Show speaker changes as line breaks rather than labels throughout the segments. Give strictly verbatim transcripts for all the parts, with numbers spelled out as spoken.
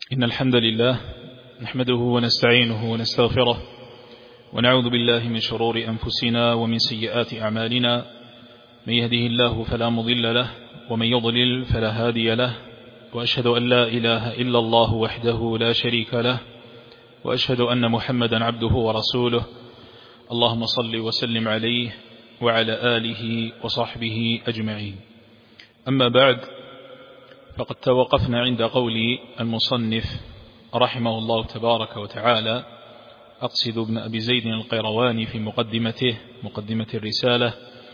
إن الحمد لله نحمده ونستعينه ونستغفره ونعوذ بالله من شرور أنفسنا ومن سيئات أعمالنا. من يهده الله فلا مضل له ومن يضلل فلا هادي له، وأشهد أن لا إله إلا الله وحده لا شريك له، وأشهد أن محمدا عبده ورسوله. اللهم صل وسلم عليه وعلى آله وصحبه أجمعين. أما بعد، فقد توقفنا عند قول المصنف رحمه الله تبارك وتعالى، أقصد ابن أبي زيد القيرواني في مقدمته مقدمة الرسالة،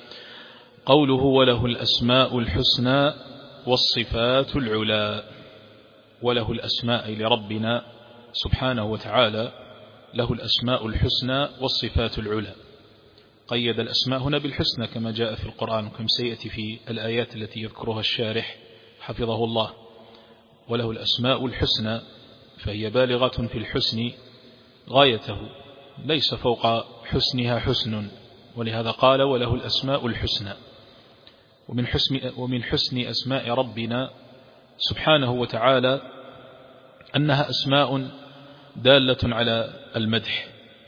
قوله وله الأسماء الحسنى والصفات العلى. وله الأسماء لربنا سبحانه وتعالى، له الأسماء الحسنى والصفات العلى. قيد الأسماء هنا بالحسنى كما جاء في القرآن وكما سيأتي في الآيات التي يذكرها الشارح حفظه الله. وله الأسماء الحسنى فهي بالغة في الحسن غايته، ليس فوق حسنها حسن، ولهذا قال وله الأسماء الحسنى. ومن حسن, ومن حسن أسماء ربنا سبحانه وتعالى أنها أسماء دالة على المدح،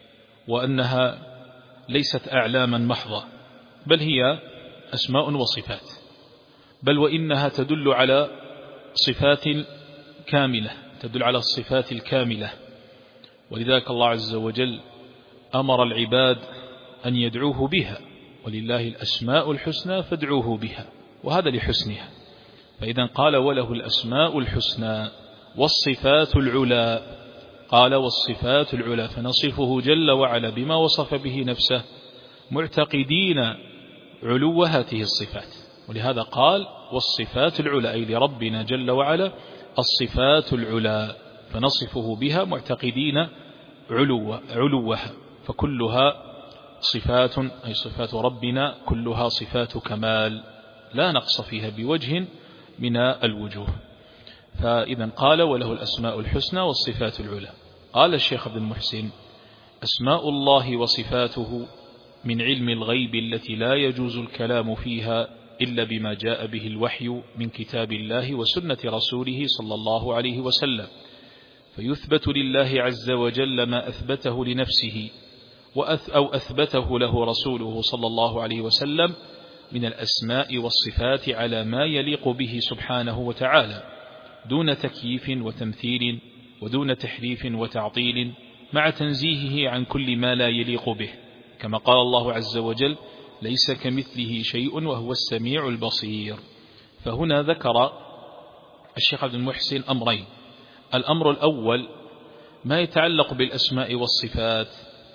وأنها ليست أعلاما محضة، بل هي أسماء وصفات، بل وإنها تدل على صفات كاملة، تدل على الصفات الكاملة. ولذلك الله عز وجل أمر العباد أن يدعوه بها، ولله الأسماء الحسنى فادعوه بها، وهذا لحسنها. فإذا قال وله الأسماء الحسنى والصفات العلى، قال والصفات العلى، فنصفه جل وعلا بما وصف به نفسه معتقدين علو هذه الصفات. ولهذا قال والصفات العلى، أي لربنا جل وعلا الصفات العلى، فنصفه بها معتقدين علو علوها، فكلها صفات، أي صفات ربنا كلها صفات كمال لا نقص فيها بوجه من الوجوه. فإذا قال وله الأسماء الحسنى والصفات العلى. قال الشيخ عبد المحسن: أسماء الله وصفاته من علم الغيب التي لا يجوز الكلام فيها إلا بما جاء به الوحي من كتاب الله وسنة رسوله صلى الله عليه وسلم، فيثبت لله عز وجل ما أثبته لنفسه أو أثبته له رسوله صلى الله عليه وسلم من الأسماء والصفات على ما يليق به سبحانه وتعالى، دون تكييف وتمثيل ودون تحريف وتعطيل، مع تنزيهه عن كل ما لا يليق به، كما قال الله عز وجل: ليس كمثله شيء وهو السميع البصير. فهنا ذكر الشيخ عبد المحسن أمرين: الأمر الأول ما يتعلق بالأسماء والصفات،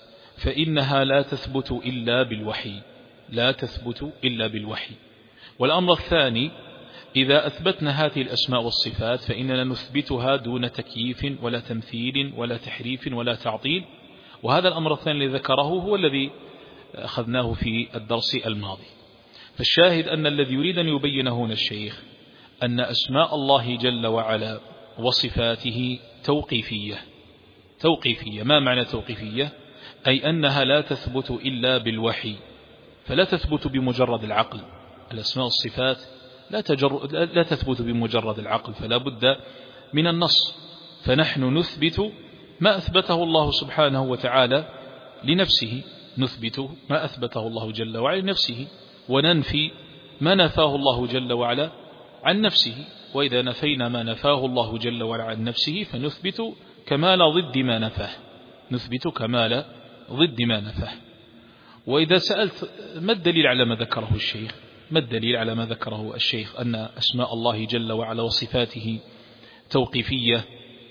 فإنها لا تثبت إلا بالوحي، لا تثبت إلا بالوحي. والأمر الثاني، إذا أثبتنا هذه الأسماء والصفات فإننا نثبتها دون تكييف ولا تمثيل ولا تحريف ولا تعطيل. وهذا الأمر الثاني الذي ذكره هو الذي أخذناه في الدرس الماضي. فالشاهد أن الذي يريد أن يبين هنا الشيخ أن أسماء الله جل وعلا وصفاته توقيفية. توقيفية، ما معنى توقيفية؟ أي أنها لا تثبت إلا بالوحي، فلا تثبت بمجرد العقل. الأسماء والصفات لا, تجر... لا تثبت بمجرد العقل، فلا بد من النص. فنحن نثبت ما أثبته الله سبحانه وتعالى لنفسه، نثبت ما أثبته الله جل وعلا لنفسه، وننفي ما نفاه الله جل وعلا عن نفسه. وإذا نفينا ما نفاه الله جل وعلا عن نفسه فنثبت كمال ضد ما نفاه، نثبت كمال ضد ما نفاه. وإذا سألت ما الدليل على ما ذكره الشيخ؟ ما الدليل على ما ذكره الشيخ أن أسماء الله جل وعلا وصفاته توقيفية؟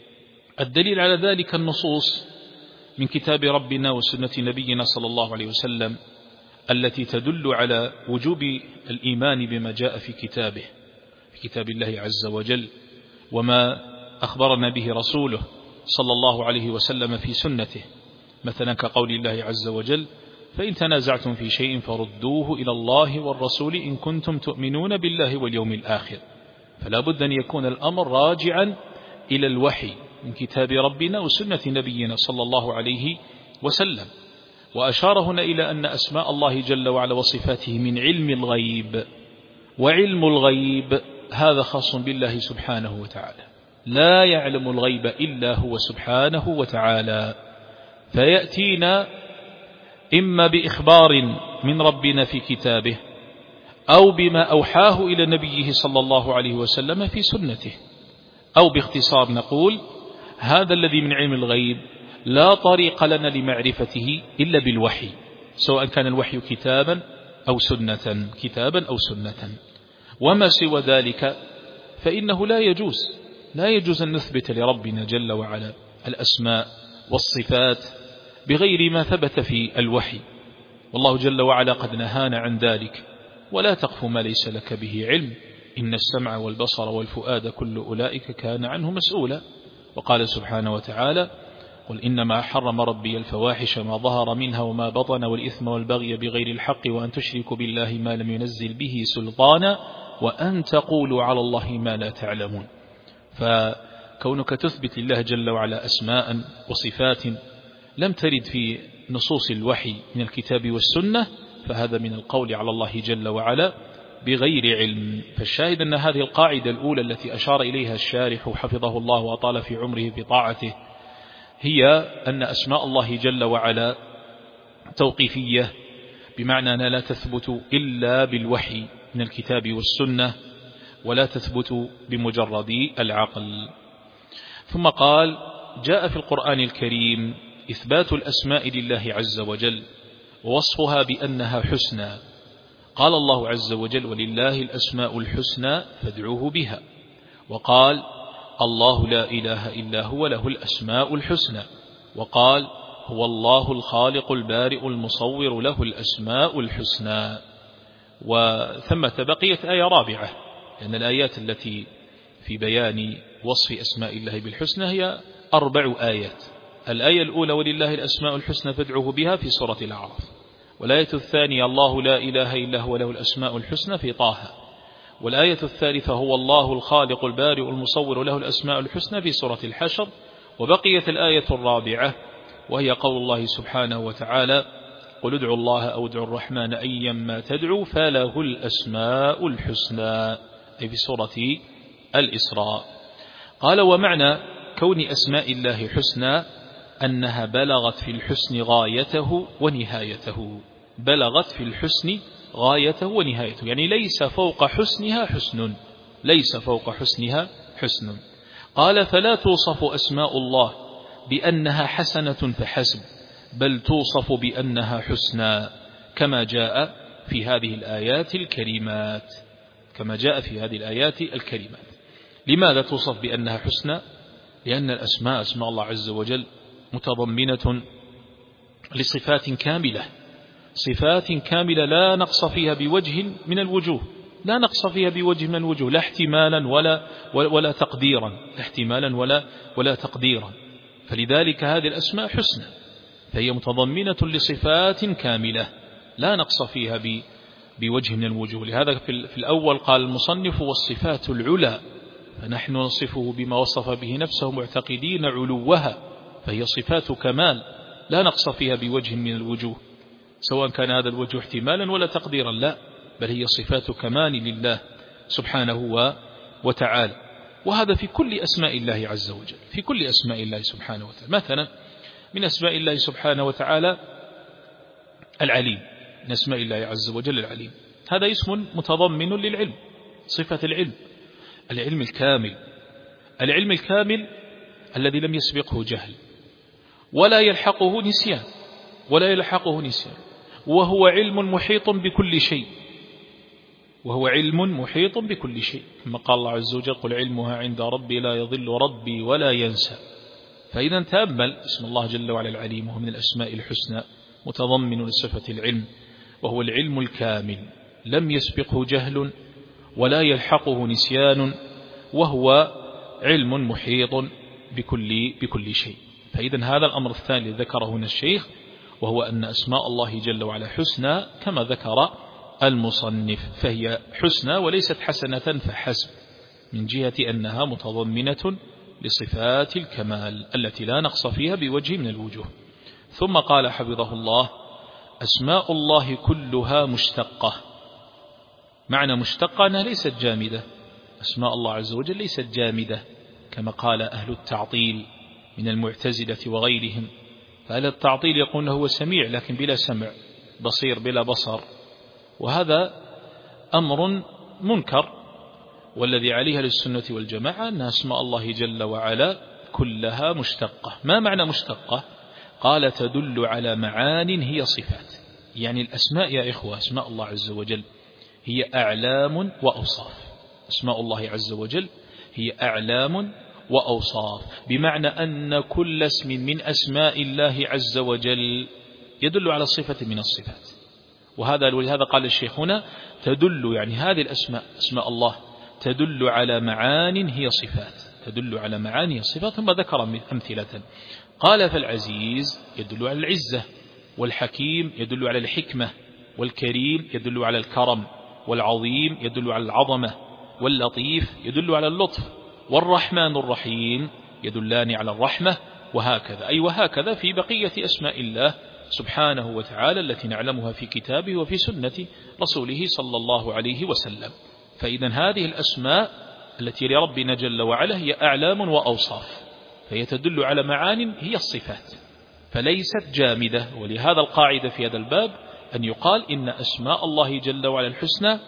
الدليل على ذلك النصوص من كتاب ربنا وسنة نبينا صلى الله عليه وسلم التي تدل على وجوب الإيمان بما جاء في كتابه، في كتاب الله عز وجل، وما أخبرنا به رسوله صلى الله عليه وسلم في سنته، مثلا كقول الله عز وجل: فإن تنازعتم في شيء فردوه إلى الله والرسول إن كنتم تؤمنون بالله واليوم الآخر. فلا بد أن يكون الأمر راجعا إلى الوحي من كتاب ربنا وسنة نبينا صلى الله عليه وسلم. وأشار هنا إلى أن أسماء الله جل وعلا وصفاته من علم الغيب، وعلم الغيب هذا خاص بالله سبحانه وتعالى، لا يعلم الغيب إلا هو سبحانه وتعالى. فيأتينا إما بإخبار من ربنا في كتابه أو بما أوحاه إلى نبيه صلى الله عليه وسلم في سنته، أو باختصار نقول هذا الذي من علم الغيب لا طريق لنا لمعرفته إلا بالوحي، سواء كان الوحي كتابا أو سنة كتابا أو سنة. وما سوى ذلك فإنه لا يجوز لا يجوز أن نثبت لربنا جل وعلا الأسماء والصفات بغير ما ثبت في الوحي، والله جل وعلا قد نهانا عن ذلك. ولا تقف ما ليس لك به علم، إن السمع والبصر والفؤاد كل أولئك كان عنه مسؤولا. وقال سبحانه وتعالى: قل إنما حرم ربي الفواحش ما ظهر منها وما بطن والإثم والبغي بغير الحق وأن تشركوا بالله ما لم ينزل به سلطانا وأن تقولوا على الله ما لا تعلمون. فكونك تثبت الله جل وعلا أسماء وصفات لم ترد في نصوص الوحي من الكتاب والسنة، فهذا من القول على الله جل وعلا بغير علم. فالشاهد أن هذه القاعدة الأولى التي أشار إليها الشارح حفظه الله وأطال في عمره بطاعته هي أن أسماء الله جل وعلا توقيفية، بمعنى أنها لا تثبت إلا بالوحي من الكتاب والسنة، ولا تثبت بمجرد العقل. ثم قال: جاء في القرآن الكريم إثبات الأسماء لله عز وجل ووصفها بأنها حسنى. قال الله عز وجل: ولله الأسماء الحسنى فادعوه بها. وقال: الله لا إله إلا هو له الأسماء الحسنى. وقال: هو الله الخالق البارئ المصور له الأسماء الحسنى. وثمة بقية آية رابعة، لأن الآيات التي في بيان وصف أسماء الله بالحسنى هي أربع آيات. الآية الأولى: ولله الأسماء الحسنى فادعوه بها في سورة الأعراف. والآية الثانية: الله لا إله إلا هو له الأسماء الحسنى في طه. والآية الثالثة: هو الله الخالق البارئ المصور له الأسماء الحسنى في سورة الحشر. وبقيت الآية الرابعة وهي قول الله سبحانه وتعالى: قل ادعوا الله أو ادعوا الرحمن أيما تدعوا فله الأسماء الحسنى، أي في سورة الإسراء. قال: ومعنى كون أسماء الله حسنى أنها بلغت في الحسن غايته ونهايته. بلغت في الحسن غايته ونهايته، يعني ليس فوق حسنها حسن، ليس فوق حسنها حسن. قال: فلا توصف أسماء الله بأنها حسنة فحسب، بل توصف بأنها حسنى، كما جاء في هذه الآيات الكريمات كما جاء في هذه الآيات الكريمات. لماذا توصف بأنها حسنى؟ لأن الأسماء أسماء الله عز وجل متضمنة لصفات كاملة، صفات كاملة لا نقص فيها بوجه من الوجوه، لا نقص فيها بوجه من الوجوه، لا احتمالا ولا ولا تقديرا، لا احتمالا ولا ولا تقديرا. فلذلك هذه الأسماء حسنى، فهي متضمنة لصفات كاملة لا نقص فيها بوجه من الوجوه. لهذا في الأول قال المصنف: والصفات العلى، فنحن نصفه بما وصف به نفسه معتقدين علوها، فهي صفات كمال لا نقص فيها بوجه من الوجوه، سواء كان هذا الوجه احتمالا ولا تقديرا، لا، بل هي صفات كمال لله سبحانه وتعالى. وهذا في كل أسماء الله عز وجل، في كل أسماء الله سبحانه وتعالى. مثلا من أسماء الله سبحانه وتعالى العليم، من أسماء الله عز وجل العليم، هذا اسم متضمن للعلم، صفة العلم، العلم الكامل، العلم الكامل الذي لم يسبقه جهل ولا يلحقه نسيان، ولا يلحقه نسيان، وهو علم محيط بكل شيء، وهو علم محيط بكل شيء، كما قال الله عز وجل: قل علمها عند ربي لا يضل ربي ولا ينسى. فإذا تأمل اسم الله جل وعلا العليم، وهو من الأسماء الحسنى متضمن لصفة العلم، وهو العلم الكامل لم يسبقه جهل ولا يلحقه نسيان، وهو علم محيط بكل, بكل شيء. فإذا هذا الأمر الثاني ذكره هنا الشيخ، وهو أن أسماء الله جل وعلا حسنى كما ذكر المصنف، فهي حسنى وليست حسنة فحسب، من جهة أنها متضمنة لصفات الكمال التي لا نقص فيها بوجه من الوجوه. ثم قال حفظه الله: أسماء الله كلها مشتقة. معنى مشتقة أنها ليست جامدة، أسماء الله عز وجل ليست جامدة، كما قال أهل التعطيل من المعتزلة وغيرهم. فأهل التعطيل يقول هو سميع لكن بلا سمع، بصير بلا بصر، وهذا أمر منكر. والذي عليها للسنة والجماعة أن أسماء الله جل وعلا كلها مشتقة. ما معنى مشتقة؟ قال تدل على معان هي صفات. يعني الأسماء يا إخوة، أسماء الله عز وجل هي أعلام وأوصاف. أسماء الله عز وجل هي أعلام وأوصاف، بمعنى أن كل اسم من أسماء الله عز وجل يدل على صفة من الصفات. وهذا ولهذا قال الشيخ هنا تدل، يعني هذه الأسماء أسماء الله تدل على معان هي صفات، تدل على معان هي صفات. ثم ذكر أمثلة، قال فالعزيز يدل على العزة، والحكيم يدل على الحكمة، والكريم يدل على الكرم، والعظيم يدل على العظمة، واللطيف يدل على اللطف، والرحمن الرحيم يدلان على الرحمة، وهكذا. أي وهكذا في بقية أسماء الله سبحانه وتعالى التي نعلمها في كتابه وفي سنة رسوله صلى الله عليه وسلم. فإذا هذه الأسماء التي لربنا جل وعلا هي أعلام وأوصاف، فهي تدل على معان هي الصفات، فليست جامدة. ولهذا القاعدة في هذا الباب أن يقال إن أسماء الله جل وعلا الحسنى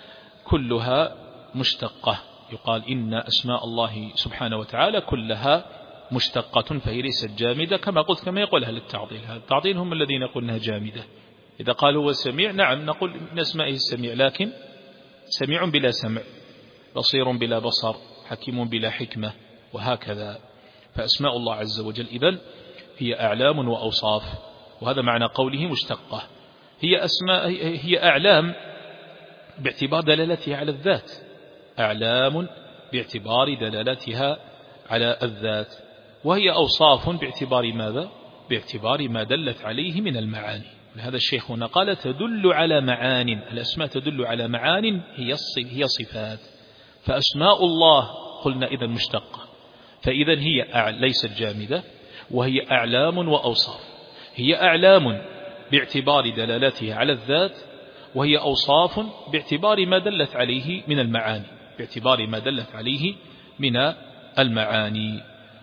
كلها مشتقة، يقال إن أسماء الله سبحانه وتعالى كلها مشتقة، فهي ليست جامدة كما قلت، كما يقول أهل التعطيل. هذا التعطيل هم الذين يقولون أنها جامدة. إذا قالوا هو السميع، نعم نقول من أسمائه السميع، لكن سميع بلا سمع، بصير بلا بصر، حكيم بلا حكمة، وهكذا. فأسماء الله عز وجل إذن هي أعلام وأوصاف، وهذا معنى قوله مشتقة. هي أسماء هي أعلام باعتبار دلالتها على الذات، أعلام باعتبار دلالتها على الذات، وهي أوصاف باعتبار ماذا؟ باعتبار ما دلت عليه من المعاني. لهذا الشيخ هنا قال تدل على معان، الأسماء تدل على معان هي صفات. فأسماء الله قلنا إذا مشتقة، فإذا هي ليست جامدة، وهي أعلام وأوصاف. هي أعلام باعتبار دلالتها على الذات، وهي أوصاف باعتبار ما دلت عليه من المعاني، باعتبار ما دلت عليه من المعاني.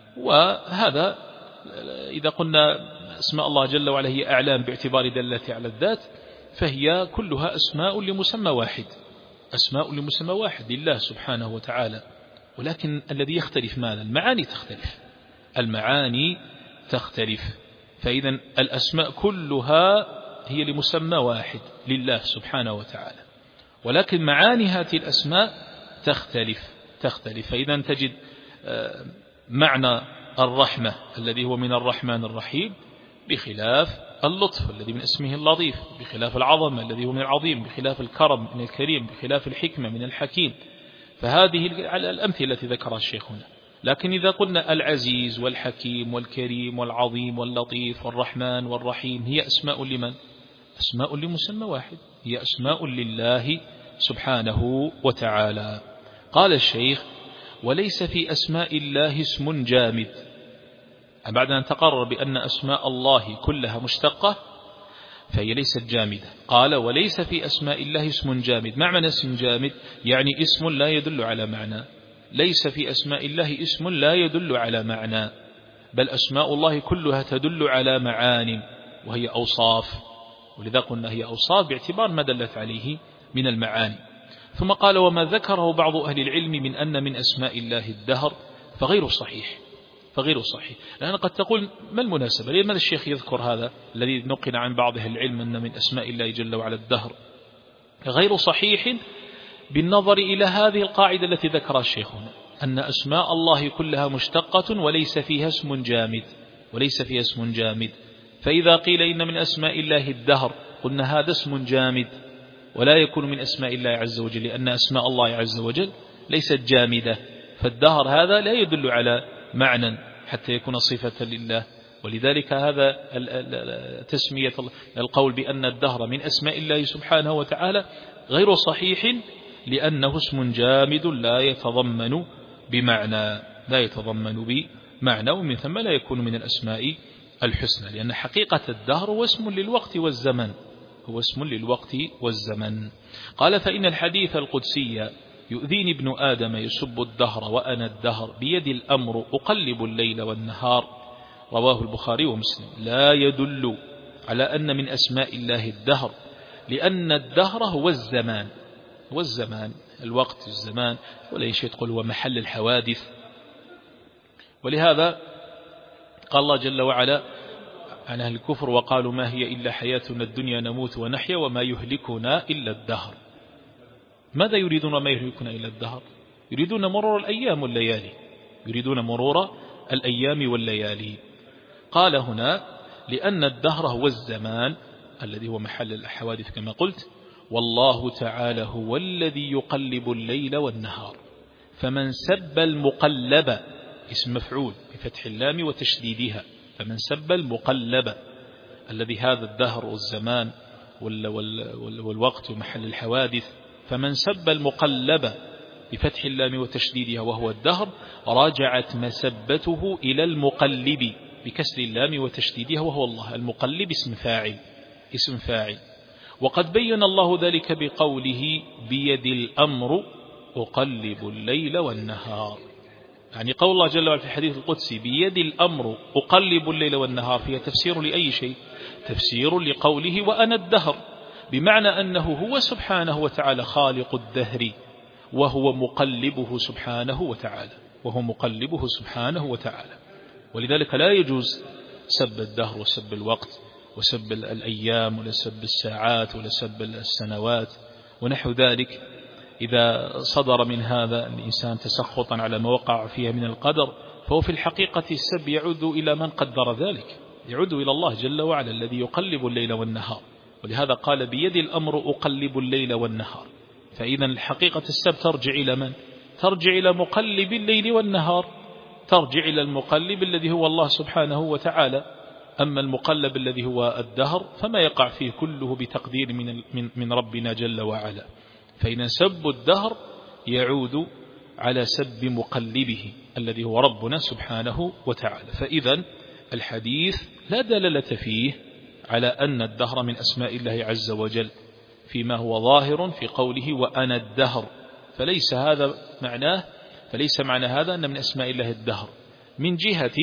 وهذا إذا قلنا أسماء الله جل وعلا هي أعلام باعتبار دلالتها على الذات، فهي كلها أسماء لمسمى واحد، أسماء لمسمى واحد لله سبحانه وتعالى. ولكن الذي يختلف ماذا؟ المعاني تختلف، المعاني تختلف. فإذا الأسماء كلها هي لمسمى واحد لله سبحانه وتعالى، ولكن معاني هذه الأسماء تختلف تختلف. فإذا تجد معنى الرحمة الذي هو من الرحمن الرحيم بخلاف اللطف الذي من اسمه اللطيف، بخلاف العظمة الذي هو من العظيم، بخلاف الكرم من الكريم، بخلاف الحكمة من الحكيم. فهذه الأمثلة التي ذكرها الشيخ هنا. لكن إذا قلنا العزيز والحكيم والكريم والعظيم واللطيف والرحمن والرحيم، هي أسماء لمن؟ أسماء لمسمى واحد، هي أسماء لله سبحانه وتعالى. قال الشيخ وليس في أسماء الله اسم جامد. بعد أن تقرر بأن أسماء الله كلها مشتقة فهي ليست جامدة، قال وليس في أسماء الله اسم جامد. ما معنى اسم جامد؟ يعني اسم لا يدل على معنى. ليس في أسماء الله اسم لا يدل على معنى، بل أسماء الله كلها تدل على معان وهي أوصاف، ولذا قلنا هي أوصاف باعتبار ما دلت عليه من المعاني. ثم قال وما ذكره بعض أهل العلم من أن من أسماء الله الدهر فغير صحيح، فغير صحيح. لأن قد تقول ما المناسبة؟ لماذا الشيخ يذكر هذا الذي نقل عن بعض أهل العلم أن من أسماء الله جل وعلا الدهر؟ غير صحيح بالنظر إلى هذه القاعدة التي ذكرها الشيخ هنا، أن أسماء الله كلها مشتقة وليس فيها اسم جامد، وليس فيها اسم جامد. فإذا قيل إن من أسماء الله الدهر قلنا هذا اسم جامد ولا يكون من أسماء الله عز وجل، لأن أسماء الله عز وجل ليست جامدة. فالدهر هذا لا يدل على معنى حتى يكون صفة لله. ولذلك هذا تسمية القول بأن الدهر من أسماء الله سبحانه وتعالى غير صحيح، لأنه اسم جامد لا يتضمن بمعنى، لا يتضمن بمعنى، ومن ثم لا يكون من الأسماء الحسنى، لأن حقيقة الدهر هو اسم للوقت والزمن، هو اسم للوقت والزمن. قال فإن الحديث القدسي يؤذيني ابن آدم يسب الدهر وأنا الدهر بيدي الأمر أقلب الليل والنهار، رواه البخاري ومسلم. لا يدل على أن من أسماء الله الدهر، لأن الدهر هو الزمان، هو الزمان، الوقت، الزمان، ولا شيء تقول هو محل الحوادث. ولهذا قال الله جل وعلا عن أهل الكفر وقالوا ما هي إلا حياتنا الدنيا نموت ونحيا وما يهلكنا إلا الدهر. ماذا يريدون ما يهلكنا إلا الدهر؟ يريدون مرور الأيام والليالي، يريدون مرور الأيام والليالي. قال هنا لأن الدهر هو الزمان الذي هو محل الحوادث كما قلت. والله تعالى هو الذي يقلب الليل والنهار، فمن سب المقلب، اسم مفعول بفتح اللام وتشديدها، فمن سب المقلب الذي هذا الدهر والزمان والوقت ومحل الحوادث، فمن سب المقلب بفتح اللام وتشديدها وهو الدهر راجعت مسبته إلى المقلب بكسر اللام وتشديدها وهو الله. المقلب اسم فاعل، اسم فاعل. وقد بين الله ذلك بقوله بيد الأمر أقلب الليل والنهار، يعني قول الله جل وعلا في الحديث القدسي بيد الأمر أقلب الليل والنهار فيها تفسير لأي شيء؟ تفسير لقوله وأنا الدهر، بمعنى أنه هو سبحانه وتعالى خالق الدهر وهو مقلبه سبحانه وتعالى، وهو مقلبه سبحانه وتعالى. ولذلك لا يجوز سب الدهر وسب الوقت وسب الأيام ولا سب الساعات ولا سب السنوات ونحو ذلك. إذا صدر من هذا الإنسان تسخطا على ما وقع فيها من القدر، فهو في الحقيقة السب يعود إلى من قدر ذلك، يعود إلى الله جل وعلا الذي يقلب الليل والنهار. ولهذا قال بيد الأمر أقلب الليل والنهار. فإذا الحقيقة السب ترجع إلى من؟ ترجع إلى مقلب الليل والنهار، ترجع إلى المقلب الذي هو الله سبحانه وتعالى. أما المقلب الذي هو الدهر فما يقع فيه كله بتقدير من من ربنا جل وعلا. فإن سب الدهر يعود على سب مقلبه الذي هو ربنا سبحانه وتعالى. فإذا الحديث لا دلالة فيه على أن الدهر من أسماء الله عز وجل فيما هو ظاهر في قوله وأنا الدهر، فليس هذا معناه، فليس معنى هذا أن من أسماء الله الدهر، من جهة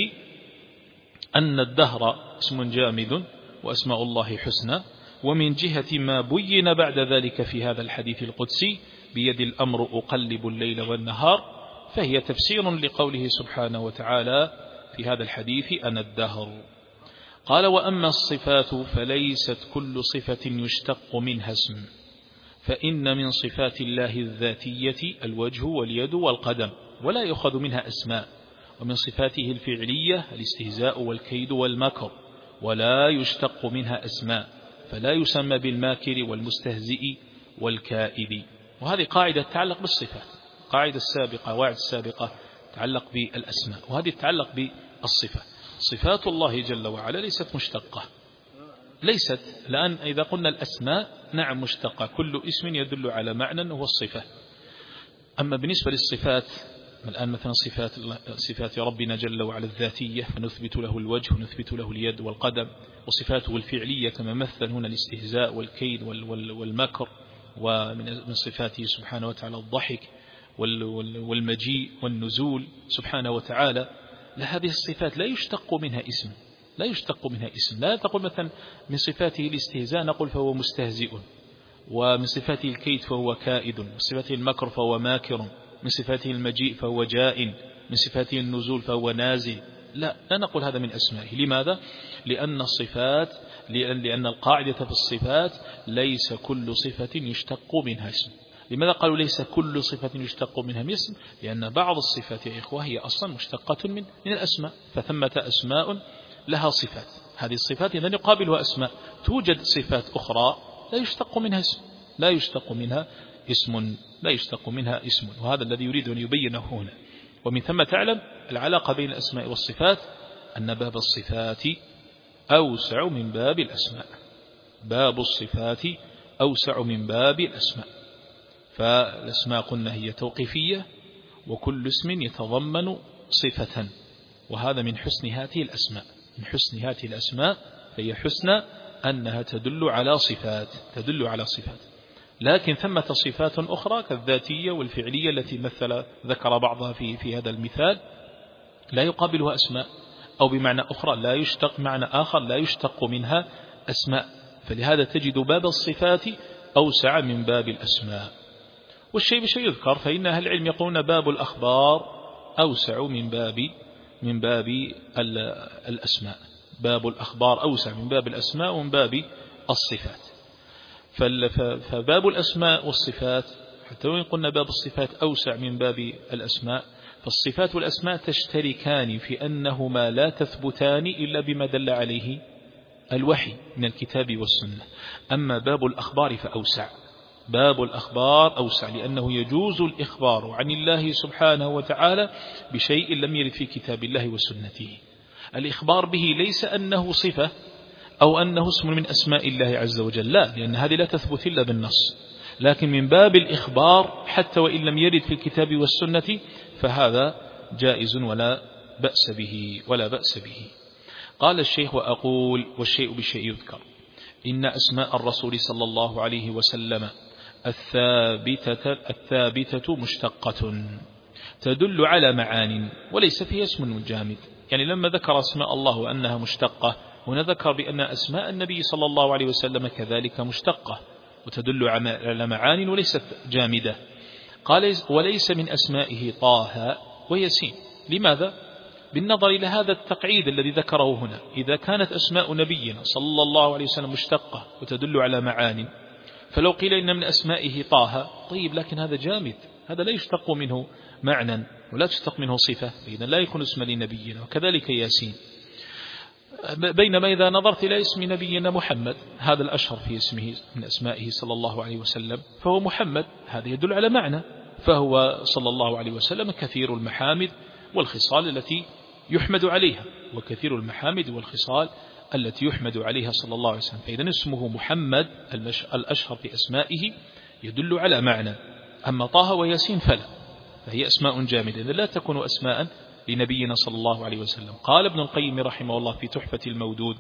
أن الدهر اسم جامد وأسماء الله حسنى، ومن جهة ما بين بعد ذلك في هذا الحديث القدسي بيد الأمر أقلب الليل والنهار، فهي تفسير لقوله سبحانه وتعالى في هذا الحديث أنا الدهر. قال وأما الصفات فليست كل صفة يشتق منها اسم، فإن من صفات الله الذاتية الوجه واليد والقدم ولا يؤخذ منها أسماء، ومن صفاته الفعلية الاستهزاء والكيد والمكر ولا يشتق منها أسماء، فلا يسمى بالماكر والمستهزئ والكائد. وهذه قاعدة تتعلق بالصفات، قاعدة السابقة واعد السابقة تتعلق بالأسماء، وهذه تتعلق بالصفة. صفات الله جل وعلا ليست مشتقة، ليست، لأن إذا قلنا الأسماء نعم مشتقة، كل اسم يدل على معنى هو الصفة. أما بالنسبة للصفات الآن مثلا صفات, صفات ربنا جل وعلا الذاتية فنثبت له الوجه ونثبت له اليد والقدم، وصفاته الفعلية كما مثل هنا الاستهزاء والكيد والمكر، ومن صفاته سبحانه وتعالى الضحك والمجيء والنزول سبحانه وتعالى. لهذه الصفات لا يشتق منها اسم، لا يشتق منها اسم. لا تقول مثلا من صفاته الاستهزاء نقول فهو مستهزئ، ومن صفاته الكيد فهو كائد، من صفاته المكر فهو ماكر، من صفاته المجيء فهو جاء، من صفاته النزول فهو نازل. لا لا نقول هذا من أسمائه. لماذا؟ لأن الصفات لأن, لأن القاعدة في الصفات ليس كل صفة يشتق منها اسم. لماذا قالوا ليس كل صفة يشتق منها اسم؟ لأن بعض الصفات يا إخوة هي أصلا مشتقة من, من الأسماء، فثمة أسماء لها صفات، هذه الصفات إذن يقابلها أسماء. توجد صفات أخرى لا يشتق منها اسم، لا يشتق منها اسم لا يشتق منها اسم وهذا الذي يريد أن يبينه هنا. ومن ثم تعلم العلاقة بين الأسماء والصفات أن باب الصفات أوسع من باب الأسماء، باب الصفات أوسع من باب الأسماء. فالأسماء قلنا هي توقيفية، وكل اسم يتضمن صفة، وهذا من حسن هذه الأسماء، من حسن هذه الأسماء فهي حسنى أنها تدل على صفات، تدل على صفات. لكن ثمة صفات أخرى كالذاتية والفعلية التي مثل ذكر بعضها في, في هذا المثال لا يقابلها أسماء، أو بمعنى أخرى لا يشتق معنى آخر لا يشتق منها أسماء، فلهذا تجد باب الصفات أوسع من باب الأسماء. والشيء بشيء يذكر، فإن أهل العلم يقولون باب الأخبار أوسع من باب من باب الأسماء، باب الأخبار أوسع من باب الأسماء ومن باب الصفات. فباب الأسماء والصفات حتى وإن قلنا باب الصفات أوسع من باب الأسماء، فالصفات والأسماء تشتركان في أنهما لا تثبتان إلا بما دل عليه الوحي من الكتاب والسنة. أما باب الأخبار فأوسع، باب الأخبار أوسع، لأنه يجوز الإخبار عن الله سبحانه وتعالى بشيء لم يرد في كتاب الله وسنته. الإخبار به ليس أنه صفة أو أنه اسم من أسماء الله عز وجل، لا، لأن هذه لا تثبت إلا بالنص، لكن من باب الإخبار حتى وإن لم يرد في الكتاب والسنة فهذا جائز ولا بأس به ولا بأس به. قال الشيخ: وأقول والشيء بالشيء يذكر، إن أسماء الرسول صلى الله عليه وسلم الثابتة, الثابتة مشتقة تدل على معان وليس فيها اسم جامد. يعني لما ذكر أسماء الله وأنها مشتقة، هنا ذكر بأن أسماء النبي صلى الله عليه وسلم كذلك مشتقة وتدل على معان وليست جامدة. قال: وليس من أسمائه طه وياسين. لماذا؟ بالنظر إلى هذا التقعيد الذي ذكره هنا، إذا كانت أسماء نبينا صلى الله عليه وسلم مشتقة وتدل على معان، فلو قيل إن من أسمائه طه، طيب لكن هذا جامد، هذا لا يشتق منه معنى ولا تشتق منه صفة، إذن لا يكون اسم لنبينا. وكذلك ياسين. بينما إذا نظرت إلى اسم نبينا محمد، هذا الأشهر في اسمه من أسمائه صلى الله عليه وسلم، فهو محمد، هذا يدل على معنى، فهو صلى الله عليه وسلم كثير المحامد والخصال التي يحمد عليها، وكثير المحامد والخصال التي يحمد عليها صلى الله عليه وسلم. فإذا اسمه محمد الأشهر في أسمائه يدل على معنى. أما طه وياسين فلا، فهي أسماء جامدة لا تكون أسماء لنبينا صلى الله عليه وسلم. قال ابن القيم رحمه الله في تحفة المودود: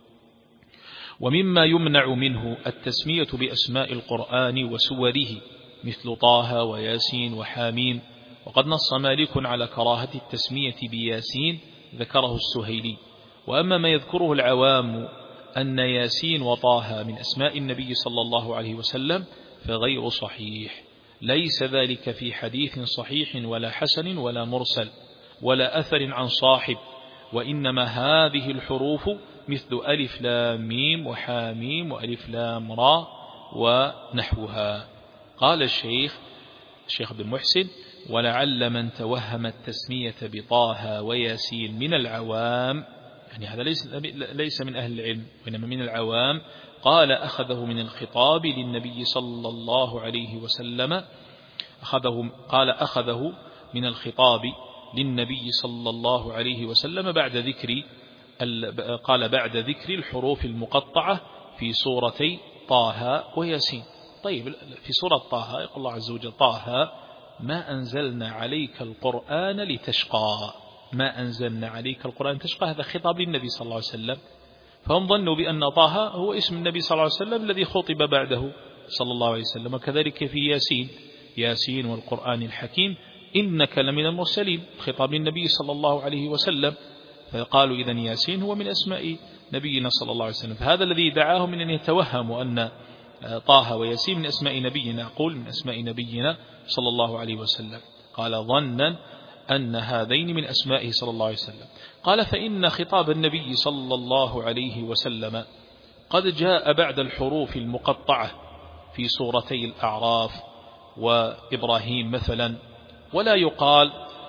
ومما يمنع منه التسمية بأسماء القرآن وسوره مثل طه وياسين وحاميم، وقد نص مالك على كراهة التسمية بياسين، ذكره السهيلي. وأما ما يذكره العوام أن ياسين وطه من أسماء النبي صلى الله عليه وسلم فغير صحيح، ليس ذلك في حديث صحيح ولا حسن ولا مرسل ولا أثر عن صاحب، وإنما هذه الحروف مثل ألف لام ميم وحاميم وألف لام را ونحوها. قال الشيخ الشيخ بن محسن: ولعل من توهم التسمية بطه وياسين من العوام، يعني هذا ليس, ليس من أهل العلم وإنما من العوام، قال أخذه من الخطاب للنبي صلى الله عليه وسلم أخذه قال أخذه من الخطاب للنبي صلى الله عليه وسلم بعد ذكر قال بعد ذكر الحروف المقطعة في سورتي طه وياسين. طيب في سورة طه يقول الله عز وجل: طه ما أنزلنا عليك القرآن لتشقى، ما أنزلنا عليك القرآن تشقى، هذا خطاب للنبي صلى الله عليه وسلم. فهم ظنوا بأن طه هو اسم النبي صلى الله عليه وسلم الذي خطب بعده صلى الله عليه وسلم. وكذلك في ياسين: ياسين والقرآن الحكيم إنك لمن المرسلين، خطاب للنبي صلى الله عليه وسلم. فقالوا إذن ياسين هو من أسماء نبينا صلى الله عليه وسلم. فهذا الذي دعاهم من أن يتوهموا أن طه وياسين من أسماء نبينا، أقول من أسماء نبينا صلى الله عليه وسلم. قال: ظنا أن هذين من أسمائه صلى الله عليه وسلم. قال: فإن خطاب النبي صلى الله عليه وسلم قد جاء بعد الحروف المقطعة في سورتي الأعراف وإبراهيم مثلا، ولا يقال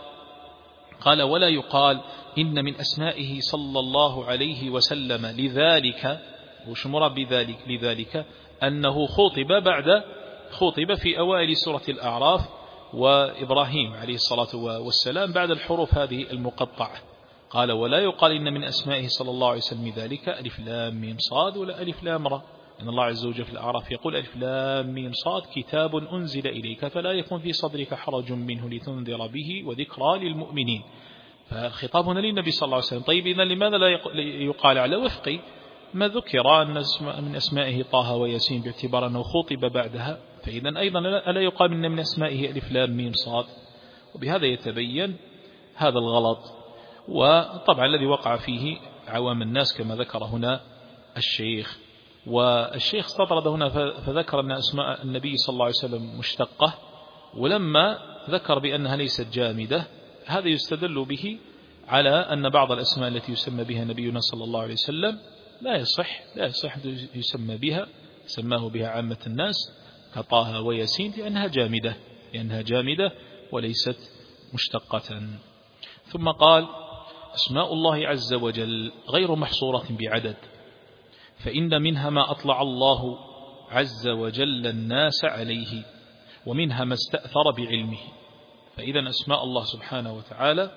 قال ولا يقال إن من أسمائه صلى الله عليه وسلم لذلك، وش مراد بذلك؟ لذلك أنه خطب بعد خطب في أوائل سورة الأعراف وإبراهيم عليه الصلاة والسلام بعد الحروف هذه المقطعة. قال: ولا يقال إن من أسمائه صلى الله عليه وسلم ذلك ألف لام ميم صاد ولا ألف لام را، إن الله عز وجل في الأعراف يقول: ألف لام ميم صاد كتاب أنزل إليك فلا يكن في صدرك حرج منه لتنذر به وذكرى للمؤمنين. فالخطاب هنا للنبي صلى الله عليه وسلم. طيب إذن لماذا لا يقال على وفق ما ذكر أن من أسمائه طه وياسين باعتبار أنه خطب بعدها؟ فإذا أيضا ألا يقال إن من أسمائه ألف لام ميم صاد، وبهذا يتبين هذا الغلط. وطبعا الذي وقع فيه عوام الناس كما ذكر هنا الشيخ. والشيخ استطرد هنا فذكر أن أسماء النبي صلى الله عليه وسلم مشتقة، ولما ذكر بأنها ليست جامدة هذا يستدل به على أن بعض الأسماء التي يسمى بها نبينا صلى الله عليه وسلم لا يصح لا يصح يسمى بها سماه بها عامة الناس كطه وياسين لأنها جامدة لأنها جامدة وليست مشتقة. ثم قال: أسماء الله عز وجل غير محصورة بعدد، فإن منها ما أطلع الله عز وجل الناس عليه، ومنها ما استأثر بعلمه. فإذا أسماء الله سبحانه وتعالى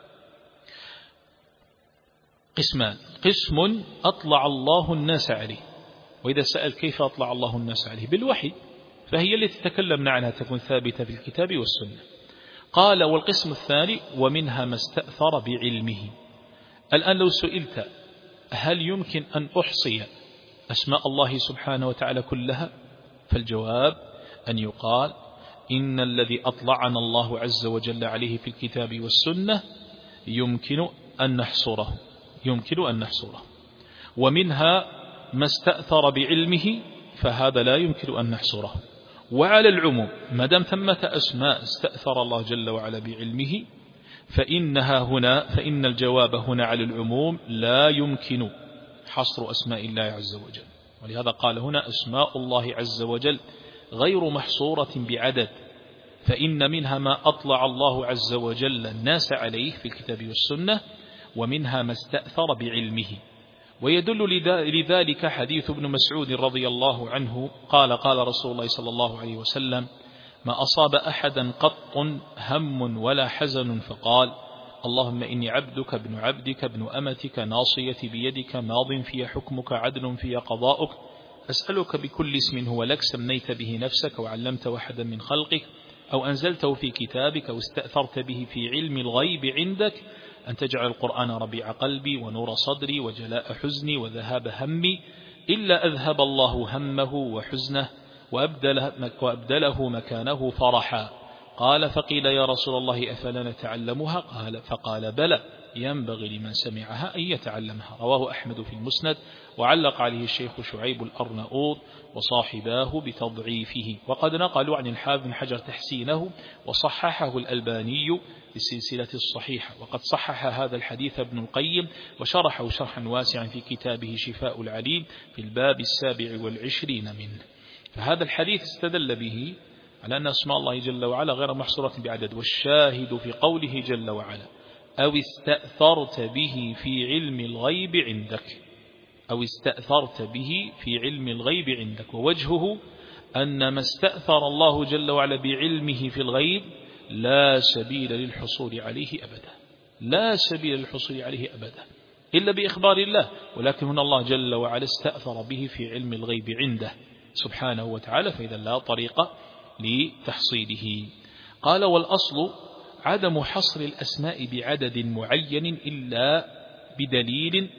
قسمان: قسم أطلع الله الناس عليه، وإذا سأل كيف أطلع الله الناس عليه؟ بالوحي، فهي التي تكلمنا عنها تكون ثابتة في الكتاب والسنة. قال: والقسم الثاني: ومنها ما استأثر بعلمه. الآن لو سئلت هل يمكن أن أحصي أسماء الله سبحانه وتعالى كلها؟ فالجواب أن يقال: إن الذي أطلعنا الله عز وجل عليه في الكتاب والسنة يمكن أن نحصره يمكن أن نحصره ومنها ما استأثر بعلمه، فهذا لا يمكن أن نحصره. وعلى العموم ما دام ثمة أسماء استأثر الله جل وعلا بعلمه فإنها هنا فإن الجواب هنا على العموم لا يمكن حصر أسماء الله عز وجل. ولهذا قال هنا: أسماء الله عز وجل غير محصورة بعدد، فإن منها ما أطلع الله عز وجل الناس عليه في الكتاب والسنة، ومنها ما استأثر بعلمه. ويدل لذلك حديث ابن مسعود رضي الله عنه قال: قال رسول الله صلى الله عليه وسلم: ما أصاب أحدا قط هم ولا حزن فقال: اللهم إني عبدك ابن عبدك ابن أمتك ناصيتي بيدك ماض في حكمك عدل في قضاؤك أسألك بكل اسم هو لك سميت به نفسك وعلمت واحدا من خلقك أو أنزلته في كتابك أو استأثرت به في علم الغيب عندك أن تجعل القرآن ربيع قلبي ونور صدري وجلاء حزني وذهاب همي إلا أذهب الله همه وحزنه وأبدله, وأبدله مكانه فرحا. قال: فقيل يا رسول الله أفلا نتعلمها؟ قال: فقال: بلى، ينبغي لمن سمعها أن يتعلمها. رواه أحمد في المسند، وعلق عليه الشيخ شعيب الأرناؤوط وصاحباه بتضعيفه. وقد نقلوا عن الحافظ بن حجر تحسينه، وصححه الألباني بالسلسلة الصحيحة. وقد صحح هذا الحديث ابن القيم وشرحه شرحا واسعا في كتابه شفاء العليل في الباب السابع والعشرين منه. فهذا الحديث استدل به على أن أسماء الله جل وعلا غير محصورة بعدد. والشاهد في قوله جل وعلا: أو استأثرت به في علم الغيب عندك أو استأثرت به في علم الغيب عندك. ووجهه أن ما استأثر الله جل وعلا بعلمه في الغيب لا سبيل للحصول عليه أبدا لا سبيل للحصول عليه أبدا إلا بإخبار الله. ولكن هنا الله جل وعلا استأثر به في علم الغيب عنده سبحانه وتعالى، فإذا لا طريق لتحصيله. قال: والأصل عدم حصر الأسماء بعدد معين إلا بدليل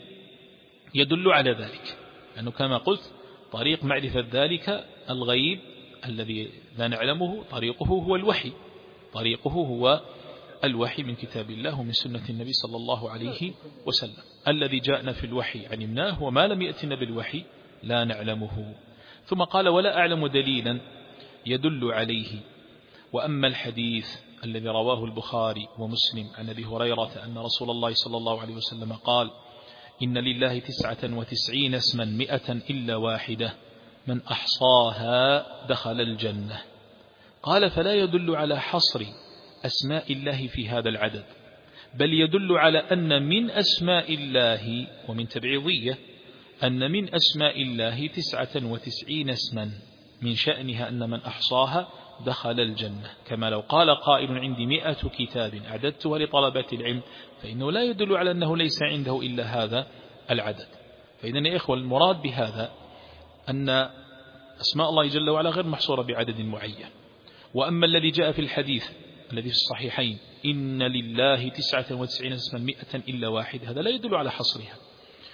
يدل على ذلك، لأنه كما قلت طريق معرفة ذلك الغيب الذي لا نعلمه طريقه هو الوحي طريقه هو الوحي من كتاب الله ومن سنة النبي صلى الله عليه وسلم. الذي جاءنا في الوحي علمناه، وما لم يأتنا بالوحي لا نعلمه. ثم قال: ولا أعلم دليلا يدل عليه. وأما الحديث الذي رواه البخاري ومسلم عن أبي هريرة أن رسول الله صلى الله عليه وسلم قال: إن لله تسعة وتسعين اسما مئة إلا واحدة من أحصاها دخل الجنة. قال: فلا يدل على حصر أسماء الله في هذا العدد، بل يدل على أن من أسماء الله ومن تبعيضية أن من أسماء الله تسعة وتسعين اسما من شأنها أن من أحصاها دخل الجنة. كما لو قال قائل: عندي مئة كتاب أعددتها لطلبة العلم، فإنه لا يدل على أنه ليس عنده إلا هذا العدد. فإذن يا إخوة المراد بهذا أن أسماء الله جل وعلا غير محصورة بعدد معين. وأما الذي جاء في الحديث الذي في الصحيحين: إن لله تسعة وتسعين اسما مئة إلا واحد، هذا لا يدل على حصرها.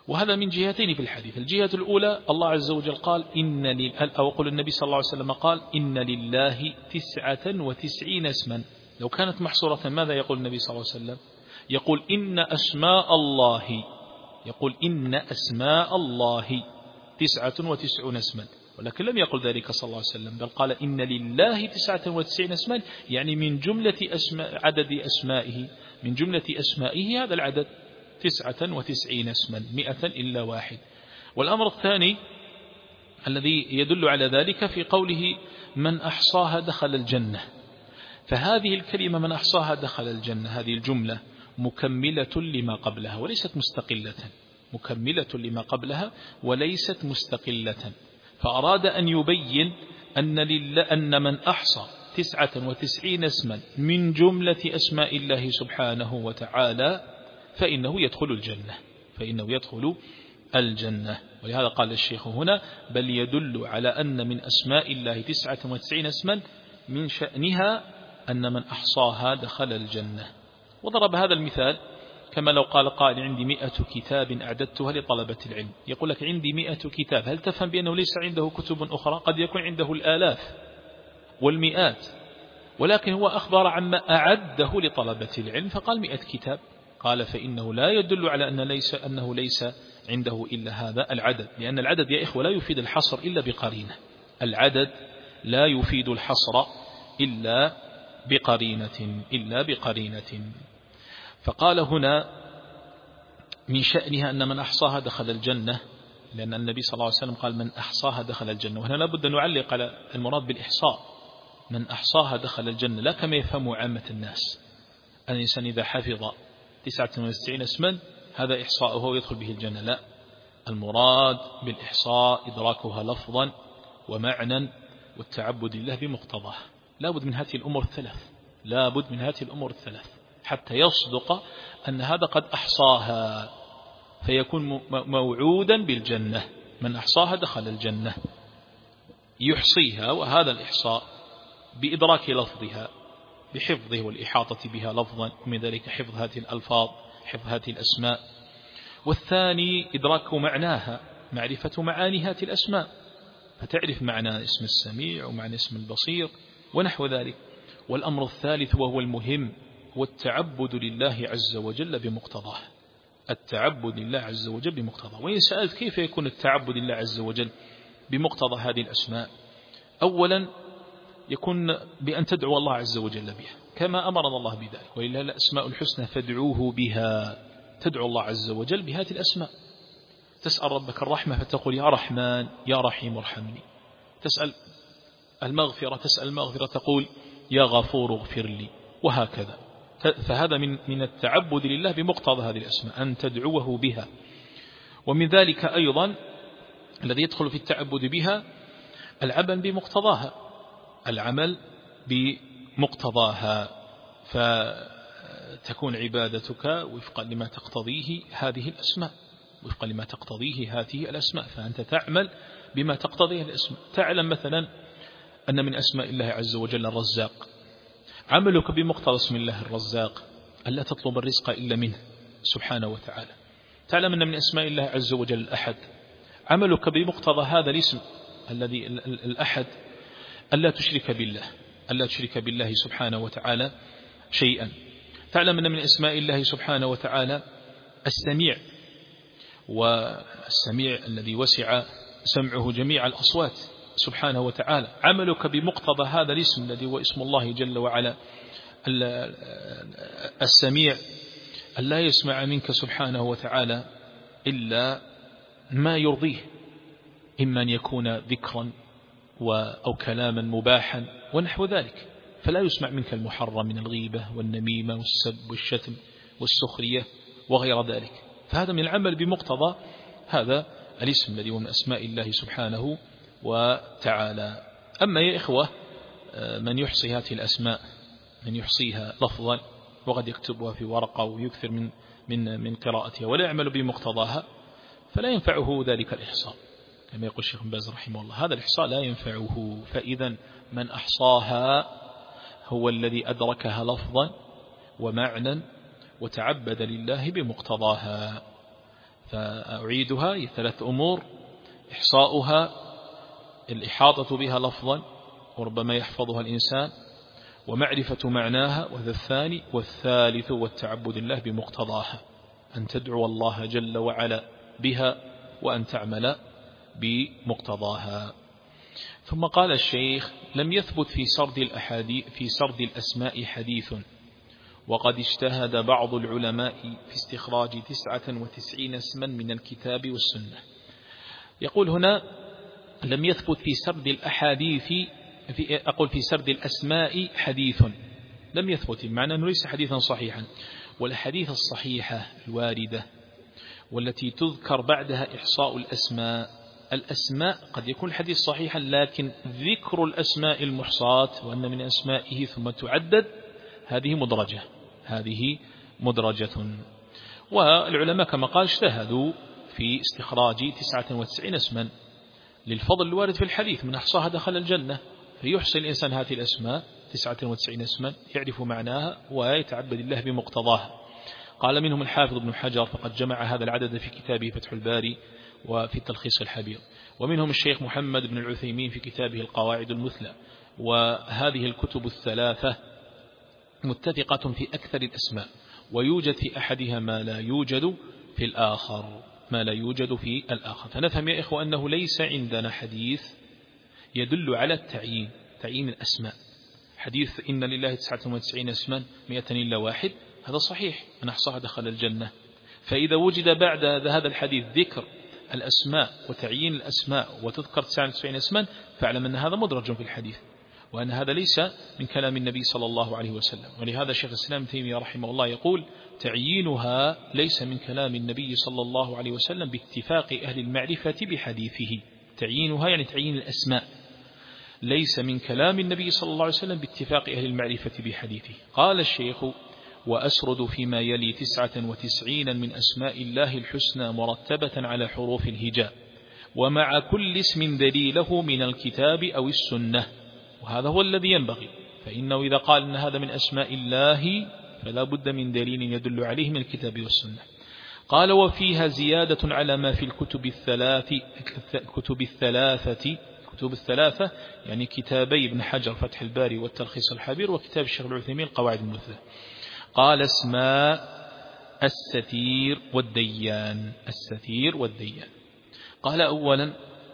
وهذا من جهتين في الحديث. الجهة الأولى الله عز وجل قال إن لل... أو قل النبي صلى الله عليه وسلم قال إن لله تسعة وتسعين اسما. لو كانت محصورة ماذا يقول النبي صلى الله عليه وسلم؟ يقول إن أسماء الله يقول إن أسماء الله تسعة وتسعون اسما، ولكن لم يقل ذلك صلى الله عليه وسلم، بل قال إن لله تسعة وتسعين اسما، يعني من جملة أسماء عدد أسمائه من جملة أسمائه هذا العدد تسعة وتسعين اسما، مئة إلا واحد. والأمر الثاني الذي يدل على ذلك في قوله من أحصاها دخل الجنة، فهذه الكلمة من أحصاها دخل الجنة هذه الجملة مكملة لما قبلها وليست مستقلة، مكملة لما قبلها وليست مستقلة. فأراد أن يبين أن, لله أن من أحصى تسعة وتسعين اسما من جملة أسماء الله سبحانه وتعالى فإنه يدخل الجنة فإنه يدخل الجنة. ولهذا قال الشيخ هنا بل يدل على أن من أسماء الله تسعة وتسعين اسما من شأنها أن من أحصاها دخل الجنة. وضرب هذا المثال كما لو قال قائل عندي مئة كتاب أعددتها لطلبة العلم، يقول لك عندي مئة كتاب، هل تفهم بأنه ليس عنده كتب أخرى؟ قد يكون عنده الآلاف والمئات، ولكن هو أخبر عما أعده لطلبة العلم فقال مئة كتاب. قال فإنه لا يدل على أن ليس أنه ليس عنده إلا هذا العدد، لأن العدد يا إخوة لا يفيد الحصر إلا بقرينة، العدد لا يفيد الحصر إلا بقرينة إلا بقرينة. فقال هنا من شأنها أن من أحصاها دخل الجنة، لأن النبي صلى الله عليه وسلم قال من أحصاها دخل الجنة، وهنا لابد أن نعلق على المراد بالإحصاء، من أحصاها دخل الجنة لا كما يفهم عامة الناس الإنسان إذا حفظ تسعة وتسعين اسما هذا إحصاؤه ويدخل به الجنة، لا، المراد بالإحصاء إدراكها لفظا ومعنى والتعبد لله بمقتضاه. لا بد من هذه الأمور الثلاث، لا بد من هذه الأمور الثلاث حتى يصدق أن هذا قد أحصاها فيكون موعودا بالجنة. من أحصاها دخل الجنة، يحصيها، وهذا الإحصاء بإدراك لفظها بحفظه والإحاطة بها لفظا، ومن ذلك حفظ هذه الألفاظ حفظ هذه الأسماء. والثاني إدراك معناها، معرفة معاني هذه الأسماء، فتعرف معنى اسم السميع ومعنى اسم البصير ونحو ذلك. والأمر الثالث وهو المهم هو التعبد لله عز وجل بمقتضاه، التعبد لله عز وجل بمقتضاه. وإن سألت كيف يكون التعبد لله عز وجل بمقتضى هذه الأسماء؟ أولا يكون بأن تدعو الله عز وجل بها كما أمرنا الله بذلك، ولله الأسماء الحسنى فادعوه بها، تدعو الله عز وجل بهذه الأسماء. تسأل ربك الرحمة فتقول يا رحمن يا رحيم ارحمني، تسأل المغفرة تسأل المغفرة تقول يا غفور اغفر لي، وهكذا. فهذا من من التعبد لله بمقتضى هذه الأسماء أن تدعوه بها. ومن ذلك أيضا الذي يدخل في التعبد بها العمل بمقتضاها، العمل بمقتضاها، فتكون عبادتك وفقا لما تقتضيه هذه الأسماء، وفقا لما تقتضيه هذه الأسماء، فأنت تعمل بما تقتضيه الأسماء. تعلم مثلا أن من أسماء الله عز وجل الرزاق، عملك بمقتضى اسم الله الرزاق ألا تطلب الرزق إلا منه سبحانه وتعالى. تعلم أن من أسماء الله عز وجل الأحد، عملك بمقتضى هذا الاسم الذي الأحد ألا تشرك بالله ألا تشرك بالله سبحانه وتعالى شيئا. تعلم أن من أسماء الله سبحانه وتعالى السميع، والسميع الذي وسع سمعه جميع الأصوات سبحانه وتعالى. عملك بمقتضى هذا الاسم الذي هو اسم الله جل وعلا السميع ألا يسمع منك سبحانه وتعالى إلا ما يرضيه، إما أن يكون ذكرا أو كلاما مباحا ونحو ذلك، فلا يسمع منك المحرم من الغيبة والنميمة والسب والشتم والسخرية وغير ذلك. فهذا من العمل بمقتضى هذا الاسم الذي هو من أسماء الله سبحانه وتعالى. أما يا إخوة من يحصي هذه الأسماء، من يحصيها لفظا وقد يكتبها في ورقة ويكثر من من من قراءتها ولا يعمل بمقتضاها، فلا ينفعه ذلك الإحصاء كما يقول الشيخ بن باز رحمه الله، هذا الإحصاء لا ينفعه. فإذا من أحصاها هو الذي أدركها لفظا ومعنى وتعبد لله بمقتضاها. فأعيدها ثلاث أمور: إحصاؤها، الإحاطة بها لفظا وربما يحفظها الإنسان، ومعرفة معناها، وهذا الثاني. والثالث والتعبد الله بمقتضاها، أن تدعو الله جل وعلا بها وأن تعمل بمقتضاها. ثم قال الشيخ: لم يثبت في سرد الأحاديث في سرد الأسماء حديث، وقد اجتهد بعض العلماء في استخراج تسعة وتسعين اسما من الكتاب والسنة. يقول هنا: لم يثبت في سرد الأحاديث في أقول في سرد الأسماء حديث، لم يثبت، معنى أنه ليس حديثا صحيحا. والحديث الصحيحة الواردة والتي تذكر بعدها إحصاء الأسماء، الأسماء قد يكون الحديث صحيحا، لكن ذكر الأسماء المحصاة وأن من أسمائه ثم تعدد، هذه مدرجة هذه مدرجة. والعلماء كما قال اجتهدوا في استخراج تسعة وتسعين اسما للفضل الوارد في الحديث: من أحصاها دخل الجنة. فيحصي الإنسان هذه الأسماء تسعة وتسعين اسما، يعرف معناها ويتعبد الله بمقتضاها. قال منهم الحافظ ابن حجر، فقد جمع هذا العدد في كتابه فتح الباري وفي التلخيص الحبير. ومنهم الشيخ محمد بن العثيمين في كتابه القواعد المثلى. وهذه الكتب الثلاثة متفقة في أكثر الأسماء، ويوجد في أحدها ما لا يوجد في الآخر ما لا يوجد في الآخر. فنفهم يا إخوة أنه ليس عندنا حديث يدل على التعيين تعيين الأسماء. حديث إن لله تسعة وتسعين اسما مئة إلا واحد، هذا صحيح، من أحصاها دخل الجنة. فإذا وجد بعد هذا الحديث ذكر الأسماء وتعيين الأسماء وتذكر تسعة وتسعين اسما، فاعلم أن هذا مدرج في الحديث، وأن هذا ليس من كلام النبي صلى الله عليه وسلم. ولهذا شيخ الإسلام ابن تيمية رحمه الله يقول: تعيينها ليس من كلام النبي صلى الله عليه وسلم باتفاق أهل المعرفة بحديثه. تعيينها يعني تعيين الأسماء ليس من كلام النبي صلى الله عليه وسلم باتفاق أهل المعرفة بحديثه. قال الشيخ: وأسرد فيما يلي تسعة وتسعين من أسماء الله الحسنى مرتبة على حروف الهجاء، ومع كل اسم دليله من الكتاب أو السنة. وهذا هو الذي ينبغي، فإنه إذا قال أن هذا من أسماء الله فلا بد من دليل يدل عليه من الكتاب والسنة. قال: وفيها زيادة على ما في الكتب الثلاث كتب الثلاثة كتب الثلاثة يعني كتابي ابن حجر فتح الباري والتلخيص الحبير، وكتاب الشيخ العثيمين القواعد المثلى. قال: اسماء الستير والديان الستير والديان. قال: أولا،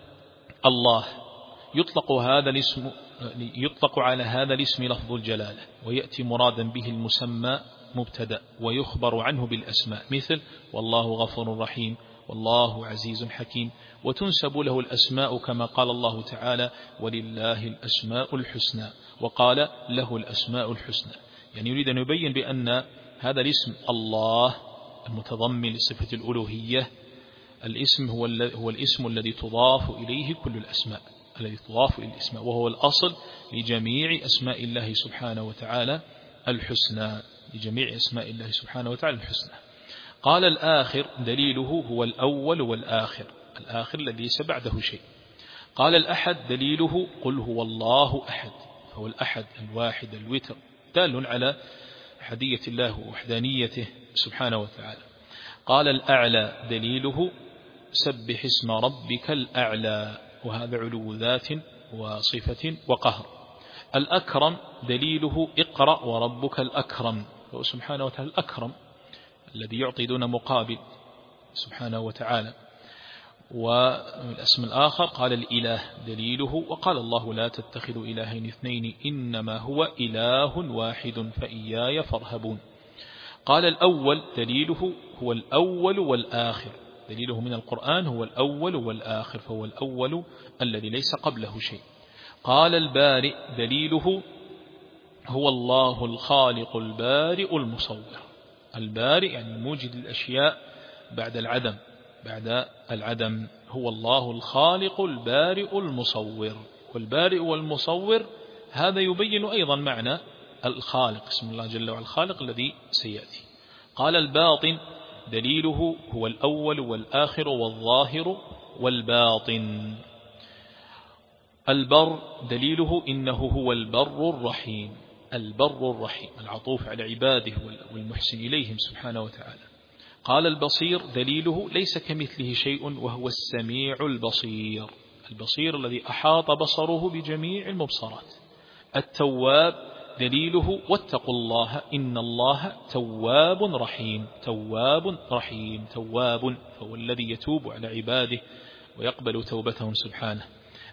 الله يطلق هذا الاسم يطلق على هذا الاسم لفظ الجلالة، ويأتي مرادا به المسمى مبتدأ، ويخبر عنه بالأسماء، مثل: والله غفور رحيم، والله عزيز حكيم. وتنسب له الأسماء كما قال الله تعالى: ولله الأسماء الحسنى، وقال: له الأسماء الحسنى. يعني يريد أن يبين بأن هذا الاسم الله المتضمن لصفة الألوهية، الاسم هو هو الاسم الذي تضاف إليه كل الأسماء الذي تضاف إلى الاسماء، وهو الأصل لجميع أسماء الله سبحانه وتعالى الحسنى لجميع أسماء الله سبحانه وتعالى الحسنى. قال: الآخر دليله هو الأول والآخر، الآخر الذي ليس بعده شيء. قال: الأحد دليله قل هو الله أحد، فهو الأحد الواحد الوتر، دال على أحدية الله ووحدانيته سبحانه وتعالى. قال: الأعلى دليله سبح اسم ربك الأعلى، وهذا علو ذات وصفة وقهر. الأكرم دليله اقرأ وربك الأكرم، فهو سبحانه وتعالى الأكرم الذي يعطي دون مقابل سبحانه وتعالى. والاسم الآخر قال: الإله دليله، وقال الله: لا تتخذوا إلهين اثنين إنما هو إله واحد فإياي فارهبون. قال: الأول دليله هو الأول والآخر، دليله من القرآن هو الأول والآخر، فهو الأول الذي ليس قبله شيء. قال: البارئ دليله هو الله الخالق البارئ المصور، البارئ يعني موجد الأشياء بعد العدم بعد العدم هو الله الخالق البارئ المصور. والبارئ والمصور هذا يبين أيضا معنى الخالق، اسم الله جل وعلا الخالق الذي سيأتي. قال: الباطن دليله هو الأول والآخر والظاهر والباطن. البر دليله إنه هو البر الرحيم، البر الرحيم العطوف على عباده والمحسن إليهم سبحانه وتعالى. قال البصير دليله ليس كمثله شيء وهو السميع البصير، البصير الذي أحاط بصره بجميع المبصرات. التواب دليله واتقوا الله إن الله تواب رحيم، تواب رحيم، تواب فهو الذي يتوب على عباده ويقبل توبتهم سبحانه.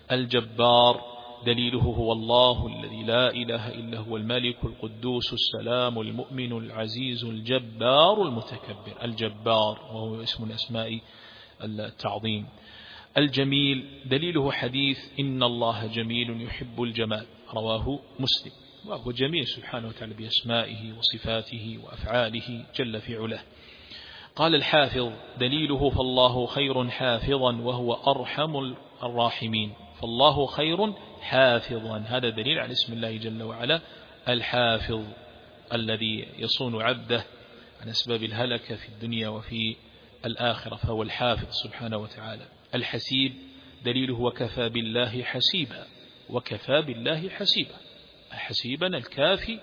الجبار دليله هو الله الذي لا إله إلا هو الملك القدوس السلام المؤمن العزيز الجبار المتكبر، الجبار وهو اسم من أسماء التعظيم. الجميل دليله حديث إن الله جميل يحب الجمال، رواه مسلم، وهو جميل سبحانه وتعالى بأسمائه وصفاته وأفعاله جل في علاه. قال الحافظ دليله فالله خير حافظا وهو أرحم الراحمين، فالله خير حافظا، هذا دليل على اسم الله جل وعلا الحافظ الذي يصون عبده عن أسباب الهلكة في الدنيا وفي الآخرة، فهو الحافظ سبحانه وتعالى. الحسيب دليله وكفى بالله حسيبا، وكفى بالله حسيبا، حسيبا الكافي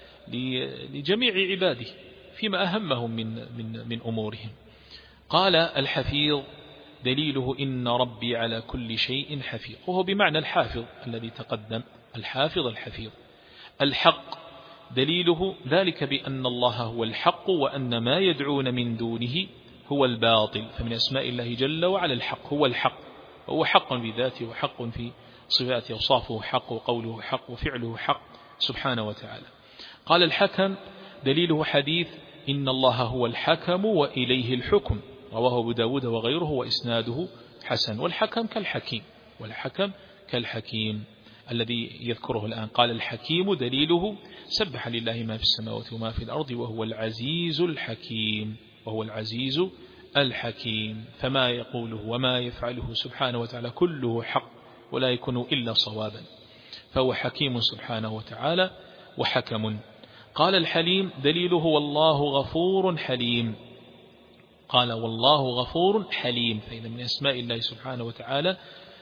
لجميع عباده فيما أهمهم من, من, من أمورهم. قال الحفيظ دليله إن ربي على كل شيء حفيظ، وهو بمعنى الحافظ الذي تقدم، الحافظ الحفيظ. الحق دليله ذلك بأن الله هو الحق وأن ما يدعون من دونه هو الباطل، فمن أسماء الله جل وعلا الحق، هو الحق، هو حق بذاته وحق في صفاته، وصافه حق وقوله حق وفعله حق سبحانه وتعالى. قال الحكم دليله حديث إن الله هو الحكم وإليه الحكم، رواه أبو داود وغيره وإسناده حسن. والحكم كالحكيم، والحكم كالحكيم الذي يذكره الآن. قال الحكيم دليله سبح لله ما في السماوات وما في الأرض وهو العزيز الحكيم، وهو العزيز الحكيم، فما يقوله وما يفعله سبحانه وتعالى كله حق ولا يكون إلا صوابا، فهو حكيم سبحانه وتعالى وحكم. قال الحليم دليله والله غفور حليم، قال والله غفور حليم، فإذا من أسماء الله سبحانه وتعالى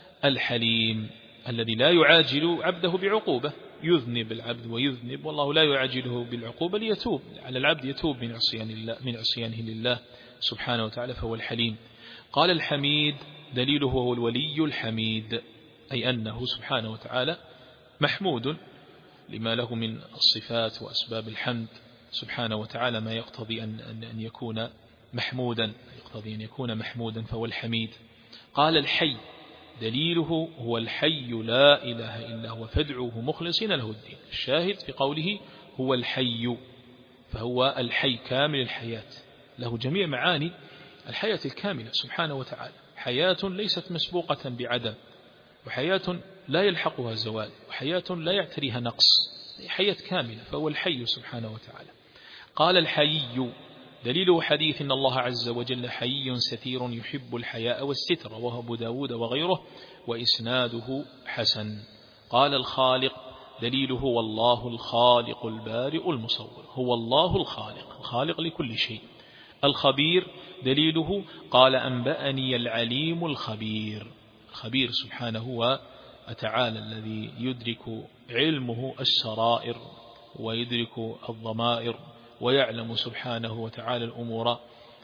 الحليم الذي لا يعاجل عبده بعقوبة، يذنب العبد ويذنب والله لا يعاجله بالعقوبة ليتوب على العبد، يتوب من عصيان الله من عصيانه لله سبحانه وتعالى، فهو الحليم. قال الحميد دليله هو الولي الحميد، أي أنه سبحانه وتعالى محمود لما له من الصفات وأسباب الحمد سبحانه وتعالى، ما يقتضي أن, أن يكون محمودا، يقتضي أن يكون محمودا فهو الحميد. قال الحي دليله هو الحي لا إله إلا هو فادعوه مخلصين له الدين، الشاهد في قوله هو الحي، فهو الحي كامل الحياة، له جميع معاني الحياة الكاملة سبحانه وتعالى، حياة ليست مسبوقة بعدم، وحياة لا يلحقها زوال، وحياة لا يعتريها نقص، حياة كاملة، فهو الحي سبحانه وتعالى. قال الحيي دليله حديث إن الله عز وجل حي ستير يحب الحياء والستر، رواه أبو داود وغيره وإسناده حسن. قال الخالق دليله والله الخالق البارئ المصور، هو الله الخالق، الخالق لكل شيء. الخبير دليله قال أنبأني العليم الخبير، الخبير سبحانه وتعالى الذي يدرك علمه السرائر ويدرك الضمائر، ويعلم سبحانه وتعالى الأمور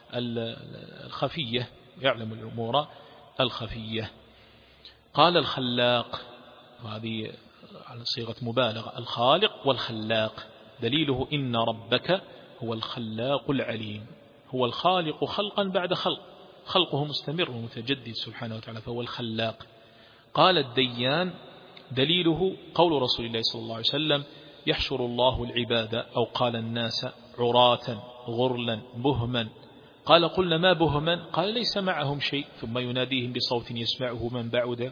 الخفية، يعلم الأمور الخفية. قال الخلاق، وهذه على صيغة مبالغة، الخالق والخلاق دليله إن ربك هو الخلاق العليم، هو الخالق خلقا بعد خلق، خلقه مستمر ومتجدد سبحانه وتعالى، فهو الخلاق. قال الديان دليله قول رسول الله صلى الله عليه وسلم يحشر الله العباد أو قال الناس عراة غرلا بهما، قال قلنا ما بهما؟ قال ليس معهم شيء، ثم يناديهم بصوت يسمعه من بعد،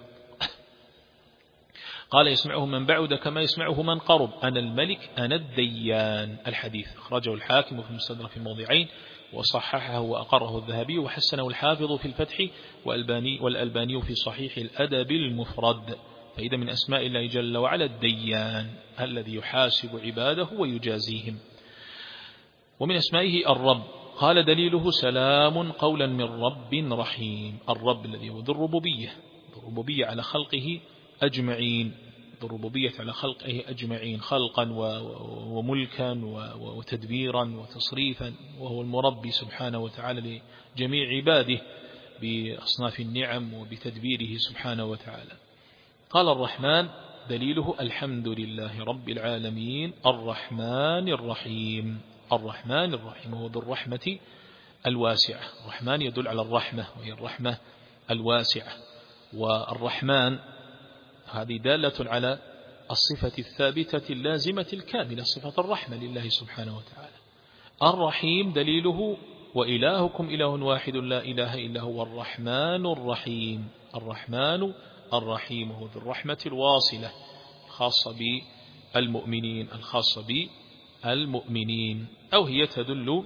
قال يسمعه من بعد كما يسمعه من قرب، أنا الملك أنا الديان. الحديث أخرجه الحاكم في المستدرك في موضعين وصححه وأقره الذهبي وحسنه الحافظ في الفتح والألباني, والألباني في صحيح الأدب المفرد. فإذا من أسماء الله جل وعلا الديان الذي يحاسب عباده ويجازيهم. ومن أسمائه الرب، قال دليله سلام قولا من رب رحيم، الرب الذي هو ذو الربوبية، الربوبية على خلقه أجمعين، الربوبية على خلقه أجمعين خلقا وملكا وتدبيرا وتصريفا، وهو المربي سبحانه وتعالى لجميع عباده بأصناف النعم وبتدبيره سبحانه وتعالى. قال الرحمن دليله الحمد لله رب العالمين الرحمن الرحيم. الرحمن الرحيم هو ذو الرحمة الواسعة. الرحمن يدل على الرحمة وهي الرحمة الواسعة، والرحمن هذه دالة على الصفة الثابتة اللازمة الكاملة، صفة الرحمة لله سبحانه وتعالى. الرحيم دليله وإلهكم إله واحد لا إله إلا هو الرحمن الرحيم. الرحمن الرحيم هو ذو الرحمة الواصلة الخاصة بالمؤمنين الخاصة بالمؤمنين، أو هي تدل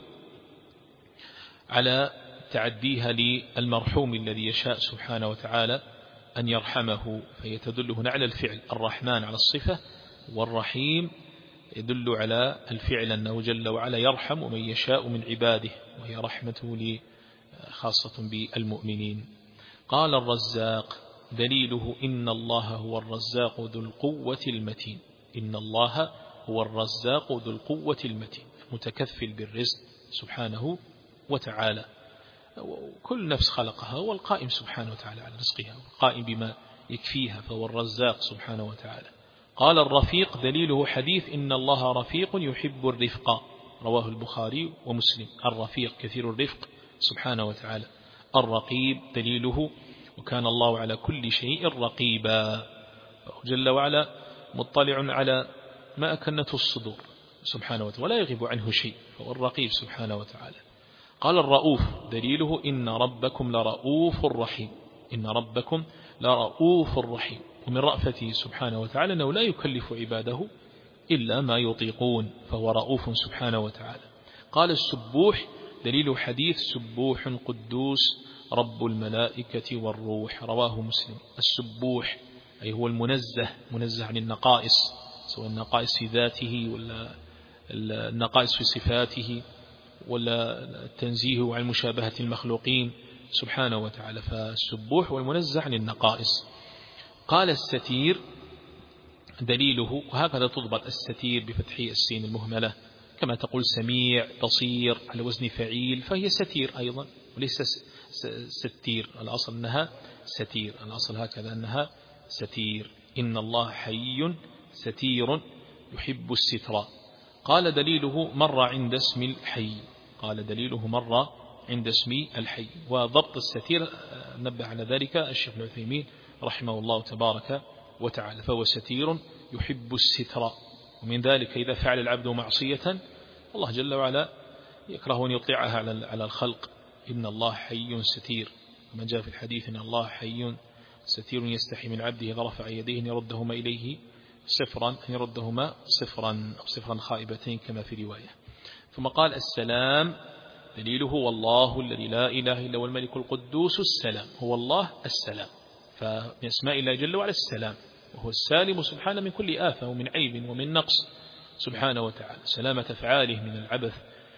على تعديها للمرحوم الذي يشاء سبحانه وتعالى أن يرحمه، فهي تدل هنا على الفعل. الرحمن على الصفة، والرحيم يدل على الفعل أنه جل وعلا يرحم من يشاء من عباده، وهي رحمته خاصة بالمؤمنين. قال الرزاق دليله إن الله هو الرزاق ذو القوة المتين. إن الله هو الرزاق ذو القوة المتين، متكفل بالرزق سبحانه وتعالى. كل نفس خلقها هو القائم سبحانه وتعالى على رزقها، القائم بما يكفيها، فهو الرزاق سبحانه وتعالى. قال الرفيق دليله حديث إن الله رفيق يحب الرفق، رواه البخاري ومسلم. الرفيق كثير الرفق سبحانه وتعالى. الرقيب دليله وكان الله على كل شيء رقيبا، جل وعلا مطلع على ما أكنته الصدور سبحانه وتعالى ولا يغيب عنه شيء، فهو الرقيب سبحانه وتعالى. قال الرؤوف دليله إن ربكم لرؤوف رحيم. إن ربكم لرؤوف رحيم، ومن رأفته سبحانه وتعالى أنه لا يكلف عباده إلا ما يطيقون، فهو رؤوف سبحانه وتعالى. قال السبوح دليل حديث سبوح قدوس رب الملائكة والروح، رواه مسلم. السبوح أي هو المنزه، منزه عن النقائص، سواء النقائص في ذاته ولا النقائص في صفاته ولا التنزيه عن مشابهة المخلوقين سبحانه وتعالى، فالسبوح والمنزه عن النقائص. قال الستير دليله، وهكذا تضبط الستير بفتح السين المهملة، كما تقول سميع بصير على وزن فعيل، فهي ستير أيضا وليس ستير، الأصل أنها ستير، الأصل هكذا أنها ستير. إن الله حي ستير يحب الستر. قال دليله مر عند اسم الحي. قال دليله مر عند اسم الحي. وضبط الستير نبه على ذلك الشيخ العثيمين رحمه الله تبارك وتعالى، فهو ستير يحب الستر. ومن ذلك إذا فعل العبد معصية الله جل وعلا يكره أن يطلعها على الخلق. إن الله حي ستير، ومن جاء في الحديث إن الله حي ستير يستحي من عبده إذا رفع يديه أن يردهما إليه صفرا، أن يردهما صفرا أو صفرا خائبتين كما في رواية. ثم قال السلام دليله هو الله الذي لا إله إلا هو الملك القدوس السلام. هو الله السلام، فمن اسماء الله جل وعلا السلام، وهو السالم سبحانه من كل آفة ومن عيب ومن نقص سبحانه وتعالى، سلامة أفعاله من العبث،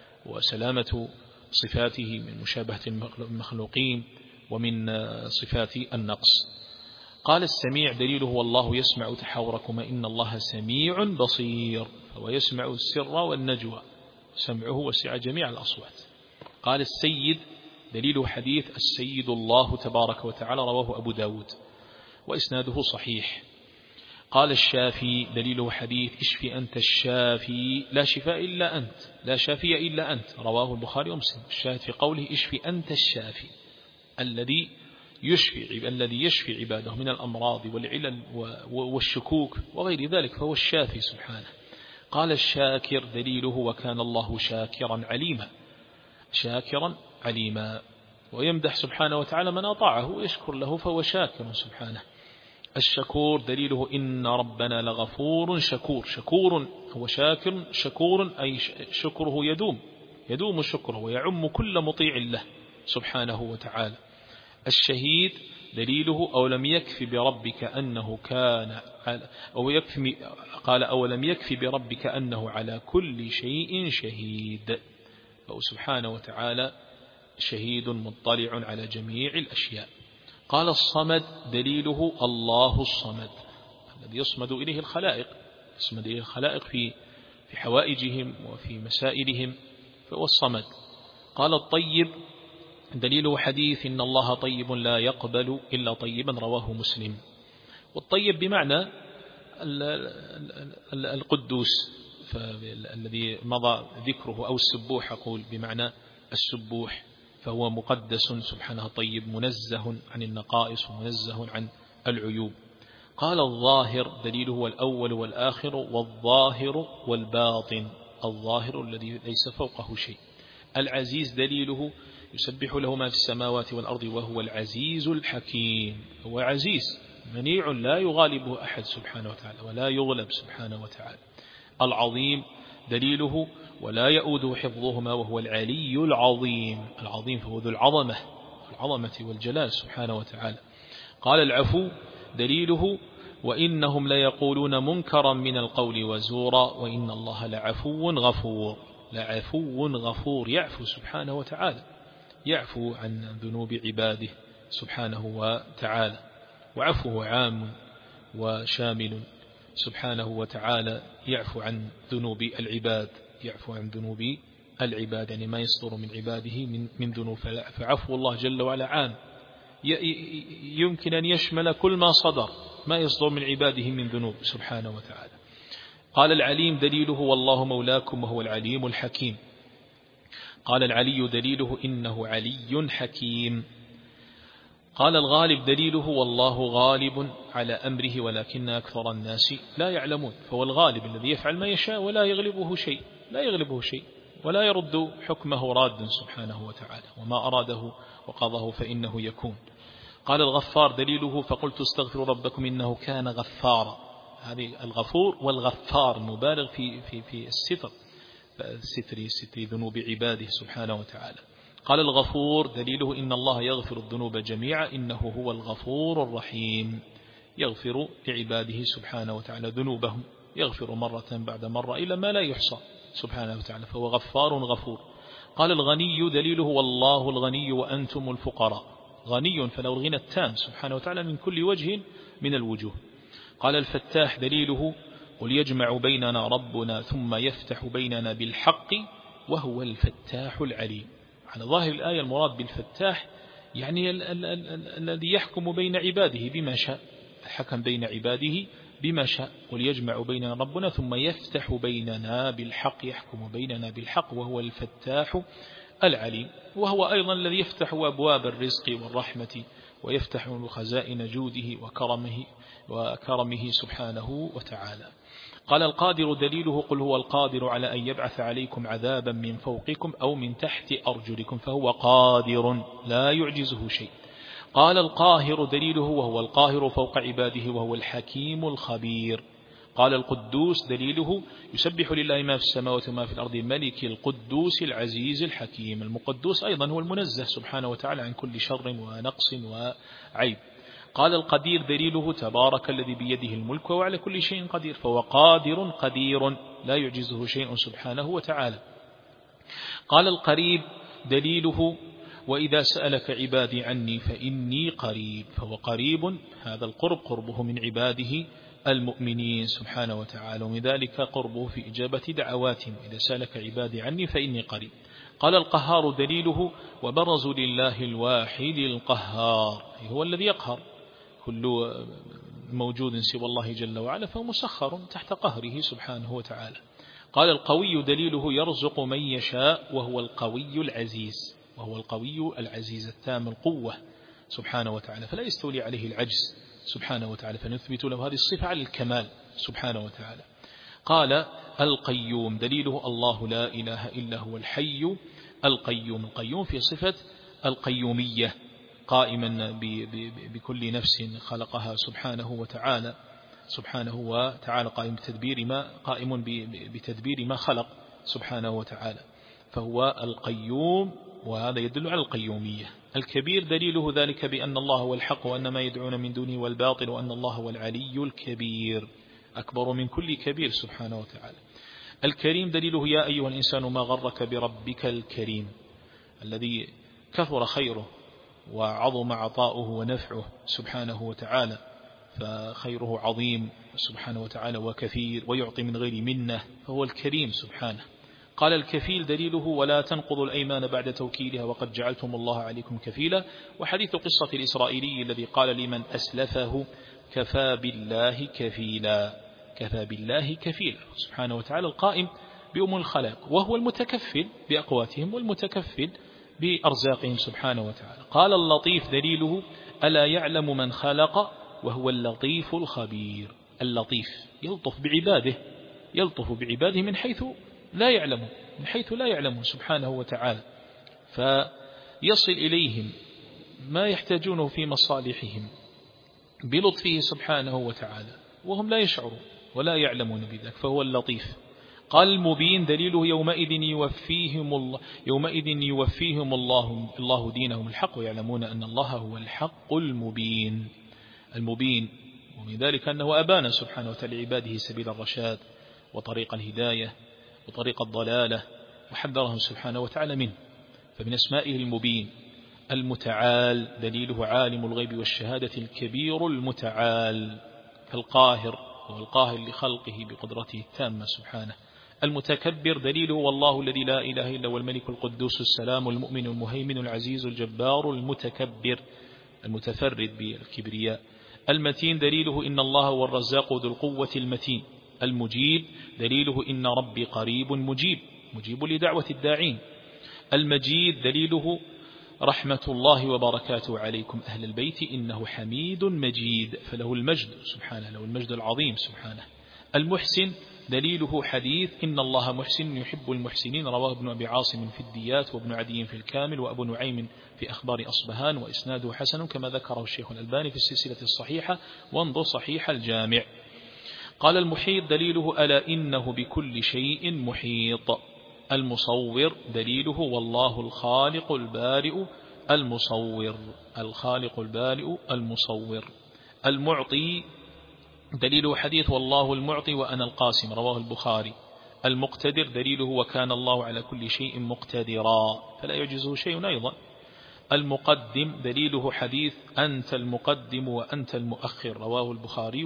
وسلامة صفاته من مشابهة المخلوقين ومن صفات النقص. قال السميع دليله هو الله يسمع تحاوركما إن الله سميع بصير، فهو يسمع السر والنجوى، سمعه وسع جميع الأصوات. قال السيد دليله حديث السيد الله تبارك وتعالى، رواه أبو داود وإسناده صحيح. قال الشافي دليله حديث اشفي أنت الشافي لا شفاء إلا أنت، لا شافي إلا أنت، رواه البخاري ومسلم. الشاهد في قوله اشفي أنت الشافي، الذي يشفي الذي يشفي عباده من الأمراض والعلل والشكوك وغير ذلك، فهو الشافي سبحانه. قال الشاكر دليله وكان الله شاكرا عليما، شاكرا عليما، ويمدح سبحانه وتعالى من أطاعه ويشكر له فهو شاكر سبحانه. الشكور دليله إن ربنا لغفور شكور، شكور هو شاكر شكور أي شكره يدوم، يدوم شكره ويعم كل مطيع له سبحانه وتعالى. الشهيد دليله أولم يكفي بربك أنه كان أو يكفي، قال أولم يكفي بربك أنه على كل شيء شهيد، فهو سبحانه وتعالى شهيد مطلع على جميع الأشياء. قال الصمد دليله الله الصمد، الذي يصمد إليه الخلائق، يصمد إليه الخلائق في في حوائجهم وفي مسائلهم، فهو الصمد. قال الطيب دليله حديث إن الله طيب لا يقبل إلا طيبا رواه مسلم. والطيب بمعنى القدوس الذي مضى ذكره، أو السبوح أقول بمعنى السبوح، فهو مقدس سبحانه طيب منزه عن النقائص ومنزه عن العيوب. قال الظاهر دليله هو الأول والآخر والظاهر والباطن، الظاهر الذي ليس فوقه شيء. العزيز دليله يسبح له ما في السماوات والأرض وهو العزيز الحكيم، هو عزيز منيع لا يغالبه أحد سبحانه وتعالى ولا يغلب سبحانه وتعالى. العظيم دليله ولا يؤوده حفظهما وهو العلي العظيم، العظيم فهو ذو العظمة العظمة والجلال سبحانه وتعالى. قال العفو دليله وإنهم ليقولون منكرا من القول وزورا وإن الله لعفو غفور، لعفو غفور، يعفو سبحانه وتعالى، يعفو عن ذنوب عباده سبحانه وتعالى، وعفوه عام وشامل سبحانه وتعالى، يعفو عن ذنوب العباد، يعفو عن ذنوب العباد، يعني ما يصدر من عباده من من ذنوب، فعفو الله جل وعلا عام يمكن أن يشمل كل ما صدر ما يصدر من عباده من ذنوب سبحانه وتعالى. قال العليم دليله والله مولاكم وهو العليم الحكيم. قال العلي دليله إنه علي حكيم. قال الغالب دليله والله غالب على أمره ولكن أكثر الناس لا يعلمون، فهو الغالب الذي يفعل ما يشاء ولا يغلبه شيء، لا يغلبه شيء ولا يرد حكمه راد سبحانه وتعالى، وما أراده وقضاه فإنه يكون. قال الغفار دليله فقلت استغفروا ربكم إنه كان غفارا، هذه الغفور والغفار مبالغ في في في الستر ستر ستر ذنوب عباده سبحانه وتعالى. قال الغفور دليله إن الله يغفر الذنوب جميعا إنه هو الغفور الرحيم، يغفر لعباده سبحانه وتعالى ذنوبهم، يغفر مرة بعد مرة إلى ما لا يحصى سبحانه وتعالى، فهو غفار غفور. قال الغني دليله والله الغني وأنتم الفقراء، غني فله الغنى التام سبحانه وتعالى من كل وجه من الوجوه. قال الفتاح دليله قل يجمع بيننا ربنا ثم يفتح بيننا بالحق وهو الفتاح العليم. على ظاهر الآية المراد بالفتاح يعني ال ال ال الذي يحكم بين عباده بما شاء، حكم بين عباده بما شاء. قل يجمع بيننا ربنا ثم يفتح بيننا بالحق، يحكم بيننا بالحق وهو الفتاح العليم، وهو أيضا الذي يفتح أبواب الرزق والرحمة ويفتح خزائن جوده وكرمه وكرمه سبحانه وتعالى. قال القادر دليله قل هو القادر على أن يبعث عليكم عذابا من فوقكم أو من تحت أرجلكم فهو قادر لا يعجزه شيء. قال القاهر دليله وهو القاهر فوق عباده وهو الحكيم الخبير. قال القدوس دليله يسبح لله ما في السماوات وما في الأرض ملك القدوس العزيز الحكيم. المقدوس أيضا هو المنزه سبحانه وتعالى عن كل شر ونقص وعيب. قال القدير دليله تبارك الذي بيده الملك وهو على كل شيء قدير، فهو قادر قدير لا يعجزه شيء سبحانه وتعالى. قال القريب دليله وإذا سألك عبادي عني فإني قريب، فهو قريب، هذا القرب قربه من عباده المؤمنين سبحانه وتعالى، ومن ذلك قربه في إجابة دعواتهم إذا سألك عبادي عني فإني قريب. قال القهار دليله وبرزوا لله الواحد القهار، هو الذي يقهر كل موجود سوى الله جل وعلا فهو مسخر تحت قهره سبحانه وتعالى. قال القوي دليله يرزق من يشاء وهو القوي العزيز، وهو القوي العزيز التام القوة سبحانه وتعالى، فلا يستولي عليه العجز سبحانه وتعالى، فنثبت له هذه الصفة على الكمال سبحانه وتعالى. قال القيوم دليله الله لا إله إلا هو الحي القيوم، القيوم في صفة القيومية، قائما بكل نفس خلقها سبحانه وتعالى سبحانه وتعالى، قائم بتدبير ما قائم بتدبير ما خلق سبحانه وتعالى، فهو القيوم، وهذا يدل على القيومية. الكبير دليله ذلك بأن الله هو الحق وأن ما يدعون من دونه والباطل وأن الله هو العلي الكبير أكبر من كل كبير سبحانه وتعالى. الكريم دليله يا أيها الإنسان ما غرك بربك الكريم الذي كثر خيره وعظم عطاؤه ونفعه سبحانه وتعالى، فخيره عظيم سبحانه وتعالى وكثير، ويعطي من غير منه، فهو الكريم سبحانه. قال الكفيل دليله ولا تنقضوا الأيمان بعد توكيدها وقد جعلتم الله عليكم كفيلا. وحديث قصة الإسرائيلي الذي قال لمن أسلفه كفى بالله كفيلا، كفى بالله كفيلا، سبحانه وتعالى القائم بأمور الخلائق، وهو المتكفل بأقواتهم والمتكفل بأرزاقهم سبحانه وتعالى. قال اللطيف دليله ألا يعلم من خلق وهو اللطيف الخبير. اللطيف يلطف بعباده، يلطف بعباده من حيث لا يعلم، من حيث لا يعلم سبحانه وتعالى، فيصل إليهم ما يحتاجونه في مصالحهم بلطفه سبحانه وتعالى وهم لا يشعرون ولا يعلمون بذلك، فهو اللطيف. قال المبين دليله يومئذ يوفيهم الله يومئذ يوفيهم الله الله دينهم الحق ويعلمون أن الله هو الحق المبين. المبين ومن ذلك أنه أبان سبحانه وتعالى عباده سبيل الرشاد وطريق الهداية وطريق الضلالة وحذرهم سبحانه وتعالى منه. فمن أسمائه المبين. المتعال دليله عالم الغيب والشهادة الكبير المتعال، القاهر هو القاهر لخلقه بقدرته التامة سبحانه. المتكبر دليله والله الذي لا إله إلا هو الملك القدوس السلام المؤمن المهيمن العزيز الجبار المتكبر المتفرد بالكبرياء. المتين دليله إن الله هو الرزاق ذو القوة المتين. المجيب دليله إن ربي قريب مجيب، مجيب لدعوة الداعين. المجيد دليله رحمة الله وبركاته عليكم أهل البيت إنه حميد مجيد، فله المجد سبحانه، له المجد العظيم سبحانه. المحسن دليله حديث إن الله محسن يحب المحسنين، رواه ابن أبي عاصم في الديات وابن عدي في الكامل وأبو نعيم في أخبار أصبهان، وإسناده حسن كما ذكره الشيخ الألباني في السلسلة الصحيحة، وانظر صحيح الجامع. قال المحيط دليله ألا إنه بكل شيء محيط. المصور دليله والله الخالق البارئ المصور، الخالق البارئ المصور. المعطي دليله حديث والله المعطي وأنا القاسم، رواه البخاري. المقتدر دليله وكان الله على كل شيء مقتدرا، فلا يعجزه شيء أيضا. المقدم دليله حديث أنت المقدم وأنت المؤخر، رواه البخاري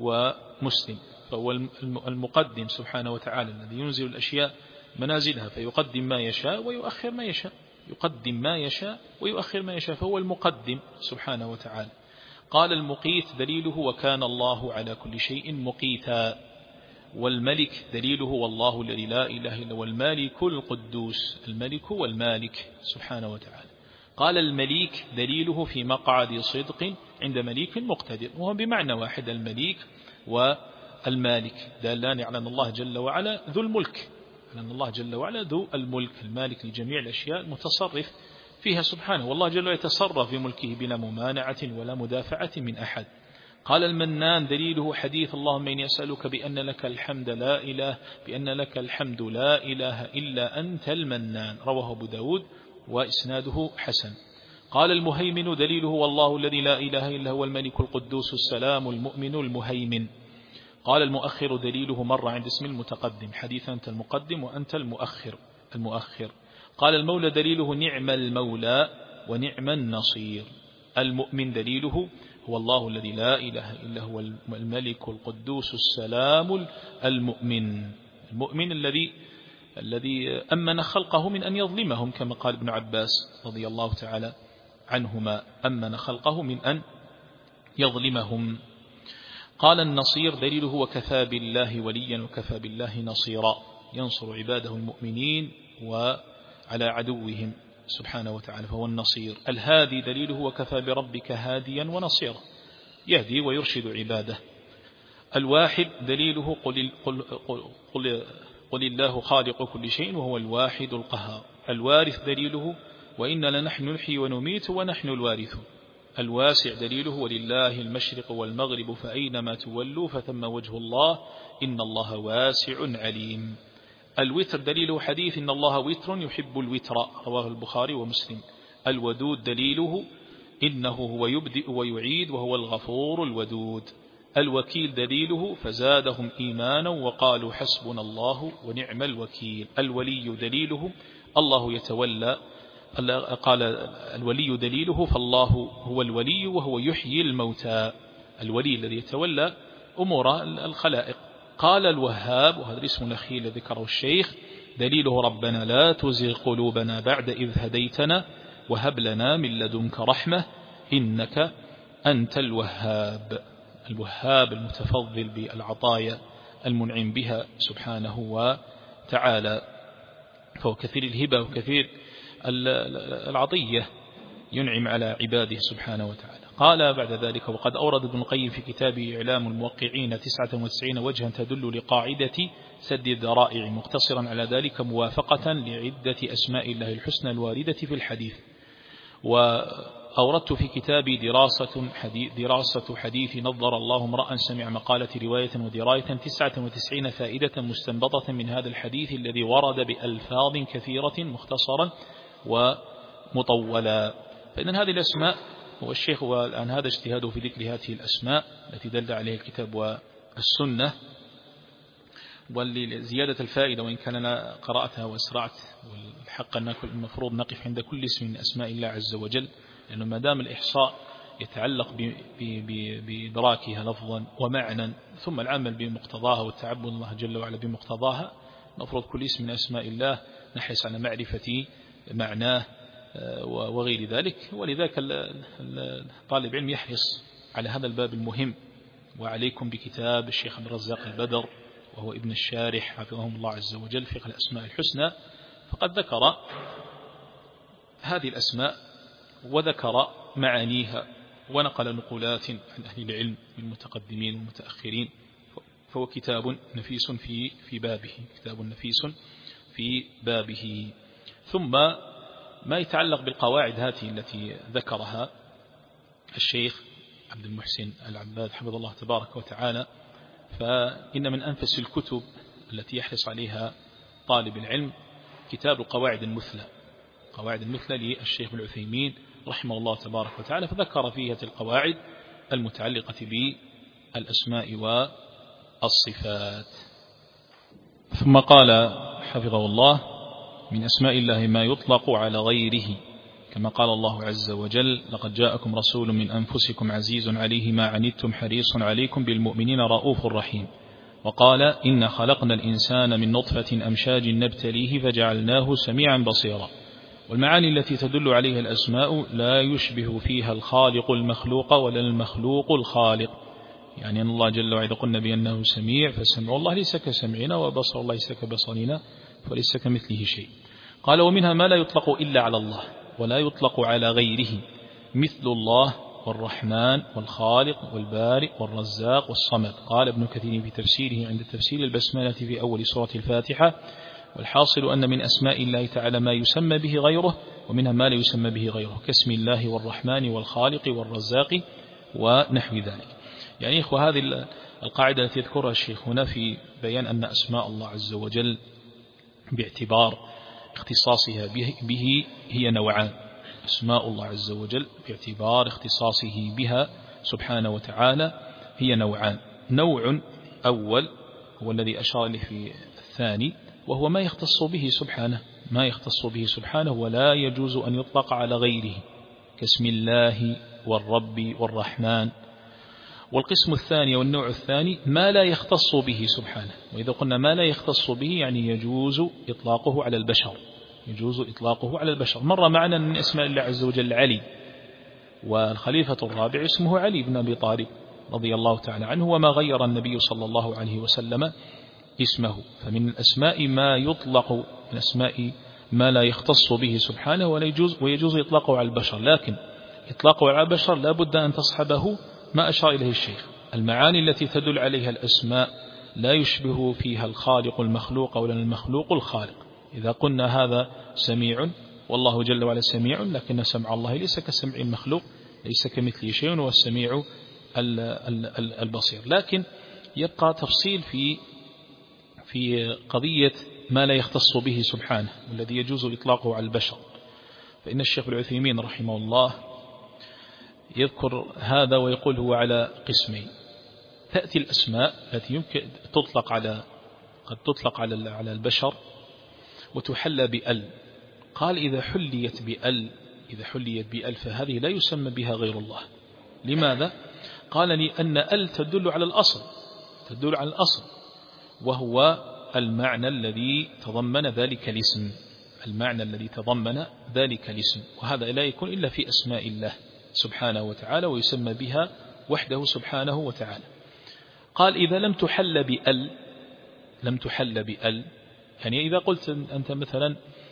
ومسلم. فهو المقدم سبحانه وتعالى الذي ينزل الأشياء منازلها، فيقدم ما يشاء ويؤخر ما يشاء، يقدم ما يشاء ويؤخر ما يشاء، فهو المقدم سبحانه وتعالى. قال المقيت دليله وكان الله على كل شيء مقيتا. والملك دليله والله الذي لا إله إلا هو المالك القدوس، الملك والمالك سبحانه وتعالى. قال المليك دليله في مقعد صدق عند مليك مقتدر، وهو بمعنى واحد، المليك والمالك دالان على أن الله جل وعلا ذو الملك، أن الله جل وعلا ذو الملك المالك لجميع الأشياء المتصرف فيها سبحانه، والله جل وعلا يتصرف في ملكه بلا ممانعة ولا مدافعة من أحد. قال المنان دليله حديث اللهم إني أسألك بأن لك الحمد لا إله بأن لك الحمد لا إله إلا أنت المنان، رواه أبو داود وإسناده حسن. قال المهيمن دليله والله الذي لا إله إلا هو الملك القدوس السلام المؤمن المهيمن. قال المؤخر دليله مر عند اسم المتقدم، حديث أنت المقدم وأنت المؤخر المؤخر. قال المولى دليله نعم المولى ونعم النصير. المؤمن دليله هو الله الذي لا إله إلا هو الملك القدوس السلام المؤمن، المؤمن الذي الذي أمن خلقه من أن يظلمهم، كما قال ابن عباس رضي الله تعالى عنهما أمن خلقه من أن يظلمهم. قال النصير دليله وكفى بالله وليا وكفى بالله نصيرا، ينصر عباده المؤمنين وعلى عدوهم سبحانه وتعالى، فهو النصير. الهادي دليله وكفى بربك هاديا ونصيرا، يهدي ويرشد عباده. الواحد دليله قل, قل, قل, قل, قل الله خالق كل شيء وهو الواحد القهار. الوارث دليله وإن لنحن نحيي ونميت ونحن الوارثون. الواسع دليله ولله المشرق والمغرب فأينما تولوا فثم وجه الله إن الله واسع عليم. الوتر دليله حديث إن الله وتر يحب الوتر، رواه البخاري ومسلم. الودود دليله إنه هو يبدئ ويعيد وهو الغفور الودود. الوكيل دليله فزادهم إيمانا وقالوا حسبنا الله ونعم الوكيل. الولي دليله الله يتولى، قال الولي دليله فالله هو الولي وهو يحيي الموتى. الولي الذي يتولى أمور الخلائق. قال الوهاب، وهذا الاسم الأخير الذي ذكره الشيخ، دليله ربنا لا تزغ قلوبنا بعد إذ هديتنا وهب لنا من لدنك رحمة إنك أنت الوهاب. الوهاب المتفضل بالعطايا المنعم بها سبحانه وتعالى، فهو كثير الهبة وكثير العطية، ينعم على عباده سبحانه وتعالى. قال بعد ذلك: وقد أورد ابن القيم في كتابه إعلام الموقعين تسعة وتسعين وجها تدل لقاعدة سد الذرائع، مقتصرا على ذلك موافقة لعدة أسماء الله الحسنى الواردة في الحديث. وأوردت في كتابي دراسة حديث, دراسة حديث نظر الله امرأ سمع مقالة رواية ودراية تسعة وتسعين فائدة مستنبطة من هذا الحديث الذي ورد بألفاظ كثيرة مختصرا ومطولا. فإن هذه الأسماء، والشيخ والآن هذا اجتهاده في ذكر هذه الأسماء التي دل عليها الكتاب والسنة، ولزيادة الفائدة وإن كان أنا قرأتها وأسرعت، والحق أن المفروض نقف عند كل اسم من أسماء الله عز وجل، لأنه ما دام الإحصاء يتعلق بإدراكها لفظا ومعنى ثم العمل بمقتضاها والتعبد الله جل وعلا بمقتضاها، المفروض كل اسم من أسماء الله نحرص على معرفة معناه وغير ذلك. ولذلك طالب علم يحرص على هذا الباب المهم. وعليكم بكتاب الشيخ عبد الرزاق البدر وهو ابن الشارح حفظهم الله عز وجل فقه الأسماء الحسنى، فقد ذكر هذه الأسماء وذكر معانيها ونقل نقولات عن أهل العلم من المتقدمين والمتأخرين، فهو كتاب نفيس في في بابه كتاب نفيس في بابه. ثم ما يتعلق بالقواعد هذه التي ذكرها الشيخ عبد المحسن العباد حفظه الله تبارك وتعالى، فإن من أنفس الكتب التي يحرص عليها طالب العلم كتاب القواعد المثلى، قواعد المثلى للشيخ العثيمين رحمه الله تبارك وتعالى، فذكر فيها القواعد المتعلقة بالأسماء والصفات. ثم قال حفظه الله: من أسماء الله ما يطلق على غيره، كما قال الله عز وجل: لقد جاءكم رسول من أنفسكم عزيز عليه ما عنتم حريص عليكم بالمؤمنين رؤوف رحيم. وقال: إن خلقنا الإنسان من نطفة أمشاج نبتليه فجعلناه سميعا بصيرا. والمعاني التي تدل عليها الأسماء لا يشبه فيها الخالق المخلوق ولا المخلوق الخالق، يعني أن الله جل وعلا قلنا بأنه سميع، فسمع الله ليس كسمعنا وبصر الله ليس كبصرنا وليس كمثله شيء. قال: ومنها ما لا يطلق إلا على الله ولا يطلق على غيره، مثل الله والرحمن والخالق والبارئ والرزاق والصمد. قال ابن كثير في تفسيره عند تفسير البسملة في أول سورة الفاتحة: والحاصل أن من أسماء الله تعالى ما يسمى به غيره، ومنها ما لا يسمى به غيره، كاسم الله والرحمن والخالق والرزاق ونحو ذلك. يعني إخوة، هذه القاعدة التي يذكرها الشيخ هنا في بيان أن أسماء الله عز وجل باعتبار اختصاصها به هي نوعان. أسماء الله عز وجل باعتبار اختصاصه بها سبحانه وتعالى هي نوعان. نوع أول هو الذي أشار إليه في الثاني، وهو ما يختص به سبحانه ما يختص به سبحانه ولا يجوز أن يطلق على غيره، كاسم الله والرب والرحمن. والقسم الثاني والنوع الثاني ما لا يختص به سبحانه، وإذا قلنا ما لا يختص به يعني يجوز إطلاقه على البشر يجوز إطلاقه على البشر. مر معنا من أسماء الله عز وجل علي، والخليفة الرابع اسمه علي بن أبي طالب رضي الله تعالى عنه، وما غير النبي صلى الله عليه وسلم اسمه. فمن الأسماء ما يطلق من أسماء ما لا يختص به سبحانه ولا يجوز ويجوز إطلاقه على البشر، لكن إطلاقه على البشر لا بد أن تصحبه ما أشار إليه الشيخ، المعاني التي تدل عليها الأسماء لا يشبه فيها الخالق المخلوق ولا المخلوق الخالق. إذا قلنا هذا سميع والله جل وعلا سميع، لكن سمع الله ليس كسمع المخلوق، ليس كمثله شيء، هو السميع البصير. لكن يبقى تفصيل في في قضية ما لا يختص به سبحانه والذي يجوز إطلاقه على البشر. فإن الشيخ العثيمين رحمه الله يذكر هذا ويقول هو على قسمين. تأتي الأسماء التي يمكن تطلق على قد تطلق على على البشر وتحلى بأل. قال: إذا حليت بأل إذا حليت بأل فهذه لا يسمى بها غير الله. لماذا؟ قال لي أن ال تدل على الأصل، تدل على الأصل، وهو المعنى الذي تضمن ذلك الاسم، المعنى الذي تضمن ذلك الاسم، وهذا لا يكون إلا في أسماء الله سبحانه وتعالى، ويسمى بها وحده سبحانه وتعالى. قال إذا لم تحل بأل، لم تحل بأل، يعني إذا قلت أنت مثلا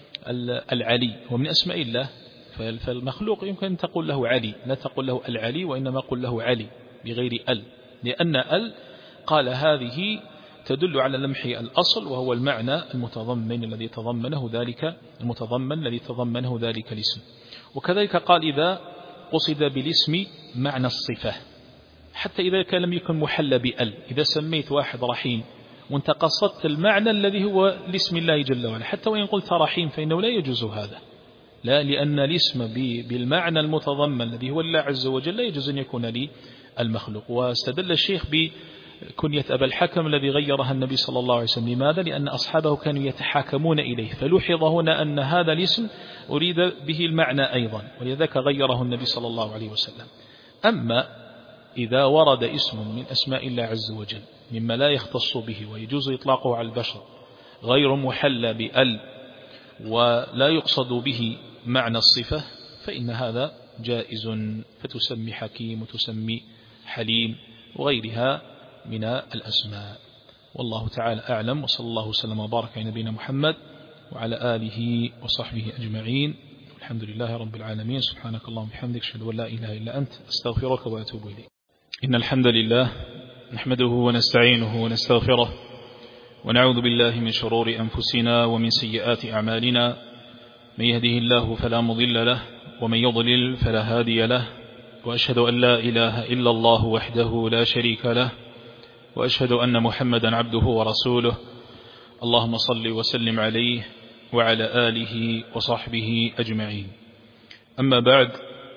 العلي ومن أسماء الله، فالمخلوق يمكن أن تقول له علي، لا تقول له العلي، وإنما قل له علي بغير ال، لأن ال قال هذه تدل على لمح الأصل، وهو المعنى المتضمن الذي تضمنه ذلك المتضمن الذي تضمنه ذلك الاسم. وكذلك قال إذا قصد بالاسم معنى الصفة، حتى إذا كان لم يكن محل بأل، إذا سميت واحد رحيم وانت قصدت المعنى الذي هو لاسم الله جل وعلا، حتى وإن قلت رحيم فإنه لا يجوز هذا، لا، لأن الاسم بالمعنى المتضمن الذي هو الله عز وجل لا يجوز أن يكون لي المخلوق. واستدل الشيخ بكنية أبا الحكم الذي غيرها النبي صلى الله عليه وسلم. لماذا؟ لأن أصحابه كانوا يتحاكمون إليه، فلوحظ هنا أن هذا الاسم أريد به المعنى أيضا، ولذلك غيره النبي صلى الله عليه وسلم. أما إذا ورد اسم من أسماء الله عز وجل مما لا يختص به ويجوز إطلاقه على البشر غير محل بأل ولا يقصد به معنى الصفة، فإن هذا جائز، فتسمي حكيم وتسمي حليم وغيرها من الأسماء. والله تعالى أعلم، وصلى الله وسلم وبارك على نبينا محمد وعلى آله وصحبه أجمعين. الحمد لله رب العالمين. سبحانك اللهم وبحمدك، أشهد أن لا إله إلا أنت، أستغفرك وأتوب إليك. إن الحمد لله نحمده ونستعينه ونستغفره، ونعوذ بالله من شرور أنفسنا ومن سيئات أعمالنا، من يهده الله فلا مضل له، ومن يضلل فلا هادي له، وأشهد أن لا إله إلا الله وحده لا شريك له، وأشهد أن محمدا عبده ورسوله. اللهم صل وسلم عليه وعلى آله وصحبه أجمعين. أما بعد،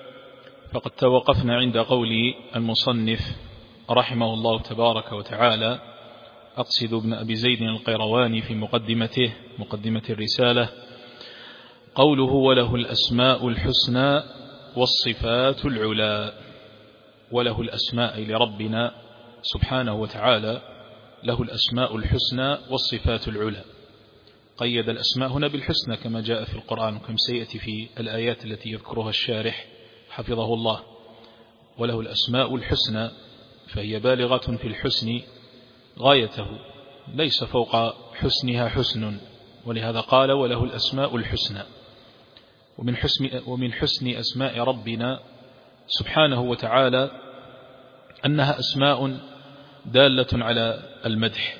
فقد توقفنا عند قول المصنف رحمه الله تبارك وتعالى، أقصد ابن أبي زيد القيرواني في مقدمته مقدمة الرسالة، قوله وله الأسماء الحسنى والصفات العلى. وله الأسماء لربنا سبحانه وتعالى، له الأسماء الحسنى والصفات العلى. قيد الأسماء هنا بالحسنى كما جاء في القرآن، وكما سيأتي في الآيات التي يذكرها الشارح حفظه الله. وله الأسماء الحسنى، فهي بالغة في الحسن غايته، ليس فوق حسنها حسن، ولهذا قال وله الأسماء الحسنى. ومن حسن, ومن حسن أسماء ربنا سبحانه وتعالى أنها أسماء دالة على المدح،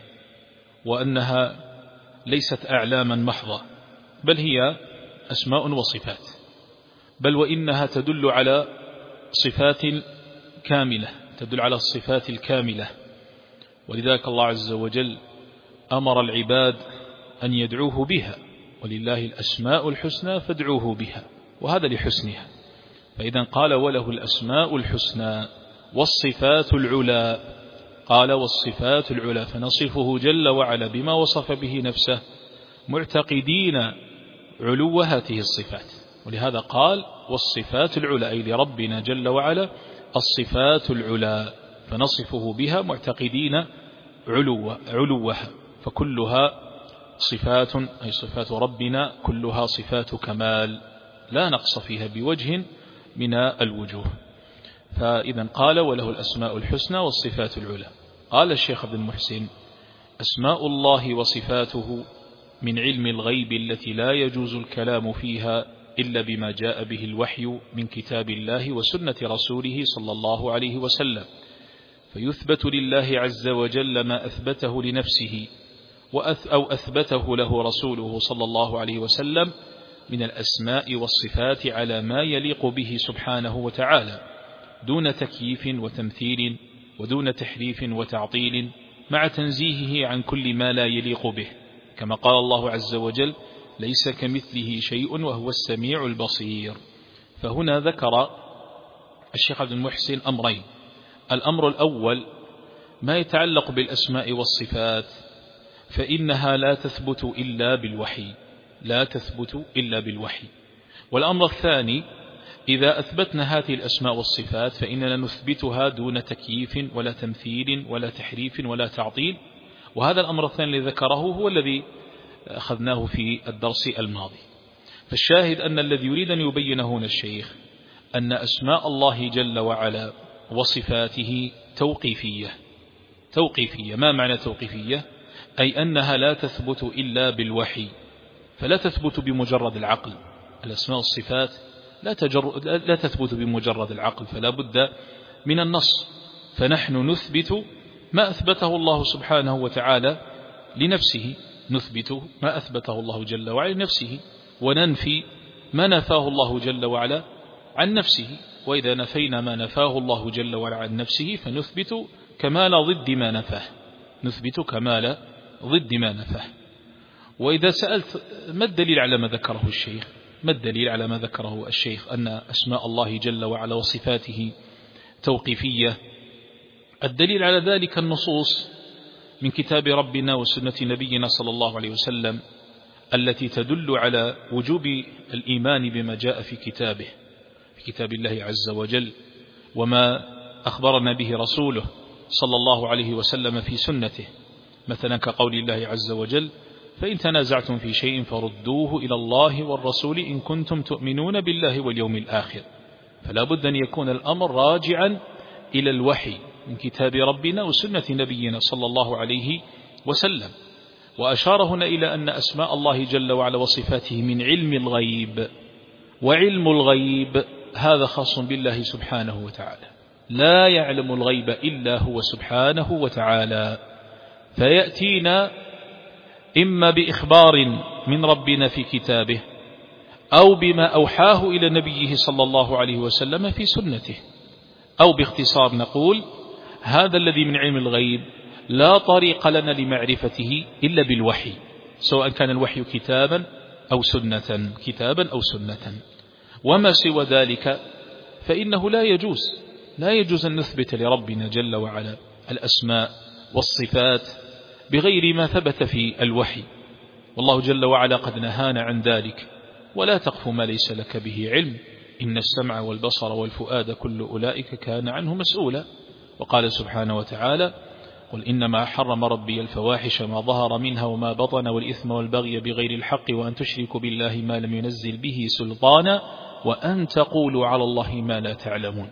وأنها ليست أعلاما محضة، بل هي أسماء وصفات، بل وإنها تدل على صفات كاملة، تدل على الصفات الكاملة. ولذلك الله عز وجل أمر العباد أن يدعوه بها، ولله الأسماء الحسنى فادعوه بها، وهذا لحسنها. فإذا قال وله الأسماء الحسنى والصفات العلى، قال والصفات العلى، فنصفه جل وعلا بما وصف به نفسه معتقدين علو هذه الصفات. ولهذا قال والصفات العلى، أي لربنا جل وعلا الصفات العلى، فنصفه بها معتقدين علو علوها، فكلها صفات، أي صفات ربنا كلها صفات كمال لا نقص فيها بوجه من الوجوه. فإذا قال وله الأسماء الحسنى والصفات العلى. قال الشيخ ابن المحسن أسماء الله وصفاته من علم الغيب التي لا يجوز الكلام فيها إلا بما جاء به الوحي من كتاب الله وسنة رسوله صلى الله عليه وسلم، فيثبت لله عز وجل ما أثبته لنفسه أو أثبته له رسوله صلى الله عليه وسلم من الأسماء والصفات على ما يليق به سبحانه وتعالى، دون تكييف وتمثيل ودون تحريف وتعطيل، مع تنزيهه عن كل ما لا يليق به، كما قال الله عز وجل ليس كمثله شيء وهو السميع البصير. فهنا ذكر الشيخ عبد المحسن أمرين. الأمر الأول ما يتعلق بالأسماء والصفات، فإنها لا تثبت إلا بالوحي، لا تثبت إلا بالوحي. والأمر الثاني إذا أثبتنا هذه الأسماء والصفات فإننا نثبتها دون تكييف ولا تمثيل ولا تحريف ولا تعطيل. وهذا الأمر الثاني الذي ذكره هو الذي أخذناه في الدرس الماضي. فالشاهد أن الذي يريد أن يبين هنا الشيخ أن أسماء الله جل وعلا وصفاته توقيفية. توقيفية. ما معنى توقيفية؟ أي أنها لا تثبت إلا بالوحي، فلا تثبت بمجرد العقل. الأسماء والصفات لا, تجر... لا تثبت بمجرد العقل، فلا بد من النص. فنحن نثبت ما أثبته الله سبحانه وتعالى لنفسه، نثبت ما أثبته الله جل وعلا لنفسه، وننفي ما نفاه الله جل وعلا عن نفسه. وإذا نفينا ما نفاه الله جل وعلا عن نفسه فنثبت كمال ضد ما نفاه، نثبت كمال ضد ما نفاه. وإذا سألت ما الدليل على ما ذكره الشيخ؟ ما الدليل على ما ذكره الشيخ أن أسماء الله جل وعلا وصفاته توقيفية؟ الدليل على ذلك النصوص من كتاب ربنا وسنة نبينا صلى الله عليه وسلم التي تدل على وجوب الإيمان بما جاء في كتابه، في كتاب الله عز وجل، وما أخبرنا به رسوله صلى الله عليه وسلم في سنته، مثلا كقول الله عز وجل: فإن تنازعتم في شيء فردوه إلى الله والرسول إن كنتم تؤمنون بالله واليوم الآخر. فلا بد أن يكون الأمر راجعا إلى الوحي من كتاب ربنا وسنة نبينا صلى الله عليه وسلم. وأشار هنا إلى أن أسماء الله جل وعلا وصفاته من علم الغيب، وعلم الغيب هذا خاص بالله سبحانه وتعالى، لا يعلم الغيب إلا هو سبحانه وتعالى. فيأتينا إما بإخبار من ربنا في كتابه أو بما أوحاه إلى نبيه صلى الله عليه وسلم في سنته، أو باختصار نقول هذا الذي من علم الغيب لا طريق لنا لمعرفته إلا بالوحي، سواء كان الوحي كتابا أو سنة، كتابا أو سنة. وما سوى ذلك فإنه لا يجوز لا يجوز أن نثبت لربنا جل وعلا الأسماء والصفات بغير ما ثبت في الوحي، والله جل وعلا قد نهانا عن ذلك: ولا تقف ما ليس لك به علم إن السمع والبصر والفؤاد كل أولئك كان عنه مسؤولا. وقال سبحانه وتعالى: قل إنما حرم ربي الفواحش ما ظهر منها وما بطن والإثم والبغي بغير الحق وأن تشركوا بالله ما لم ينزل به سلطانا وأن تقولوا على الله ما لا تعلمون.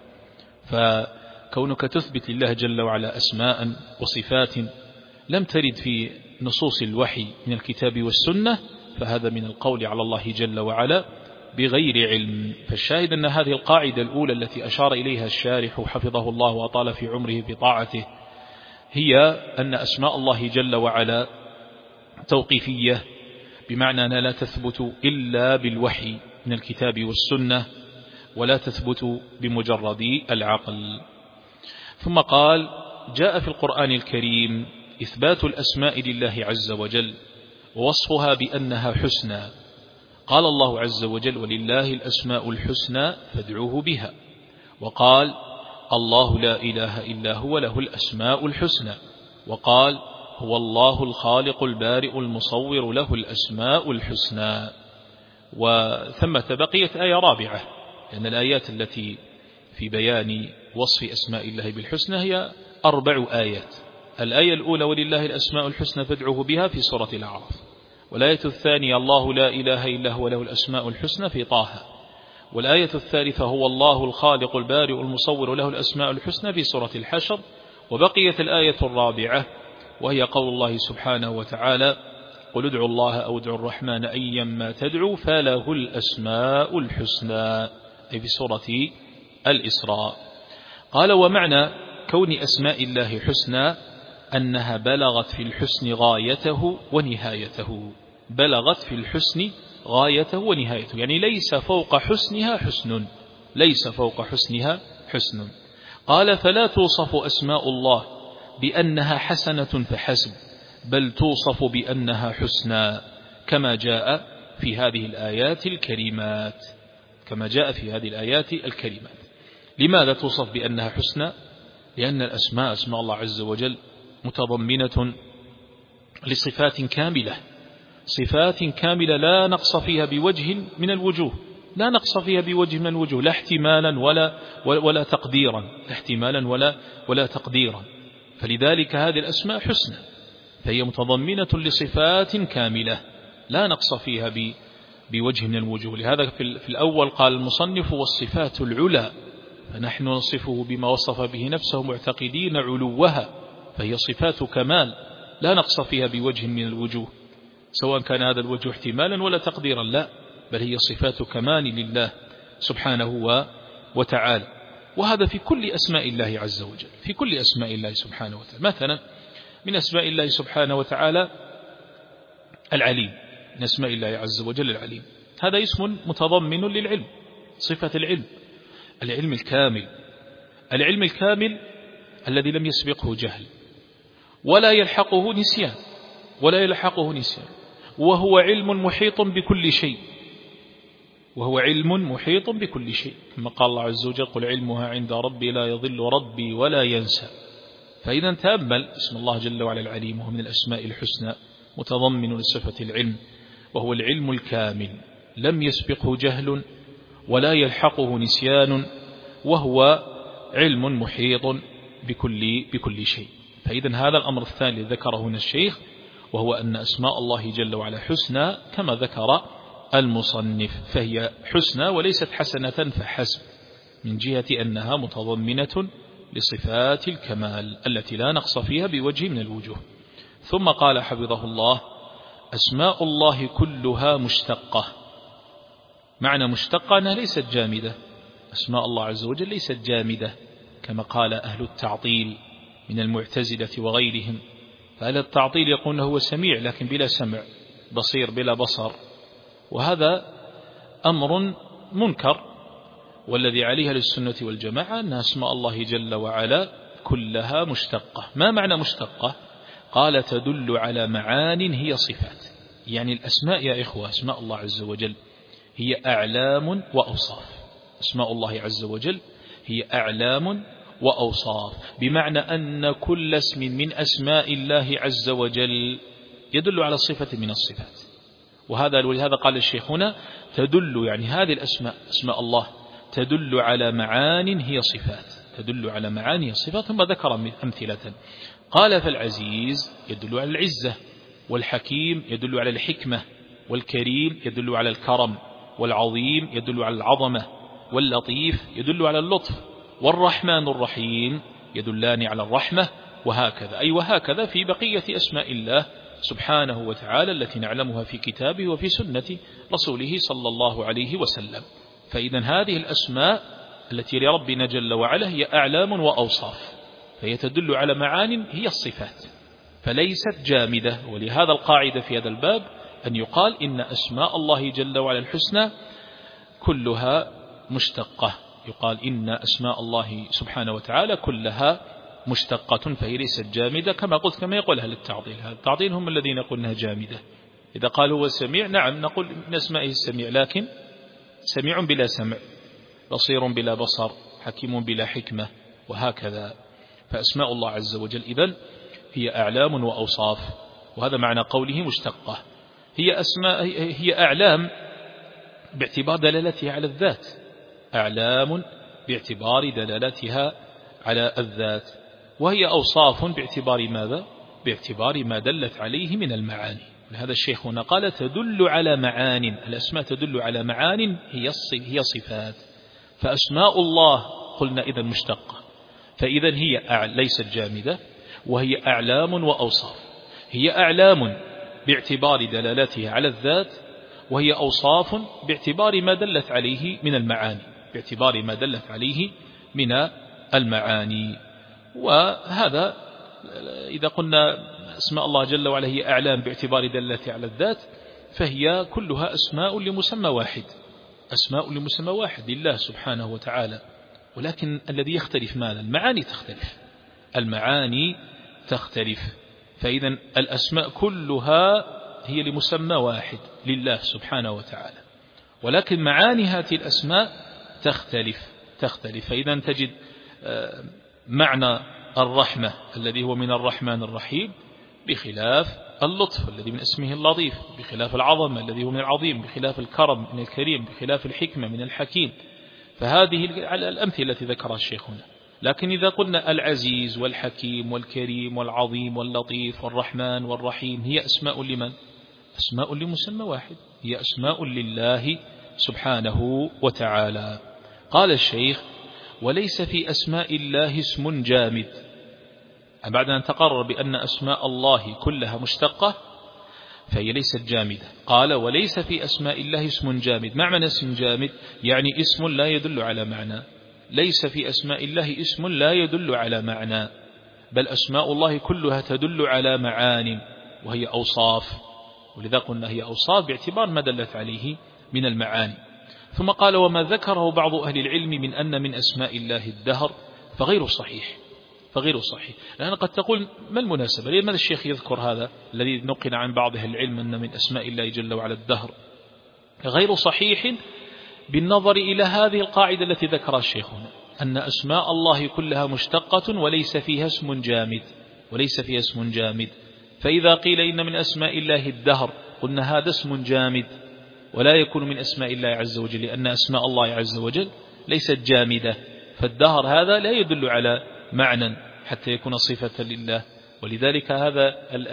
فكونك تثبت لله جل وعلا أسماء وصفات لم ترد في نصوص الوحي من الكتاب والسنة فهذا من القول على الله جل وعلا بغير علم. فالشاهد أن هذه القاعدة الأولى التي أشار إليها الشارح حفظه الله وأطال في عمره بطاعته هي أن أسماء الله جل وعلا توقيفية، بمعنى أنها لا تثبت إلا بالوحي من الكتاب والسنة، ولا تثبت بمجرد العقل. ثم قال: جاء في القرآن الكريم إثبات الأسماء لله عز وجل ووصفها بأنها حسنى. قال الله عز وجل: ولله الأسماء الحسنى فادعوه بها. وقال: الله لا إله إلا هو له الأسماء الحسنى. وقال: هو الله الخالق البارئ المصور له الأسماء الحسنى. وثمة بقية آية رابعة، لأن الآيات التي في بيان وصف أسماء الله بالحسنى هي أربع آيات. الآية الأولى: ولله الأسماء الحسنى فادعوه بها في سورة الأعراف. والآية الثانية: الله لا إله إلا هو له الأسماء الحسنى في طه. والآية الثالثة: هو الله الخالق البارئ المصور له الأسماء الحسنى في سورة الحشر. وبقيت الآية الرابعة وهي قول الله سبحانه وتعالى: قل ادعوا الله أو ادعوا الرحمن أيما تدعوا فله الأسماء الحسنى، أي في سورة الإسراء. قال: ومعنى كون أسماء الله حسنى أنها بلغت في الحسن غايته ونهايته، بلغت في الحسن غايته ونهايته، يعني ليس فوق حسنها حسن، ليس فوق حسنها حسن. قال: فلا توصف أسماء الله بأنها حسنة فحسب، بل توصف بأنها حسنى، كما جاء في هذه الآيات الكريمات، كما جاء في هذه الآيات الكريمات. لماذا توصف بأنها حسنى؟ لأن الأسماء أسماء الله عز وجل متضمنة لصفات كاملة، صفات كاملة لا نقص فيها بوجه من الوجوه، لا نقص فيها بوجه من الوجوه، لا احتمالا ولا ولا تقديرا، لا احتمالا ولا ولا تقديرا. فلذلك هذه الأسماء حسنى، فهي متضمنة لصفات كاملة لا نقص فيها بوجه من الوجوه. لهذا في الأول قال المصنف والصفات العلى، فنحن نصفه بما وصف به نفسه معتقدين علوها، فهي صفات كمال لا نقص فيها بوجه من الوجوه، سواء كان هذا الوجه احتمالا ولا تقديرا، لا، بل هي صفات كمال لله سبحانه وتعالى. وهذا في كل أسماء الله عز وجل، في كل أسماء الله سبحانه وتعالى. مثلا من أسماء الله سبحانه وتعالى العليم، من أسماء الله عز وجل العليم، هذا اسم متضمن للعلم، صفة العلم، العلم الكامل، العلم الكامل الذي لم يسبقه جهل ولا يلحقه نسيان، ولا يلحقه نسيان، وهو علم محيط بكل شيء، وهو علم محيط بكل شيء، كما قال الله عز وجل قل علمها عند ربي لا يضل ربي ولا ينسى. فإذا تأمل اسم الله جل وعلا العليم، وهو من الأسماء الحسنى متضمن لصفة العلم، وهو العلم الكامل لم يسبقه جهل ولا يلحقه نسيان، وهو علم محيط بكل, بكل شيء. فإذا هذا الأمر الثاني ذكره هنا الشيخ، وهو أن أسماء الله جل وعلا حسنى كما ذكر المصنف، فهي حسنى وليست حسنة فحسب، من جهة أنها متضمنة لصفات الكمال التي لا نقص فيها بوجه من الوجوه. ثم قال حفظه الله أسماء الله كلها مشتقة. معنى مشتقة أنها ليست جامدة، أسماء الله عز وجل ليست جامدة كما قال أهل التعطيل من المعتزلة وغيرهم. فأهل التعطيل يقول هو سميع لكن بلا سمع، بصير بلا بصر، وهذا أمر منكر، والذي عليها للسنة والجماعة أن أسماء الله جل وعلا كلها مشتقة. ما معنى مشتقة؟ قال تدل على معان هي صفات، يعني الأسماء يا إخوة أسماء الله عز وجل هي أعلام وأوصاف، أسماء الله عز وجل هي أعلام وأوصاف، بمعنى أن كل اسم من أسماء الله عز وجل يدل على صفة من الصفات. وهذا ولهذا قال الشيخ هنا تدل، يعني هذه الأسماء أسماء الله تدل على معان هي صفات، تدل على معان هي صفات. ثم ذكر أمثلة، قال فالعزيز يدل على العزة، والحكيم يدل على الحكمة، والكريم يدل على الكرم، والعظيم يدل على العظمة، واللطيف يدل على اللطف، والرحمن الرحيم يدلان على الرحمة، وهكذا أي وهكذا في بقية أسماء الله سبحانه وتعالى التي نعلمها في كتابه وفي سنة رسوله صلى الله عليه وسلم. فإذا هذه الأسماء التي لربنا جل وعلا هي أعلام وأوصاف، فهي تدل على معان هي الصفات، فليست جامدة. ولهذا القاعدة في هذا الباب أن يقال إن أسماء الله جل وعلا الحسنى كلها مشتقة، يقال إن أسماء الله سبحانه وتعالى كلها مشتقة، فهي ليست جامدة كما قلت، كما يقول أهل التعطيل. هذا التعطيل هم الذين يقولون أنها جامدة. إذا قال هو سميع، نعم نقول من أسمائه السميع، لكن سميع بلا سمع، بصير بلا بصر، حكيم بلا حكمة، وهكذا. فأسماء الله عز وجل إذن هي أعلام وأوصاف، وهذا معنى قوله مشتقة. هي أسماء هي أعلام باعتبار دلالتها على الذات، أعلام باعتبار دلالتها على الذات، وهي أوصاف باعتبار ماذا؟ باعتبار ما دلت عليه من المعاني. لهذا الشيخ هنا قال تدل على معان، الأسماء تدل على معان هي صفات. فأسماء الله قلنا إذا مشتقة، فإذا هي ليست جامدة، وهي أعلام وأوصاف. هي أعلام باعتبار دلالتها على الذات، وهي أوصاف باعتبار ما دلت عليه من المعاني، باعتبار ما دلت عليه من المعاني. وهذا إذا قلنا أسماء الله جل وعلا هي أعلام باعتبار دلالتها على الذات، فهي كلها أسماء لمسمى واحد، أسماء لمسمى واحد لله سبحانه وتعالى. ولكن الذي يختلف ماذا؟ المعاني تختلف، المعاني تختلف. فإذا الأسماء كلها هي لمسمى واحد لله سبحانه وتعالى، ولكن معاني هذه الأسماء تختلف تختلف. فإذا تجد معنى الرحمة الذي هو من الرحمن الرحيم بخلاف اللطف الذي من اسمه اللطيف، بخلاف العظمة الذي هو من العظيم، بخلاف الكرم من الكريم، بخلاف الحكمة من الحكيم. فهذه الأمثلة التي ذكرها الشيخ هنا. لكن إذا قلنا العزيز والحكيم والكريم والعظيم واللطيف والرحمن والرحيم هي أسماء لمن؟ أسماء لمسمى واحد، هي أسماء لله سبحانه وتعالى. قال الشيخ: وليس في أسماء الله اسم جامد. بعد أن تقرر بأن أسماء الله كلها مشتقة فهي ليست جامدة. قال: وليس في أسماء الله اسم جامد. ما معنى اسم جامد؟ يعني اسم لا يدل على معنى. ليس في أسماء الله اسم لا يدل على معنى، بل أسماء الله كلها تدل على معاني وهي أوصاف، ولذا قلنا هي أوصاف باعتبار ما دلت عليه من المعاني. ثم قال: وما ذكره بعض أهل العلم من أن من أسماء الله الدهر فغير صحيح. فغير صحيح، لأن قد تقول ما المناسبة؟ لماذا الشيخ يذكر هذا الذي نقل عن بعض أهل العلم أن من أسماء الله جل وعلا الدهر؟ غير صحيح بالنظر إلى هذه القاعدة التي ذكرها الشيخ هنا، أن أسماء الله كلها مشتقة وليس فيها اسم جامد، وليس فيها اسم جامد. فإذا قيل إن من أسماء الله الدهر قلنا هذا اسم جامد ولا يكون من أسماء الله عز وجل، لأن أسماء الله عز وجل ليست جامدة. فالدهر هذا لا يدل على معنى حتى يكون صفة لله. ولذلك هذا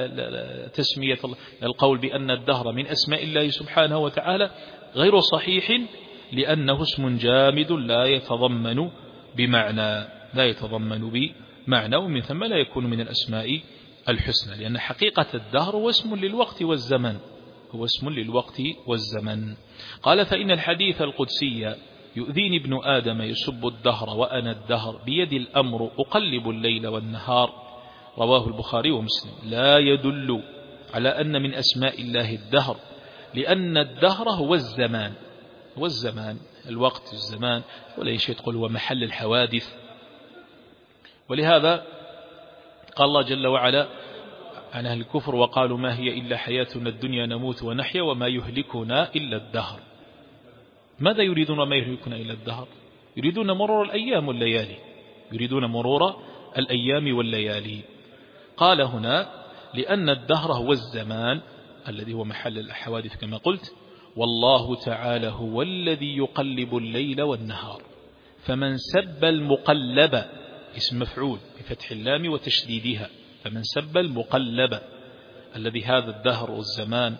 تسمية القول بأن الدهر من أسماء الله سبحانه وتعالى غير صحيح، لأنه اسم جامد لا يتضمن بمعنى، لا يتضمن بمعنى، ومن ثم لا يكون من الأسماء الحسنى، لأن حقيقة الدهر هو اسم للوقت والزمن، هو اسم للوقت والزمن. قال: فإن الحديث القدسي يؤذيني ابن آدم يسب الدهر وأنا الدهر بيدي الأمر أقلب الليل والنهار، رواه البخاري ومسلم، لا يدل على أن من أسماء الله الدهر، لأن الدهر هو الزمان، هو الزمان، الوقت، الزمان، ولا شيء تقول هو محل الحوادث. ولهذا قال الله جل وعلا عن أهل الكفر: وقالوا ما هي إلا حياتنا الدنيا نموت ونحيا وما يهلكنا إلا الدهر. ماذا يريدون ما يهلكنا إلا الدهر؟ يريدون مرور الأيام والليالي، يريدون مرور الأيام والليالي. قال هنا: لأن الدهر هو الزمان الذي هو محل الحوادث كما قلت، والله تعالى هو الذي يقلب الليل والنهار. فمن سب المقلب، اسم مفعول بفتح اللام وتشديدها، فمن سب المقلب الذي هذا الدهر والزمان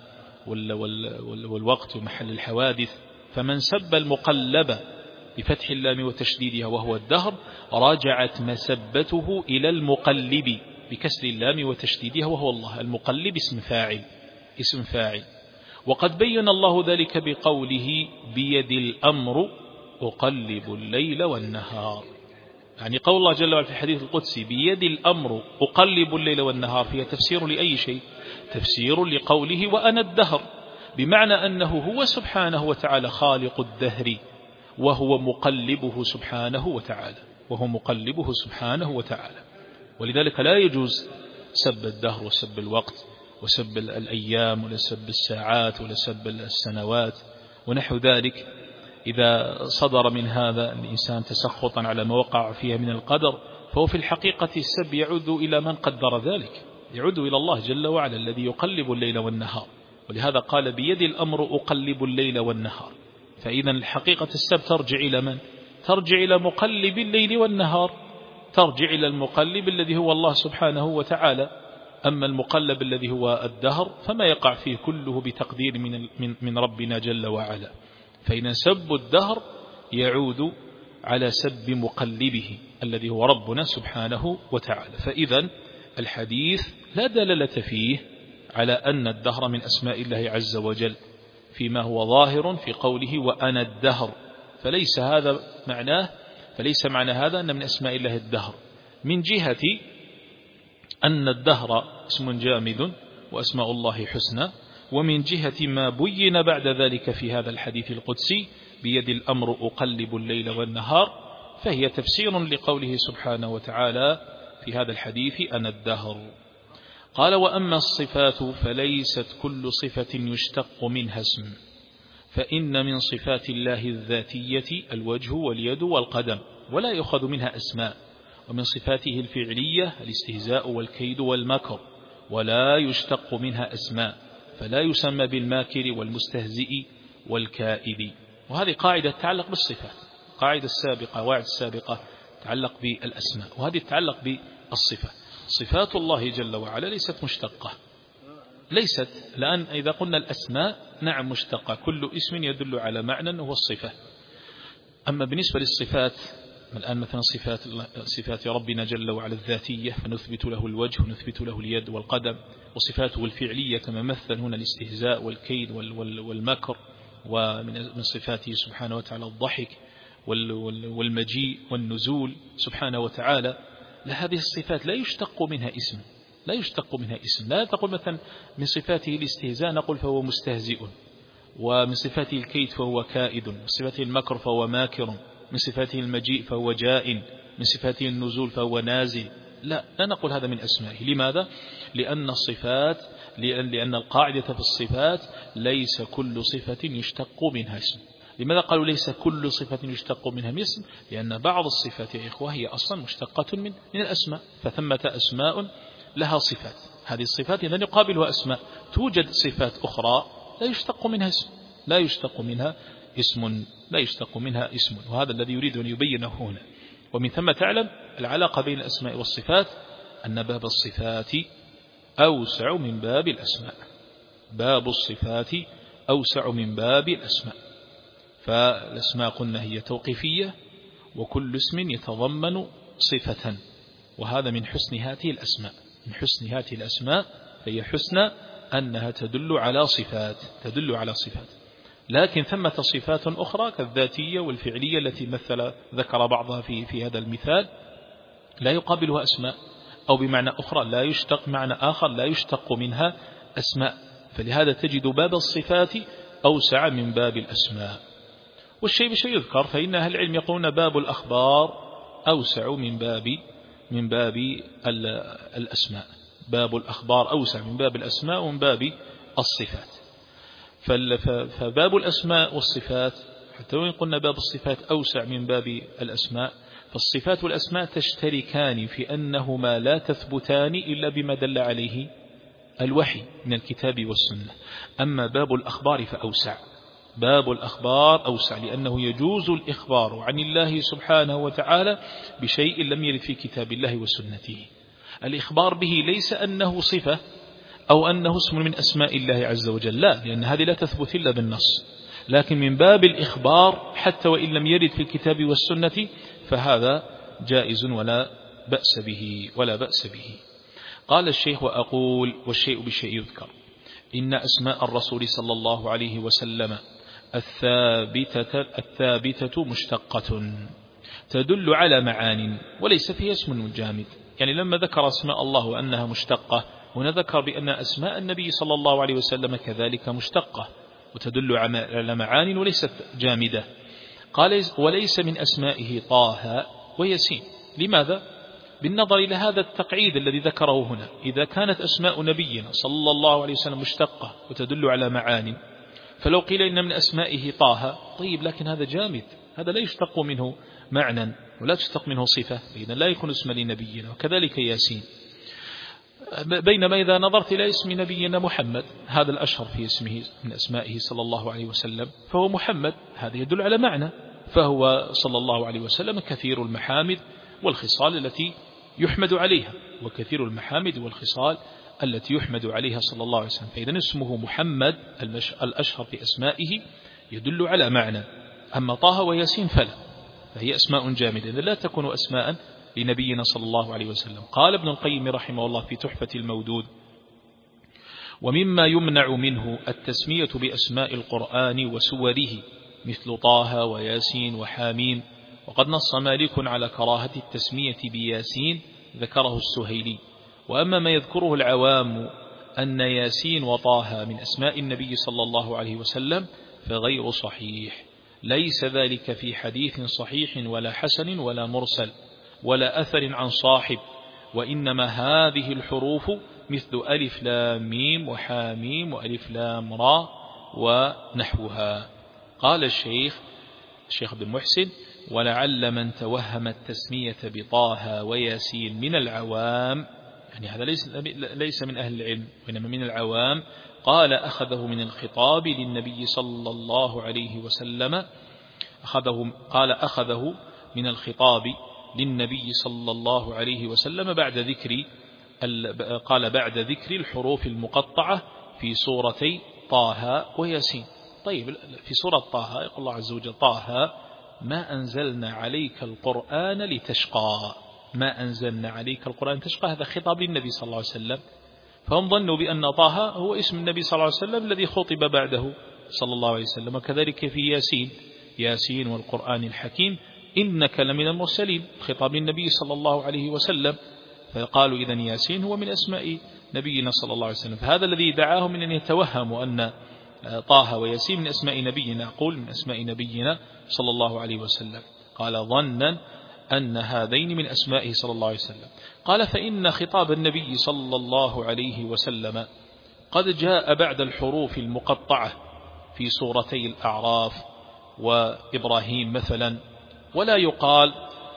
والوقت ومحل الحوادث، فمن سب المقلب بفتح اللام وتشديدها وهو الدهر راجعت مسبته إلى المقلب بكسر اللام وتشديدها وهو الله. المقلب اسم فاعل، اسم فاعل. وقد بين الله ذلك بقوله: بيد الأمر أقلب الليل والنهار. يعني قول الله جل وعلا في الحديث القدسي بيد الأمر أقلب الليل والنهار فيها تفسير لأي شيء؟ تفسير لقوله وأنا الدهر، بمعنى أنه هو سبحانه وتعالى خالق الدهر وهو مقلبه سبحانه وتعالى، وهو مقلبه سبحانه وتعالى. ولذلك لا يجوز سب الدهر وسب الوقت وسب الأيام ولا سب الساعات ولا سب السنوات ونحو ذلك. إذا صدر من هذا الإنسان تسخطا على ما وقع فيها من القدر، فهو في الحقيقة السب يعود إلى من قدر ذلك، يعود إلى الله جل وعلا الذي يقلب الليل والنهار. ولهذا قال بيد الأمر أقلب الليل والنهار. فإذا الحقيقة السب ترجع إلى من؟ ترجع إلى مقلب الليل والنهار، ترجع إلى المقلب الذي هو الله سبحانه وتعالى. أما المقلب الذي هو الدهر فما يقع فيه كله بتقدير من من ربنا جل وعلا. فإن سب الدهر يعود على سب مقلبه الذي هو ربنا سبحانه وتعالى. فإذا الحديث لا دلالة فيه على أن الدهر من أسماء الله عز وجل فيما هو ظاهر في قوله وأنا الدهر، فليس هذا معناه، فليس معنى هذا أن من أسماء الله الدهر، من جهة أن الدهر اسم جامد وأسماء الله حسنى، ومن جهة ما بين بعد ذلك في هذا الحديث القدسي بيد الأمر أقلب الليل والنهار، فهي تفسير لقوله سبحانه وتعالى في هذا الحديث أنا الدهر. قال: وأما الصفات فليست كل صفة يشتق منها اسم، فإن من صفات الله الذاتية الوجه واليد والقدم ولا يؤخذ منها أسماء، ومن صفاته الفعلية الاستهزاء والكيد والمكر، ولا يشتق منها أسماء، فلا يسمى بالماكر والمستهزئ والكائد. وهذه قاعدة تتعلق بالصفات، قاعدة السابقة واعد السابقة تتعلق بالأسماء، وهذه تتعلق بالصفة. صفات الله جل وعلا ليست مشتقة، ليست، لأن إذا قلنا الأسماء نعم مشتقة، كل اسم يدل على معنى هو الصفة. أما بالنسبة للصفات الآن مثلا صفات, صفات ربنا جل وعلا الذاتية فنثبت له الوجه ونثبت له اليد والقدم، وصفاته الفعلية كما مثل هنا الاستهزاء والكيد والمكر، ومن صفاته سبحانه وتعالى الضحك والمجيء والنزول سبحانه وتعالى. لهذه الصفات لا يشتق منها اسم، لا يشتق منها اسم. لا تقول مثلا من صفاته الاستهزاء نقول فهو مستهزئ، ومن صفاته الكيد فهو كائد، من صفاته المكر فهو ماكر، من صفاته المجيء فهو جاء، من صفاته النزول فهو نازل. لا لا نقول هذا من أسمائه. لماذا؟ لأن الصفات لأن, لأن القاعدة في الصفات ليس كل صفة يشتق منها اسم. لماذا قالوا ليس كل صفة يشتق منها اسم؟ لأن بعض الصفات يا إخوة هي أصلا مشتقة من, من الأسماء، فثمة أسماء لها صفات، هذه الصفات إذن يقابلها أسماء. توجد صفات أخرى لا يشتق منها اسم، لا يشتق منها اسم لا يشتق منها اسم وهذا الذي يريد أن يبينه هنا. ومن ثم تعلم العلاقة بين الأسماء والصفات أن باب الصفات أوسع من باب الأسماء، باب الصفات أوسع من باب الأسماء. فالأسماء قلنا هي توقيفية، وكل اسم يتضمن صفة، وهذا من حسن هذه الأسماء، من حسن هذه الأسماء فهي حسن أنها تدل على صفات، تدل على صفات. لكن ثمة صفات أخرى كالذاتية والفعلية التي مثل ذكر بعضها في في هذا المثال لا يقابلها أسماء، أو بمعنى أخرى لا يشتق معنى آخر لا يشتق منها أسماء. فلهذا تجد باب الصفات أوسع من باب الأسماء. والشيء بشيء يذكر، فإن أهل العلم يقولون باب الأخبار أوسع من باب من باب الأسماء، باب الأخبار أوسع من باب الأسماء ومن باب الصفات. فباب الأسماء والصفات حتى وإن قلنا باب الصفات أوسع من باب الأسماء، فالصفات والأسماء تشتركان في أنهما لا تثبتان إلا بما دل عليه الوحي من الكتاب والسنة. أما باب الأخبار فأوسع، باب الأخبار أوسع، لأنه يجوز الإخبار عن الله سبحانه وتعالى بشيء لم يرد في كتاب الله وسنته. الإخبار به ليس أنه صفة أو أنه اسم من أسماء الله عز وجل، لا، لأن هذه لا تثبت إلا بالنص، لكن من باب الإخبار حتى وإن لم يرد في الكتاب والسنة فهذا جائز ولا بأس به ولا بأس به. قال الشيخ وأقول والشيء بالشيء يذكر إن أسماء الرسول صلى الله عليه وسلم الثابتة, الثابتة مشتقة تدل على معان وليس فيها اسم جامد. يعني لما ذكر أسماء الله وأنها مشتقة، هنا ذكر بأن أسماء النبي صلى الله عليه وسلم كذلك مشتقة وتدل على معان وليست جامدة. قال وليس من أسمائه طه وياسين. لماذا؟ بالنظر إلى هذا التقعيد الذي ذكره هنا، إذا كانت أسماء نبينا صلى الله عليه وسلم مشتقة وتدل على معان، فلو قيل إن من أسمائه طه، طيب لكن هذا جامد، هذا لا يشتق منه معنى ولا تشتق منه صفة، إذن لا يكون اسم لنبينا. وكذلك ياسين. بينما إذا نظرت إلى اسم نبينا محمد، هذا الأشهر في اسمه من أسمائه صلى الله عليه وسلم، فهو محمد، هذا يدل على معنى، فهو صلى الله عليه وسلم كثير المحامد والخصال التي يحمد عليها، وكثير المحامد والخصال التي يحمد عليها صلى الله عليه وسلم. فإذا اسمه محمد الأشهر في أسمائه يدل على معنى. أما طه وياسين فلا، فهي أسماء جامدة إذا لا تكون أسماء لنبينا صلى الله عليه وسلم. قال ابن القيم رحمه الله في تحفة المودود: ومما يمنع منه التسمية بأسماء القرآن وسوره مثل طه وياسين وحاميم، وقد نص مالك على كراهة التسمية بياسين ذكره السهيلي. وأما ما يذكره العوام أن ياسين وطه من أسماء النبي صلى الله عليه وسلم فغير صحيح، ليس ذلك في حديث صحيح ولا حسن ولا مرسل ولا أثر عن صاحب، وإنما هذه الحروف مثل ألف لام ميم وحاميم وألف لام را ونحوها. قال الشيخ الشيخ بن محسن: ولعل من توهم التسمية بطه وياسين من العوام، يعني هذا ليس ليس من أهل العلم وإنما من العوام. قال أخذه من الخطاب للنبي صلى الله عليه وسلم، أخذه قال أخذه من الخطاب للنبي صلى الله عليه وسلم بعد ذكر قال بعد ذكر الحروف المقطعة في سورتي طه وياسين. طيب في سورة طه يقول الله عز وجل طه ما أنزلنا عليك القرآن لتشقى، ما أنزلنا عليك القرآن تشقى، هذا خطاب للنبي صلى الله عليه وسلم. فهم ظنوا بأن طه هو اسم النبي صلى الله عليه وسلم الذي خطب بعده صلى الله عليه وسلم. وكذلك في ياسين، ياسين والقرآن الحكيم إنك لمن المرسلين، خطاب للنبي صلى الله عليه وسلم. فقالوا إذن ياسين هو من أسماء نبينا صلى الله عليه وسلم. فهذا الذي دعاهم من أن يتوهموا أن طه وياسين من أسماء نبينا، أقول من أسماء نبينا صلى الله عليه وسلم. قال ظنا أن هذين من أسمائه صلى الله عليه وسلم. قال فإن خطاب النبي صلى الله عليه وسلم قد جاء بعد الحروف المقطعة في سورتي الأعراف وإبراهيم مثلا، ولا يقال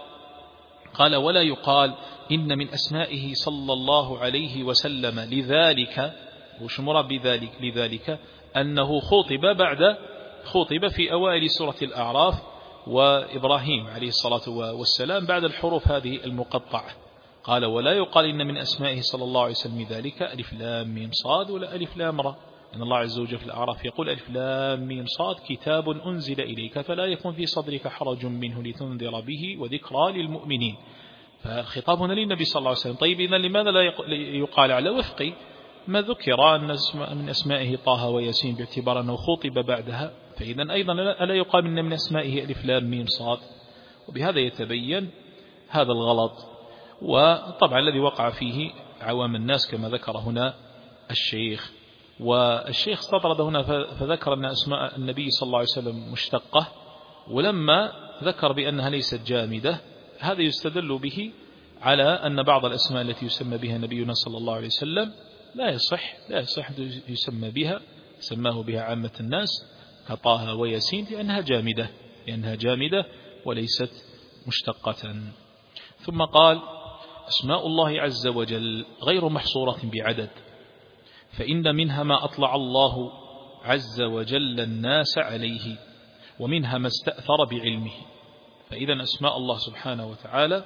قال ولا يقال إن من أسمائه صلى الله عليه وسلم لذلك، وش مراد بذلك؟ لذلك أنه خطب بعد خطب في أوائل سورة الأعراف وإبراهيم عليه الصلاة والسلام بعد الحروف هذه المقطعة. قال ولا يقال إن من أسمائه صلى الله عليه وسلم ذلك ألف لام ميم صاد ولا ألف لام را، إن الله عز وجل في الأعراف يقول ألف لام ميم صاد كتاب أنزل إليك فلا يكن في صدرك حرج منه لتنذر به وذكرى للمؤمنين. فالخطاب هنا للنبي صلى الله عليه وسلم. طيب إذن لماذا لا يقال على وفق ما ذكر أن من أسمائه طه وياسين باعتبار أنه خطب بعدها؟ فإذن أيضا ألا يقال إن من أسمائه ألف لام ميم صاد؟ وبهذا يتبين هذا الغلط. وطبعا الذي وقع فيه عوام الناس كما ذكر هنا الشيخ. والشيخ استطرد هنا فذكر أن أسماء النبي صلى الله عليه وسلم مشتقة، ولما ذكر بأنها ليست جامدة هذا يستدل به على أن بعض الأسماء التي يسمى بها نبينا صلى الله عليه وسلم لا يصح لا يصح يسمى بها سماه بها عامة الناس كطه وياسين لأنها جامدة لأنها جامدة وليست مشتقة. ثم قال أسماء الله عز وجل غير محصورة بعدد، فإن منها ما أطلع الله عز وجل الناس عليه ومنها ما استأثر بعلمه. فإذا أسماء الله سبحانه وتعالى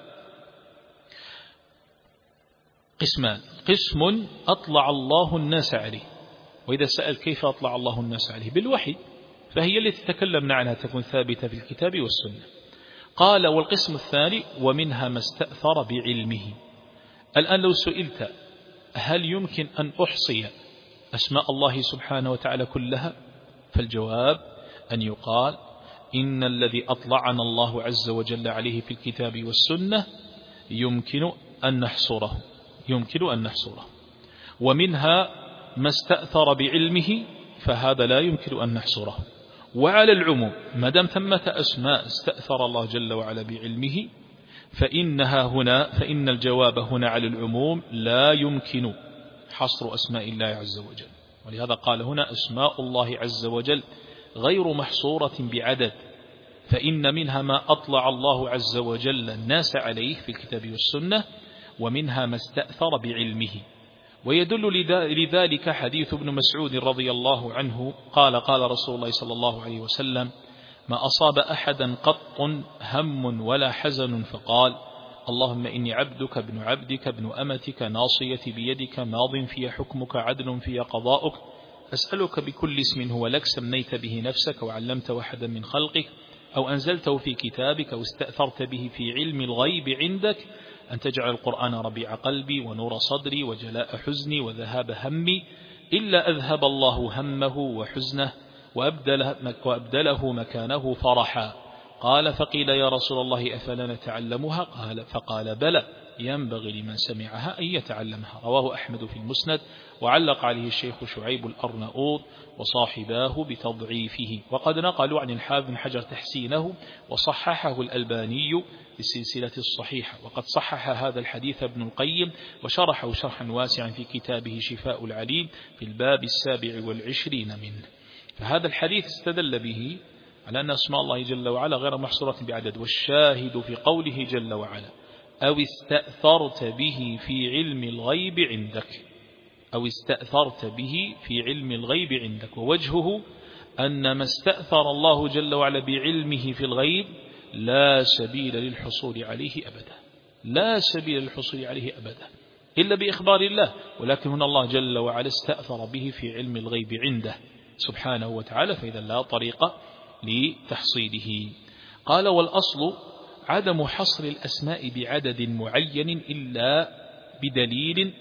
قسمان، قسم أطلع الله الناس عليه، وإذا سأل كيف أطلع الله الناس عليه؟ بالوحي، فهي التي تكلمنا عنها تكون ثابتة في الكتاب والسنة. قال والقسم الثاني ومنها ما استأثر بعلمه. الآن لو سئلت هل يمكن أن أحصي أسماء الله سبحانه وتعالى كلها؟ فالجواب أن يقال إن الذي أطلعنا الله عز وجل عليه في الكتاب والسنة يمكن أن نحصره يمكن أن نحصره ومنها ما استأثر بعلمه فهذا لا يمكن أن نحصره. وعلى العموم ما دام ثمة أسماء استأثر الله جل وعلا بعلمه فإنها هنا فإن الجواب هنا على العموم لا يمكن حصر أسماء الله عز وجل. ولهذا قال هنا أسماء الله عز وجل غير محصورة بعدد، فإن منها ما أطلع الله عز وجل الناس عليه في الكتاب والسنة ومنها ما استأثر بعلمه. ويدل لذلك حديث ابن مسعود رضي الله عنه قال قال رسول الله صلى الله عليه وسلم ما أصاب أحدا قط هم ولا حزن فقال اللهم إني عبدك ابن عبدك ابن أمتك ناصيتي بيدك ماض في حكمك عدل في قضاؤك أسألك بكل اسم هو لك سميت به نفسك وعلمت واحدا من خلقك أو أنزلته في كتابك أو استأثرت به في علم الغيب عندك أن تجعل القرآن ربيع قلبي ونور صدري وجلاء حزني وذهاب همي إلا أذهب الله همه وحزنه وأبدله, وأبدله مكانه فرحا. قال فقيل يا رسول الله أفلا نتعلمها؟ قال فقال بلى ينبغي لمن سمعها أن يتعلمها. رواه أحمد في المسند وعلق عليه الشيخ شعيب الأرنؤوط وصاحباه بتضعيفه. وقد نقلوا عن الحافظ بن حجر تحسينه وصححه الألباني في السلسلة الصحيحة. وقد صحح هذا الحديث ابن القيم وشرحه شرحا واسعا في كتابه شفاء العليم في الباب السابع والعشرين منه. فهذا الحديث استدل به على أن أسماء الله جل وعلا غير محصورة بعدد. والشاهد في قوله جل وعلا أو استأثرت به في علم الغيب عندك أو استأثرت به في علم الغيب عندك. ووجهه أن ما استأثر الله جل وعلا بعلمه في الغيب لا سبيل للحصول عليه أبدا، لا سبيل للحصول عليه أبدا إلا بإخبار الله، ولكن هنا الله جل وعلا استأثر به في علم الغيب عنده سبحانه وتعالى، فإذا لا طريق لتحصيله. قال: والأصل عدم حصر الأسماء بعدد معين إلا بدليل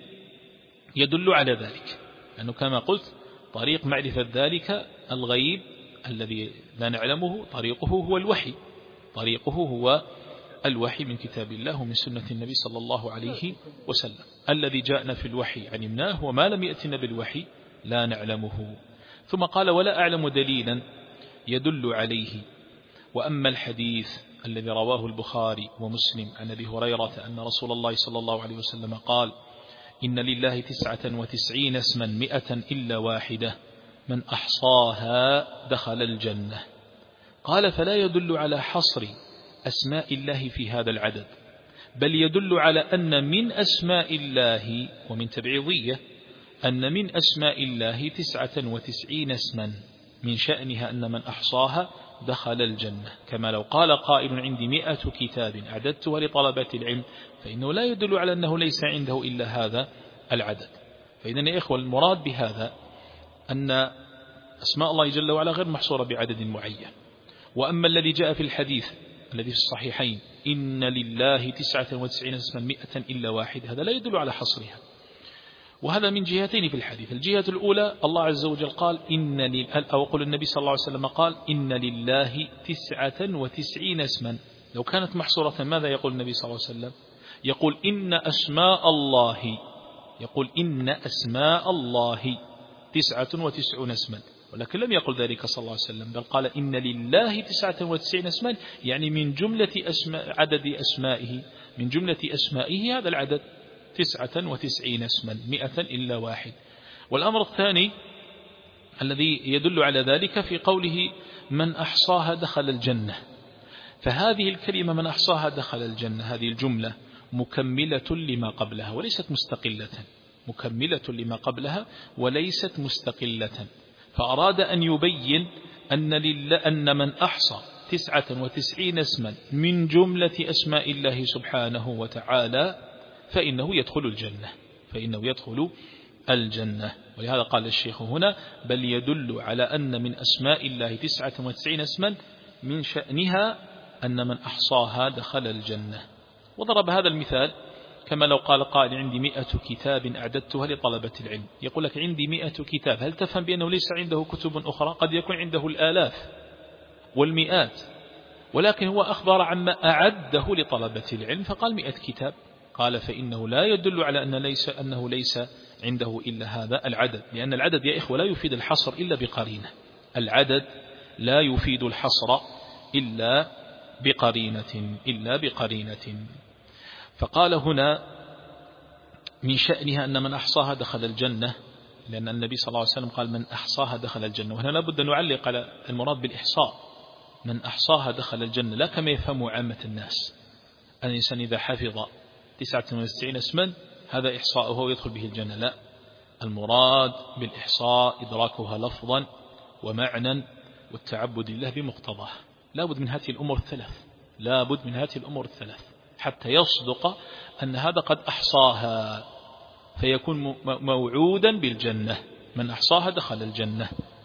يدل على ذلك، لأنه كما قلت طريق معرفة ذلك الغيب الذي لا نعلمه طريقه هو الوحي، طريقه هو الوحي من كتاب الله ومن سنة النبي صلى الله عليه وسلم. الذي جاءنا في الوحي علمناه، وما لم يأتنا بالوحي لا نعلمه. ثم قال: ولا أعلم دليلا يدل عليه. وأما الحديث الذي رواه البخاري ومسلم عن أبي هريرة أن رسول الله صلى الله عليه وسلم قال: إن لله تسعة وتسعين اسما مئة إلا واحدة من أحصاها دخل الجنة. قال: فلا يدل على حصر أسماء الله في هذا العدد، بل يدل على أن من أسماء الله، ومن تبعيضية، أن من أسماء الله تسعة وتسعين اسما من شأنها أن من أحصاها دخل الجنة. كما لو قال قائل: عندي مئة كتاب أعددتها لطلبة العلم، فإنه لا يدل على أنه ليس عنده إلا هذا العدد. فإذن يا إخوة المراد بهذا أن أسماء الله جل وعلا غير محصورة بعدد معين. وأما الذي جاء في الحديث الذي في الصحيحين: إن لله تسعة وتسعين اسما مئة إلا واحد، هذا لا يدل على حصرها. وهذا من جهتين في الحديث. الجهة الأولى الله عز وجل قال إن لل... أو قول النبي صلى الله عليه وسلم قال: إن لله تسعة وتسعين اسما. لو كانت محصورة ماذا يقول النبي صلى الله عليه وسلم؟ يقول إن أسماء الله يقول إن أسماء الله تسعة وتسعون اسما، ولكن لم يقل ذلك صلى الله عليه وسلم، بل قال إن لله تسعة وتسعين اسما، يعني من جملة أسماء عدد أسمائه، من جملة أسمائه هذا العدد تسعة وتسعين اسما مئة إلا واحد. والأمر الثاني الذي يدل على ذلك في قوله: من أحصاها دخل الجنة. فهذه الكلمة من أحصاها دخل الجنة، هذه الجملة مكملة لما قبلها وليست مستقلة، مكملة لما قبلها وليست مستقلة. فأراد أن يبين أن, لله أن من أحصى تسعة وتسعين اسما من جملة أسماء الله سبحانه وتعالى فإنه يدخل الجنة، فإنه يدخل الجنة. ولهذا قال الشيخ هنا: بل يدل على أن من أسماء الله تسعة وتسعين اسما من شأنها أن من أحصاها دخل الجنة. وضرب هذا المثال كما لو قال قائل: عندي مئة كتاب أعددتها لطلبة العلم. يقول لك عندي مئة كتاب، هل تفهم بأنه ليس عنده كتب أخرى؟ قد يكون عنده الآلاف والمئات، ولكن هو أخبر عما أعده لطلبة العلم فقال مئة كتاب. قال: فإنه لا يدل على أن ليس أنه ليس عنده إلا هذا العدد، لأن العدد يا إخوة لا يفيد الحصر إلا بقرينة، العدد لا يفيد الحصر إلا بقرينة إلا بقرينة. فقال هنا: من شأنها أن من أحصاها دخل الجنة، لأن النبي صلى الله عليه وسلم قال: من أحصاها دخل الجنة. وهنا لابد أن نعلق على المراد بالإحصاء، من أحصاها دخل الجنة، لا كما يفهم عامة الناس أن الإنسان إذا حفظ تسعة وتسعين اسما هذا إحصاؤه ويدخل به الجنة، لا، المراد بالإحصاء إدراكها لفظا ومعنى والتعبد لله بمقتضاه. لا بد من هذه الأمور الثلاث، لا بد من هذه الأمور الثلاث حتى يصدق أن هذا قد أحصاها فيكون موعودا بالجنة. من أحصاها دخل الجنة،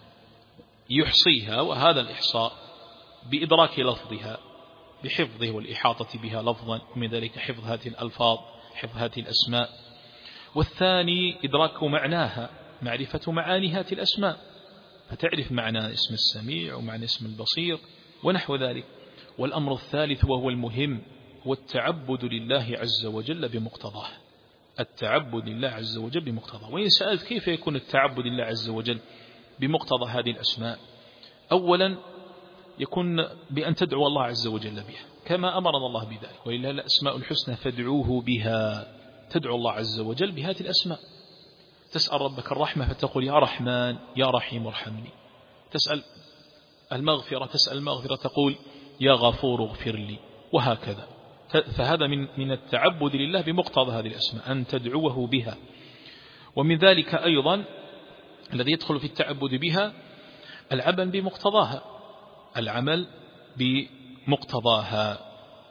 يحصيها، وهذا الإحصاء بإدراك لفظها بحفظه والإحاطة بها لفظا، ومن ذلك حفظ هذه الألفاظ، حفظ هذه الأسماء. والثاني إدراك معناها، معرفة معاني هذه الأسماء، فتعرف معنى اسم السميع ومعنى اسم البصير ونحو ذلك. والأمر الثالث وهو المهم هو التعبد لله عز وجل بمقتضاه، التعبد لله عز وجل بمقتضاه. وإن سألت كيف يكون التعبد لله عز وجل بمقتضى هذه الأسماء؟ أولا يكون بأن تدعو الله عز وجل بها كما أمرنا الله بذلك: ولله الأسماء الحسنى فادعوه بها. تدعو الله عز وجل بهذه الأسماء، تسأل ربك الرحمة فتقول: يا رحمن يا رحيم ارحمني. تسأل المغفرة تسأل المغفرة تقول: يا غفور اغفر لي، وهكذا. فهذا من من التعبد لله بمقتضى هذه الأسماء، أن تدعوه بها. ومن ذلك أيضا الذي يدخل في التعبد بها العمل بمقتضاها، العمل بمقتضاها،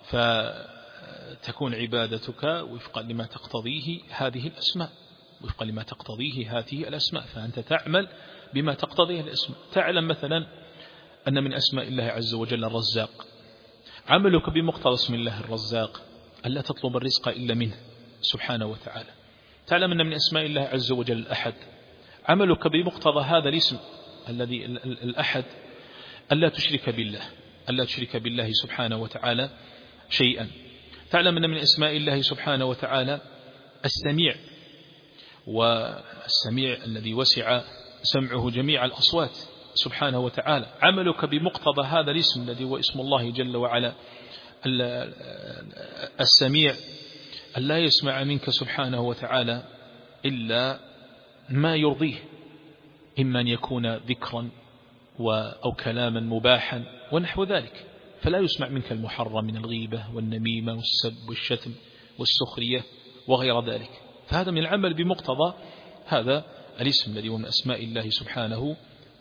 فتكون عبادتك وفقا لما تقتضيه هذه الأسماء، وفقا لما تقتضيه هذه الأسماء، فأنت تعمل بما تقتضيه الأسماء. تعلم مثلا أن من أسماء الله عز وجل الرزاق، عملك بمقتضى اسم الله الرزاق ألا تطلب الرزق إلا منه سبحانه وتعالى. تعلم أن من أسماء الله عز وجل الأحد، عملك بمقتضى هذا الاسم الذي الأحد ألا تشرك بالله، ألا تشرك بالله سبحانه وتعالى شيئا. تعلم أن من أسماء الله سبحانه وتعالى السميع، والسميع الذي وسع سمعه جميع الأصوات سبحانه وتعالى، عملك بمقتضى هذا الاسم الذي هو اسم الله جل وعلا السميع ألا يسمع منك سبحانه وتعالى إلا ما يرضيه، إما أن يكون ذكرا أو كلاما مباحا ونحو ذلك، فلا يسمع منك المحرم من الغيبة والنميمة والسب والشتم والسخرية وغير ذلك. فهذا من العمل بمقتضى هذا الاسم الذي هو من أسماء الله سبحانه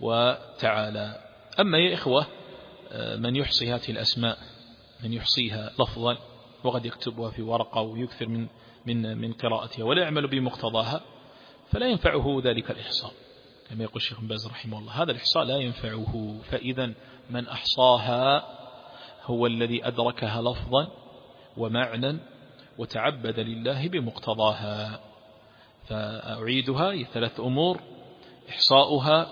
وتعالى. أما يا إخوة من يحصي هذه الأسماء، من يحصيها لفظا وقد يكتبها في ورقة ويكثر من من من قراءتها ولا يعمل بمقتضاها، فلا ينفعه ذلك الإحصاء، كما يقول الشيخ بن باز رحمه الله، هذا الإحصاء لا ينفعه. فإذا من أحصاها هو الذي أدركها لفظا ومعنى وتعبد لله بمقتضاها. فأعيدها، هي ثلاث أمور: إحصاؤها،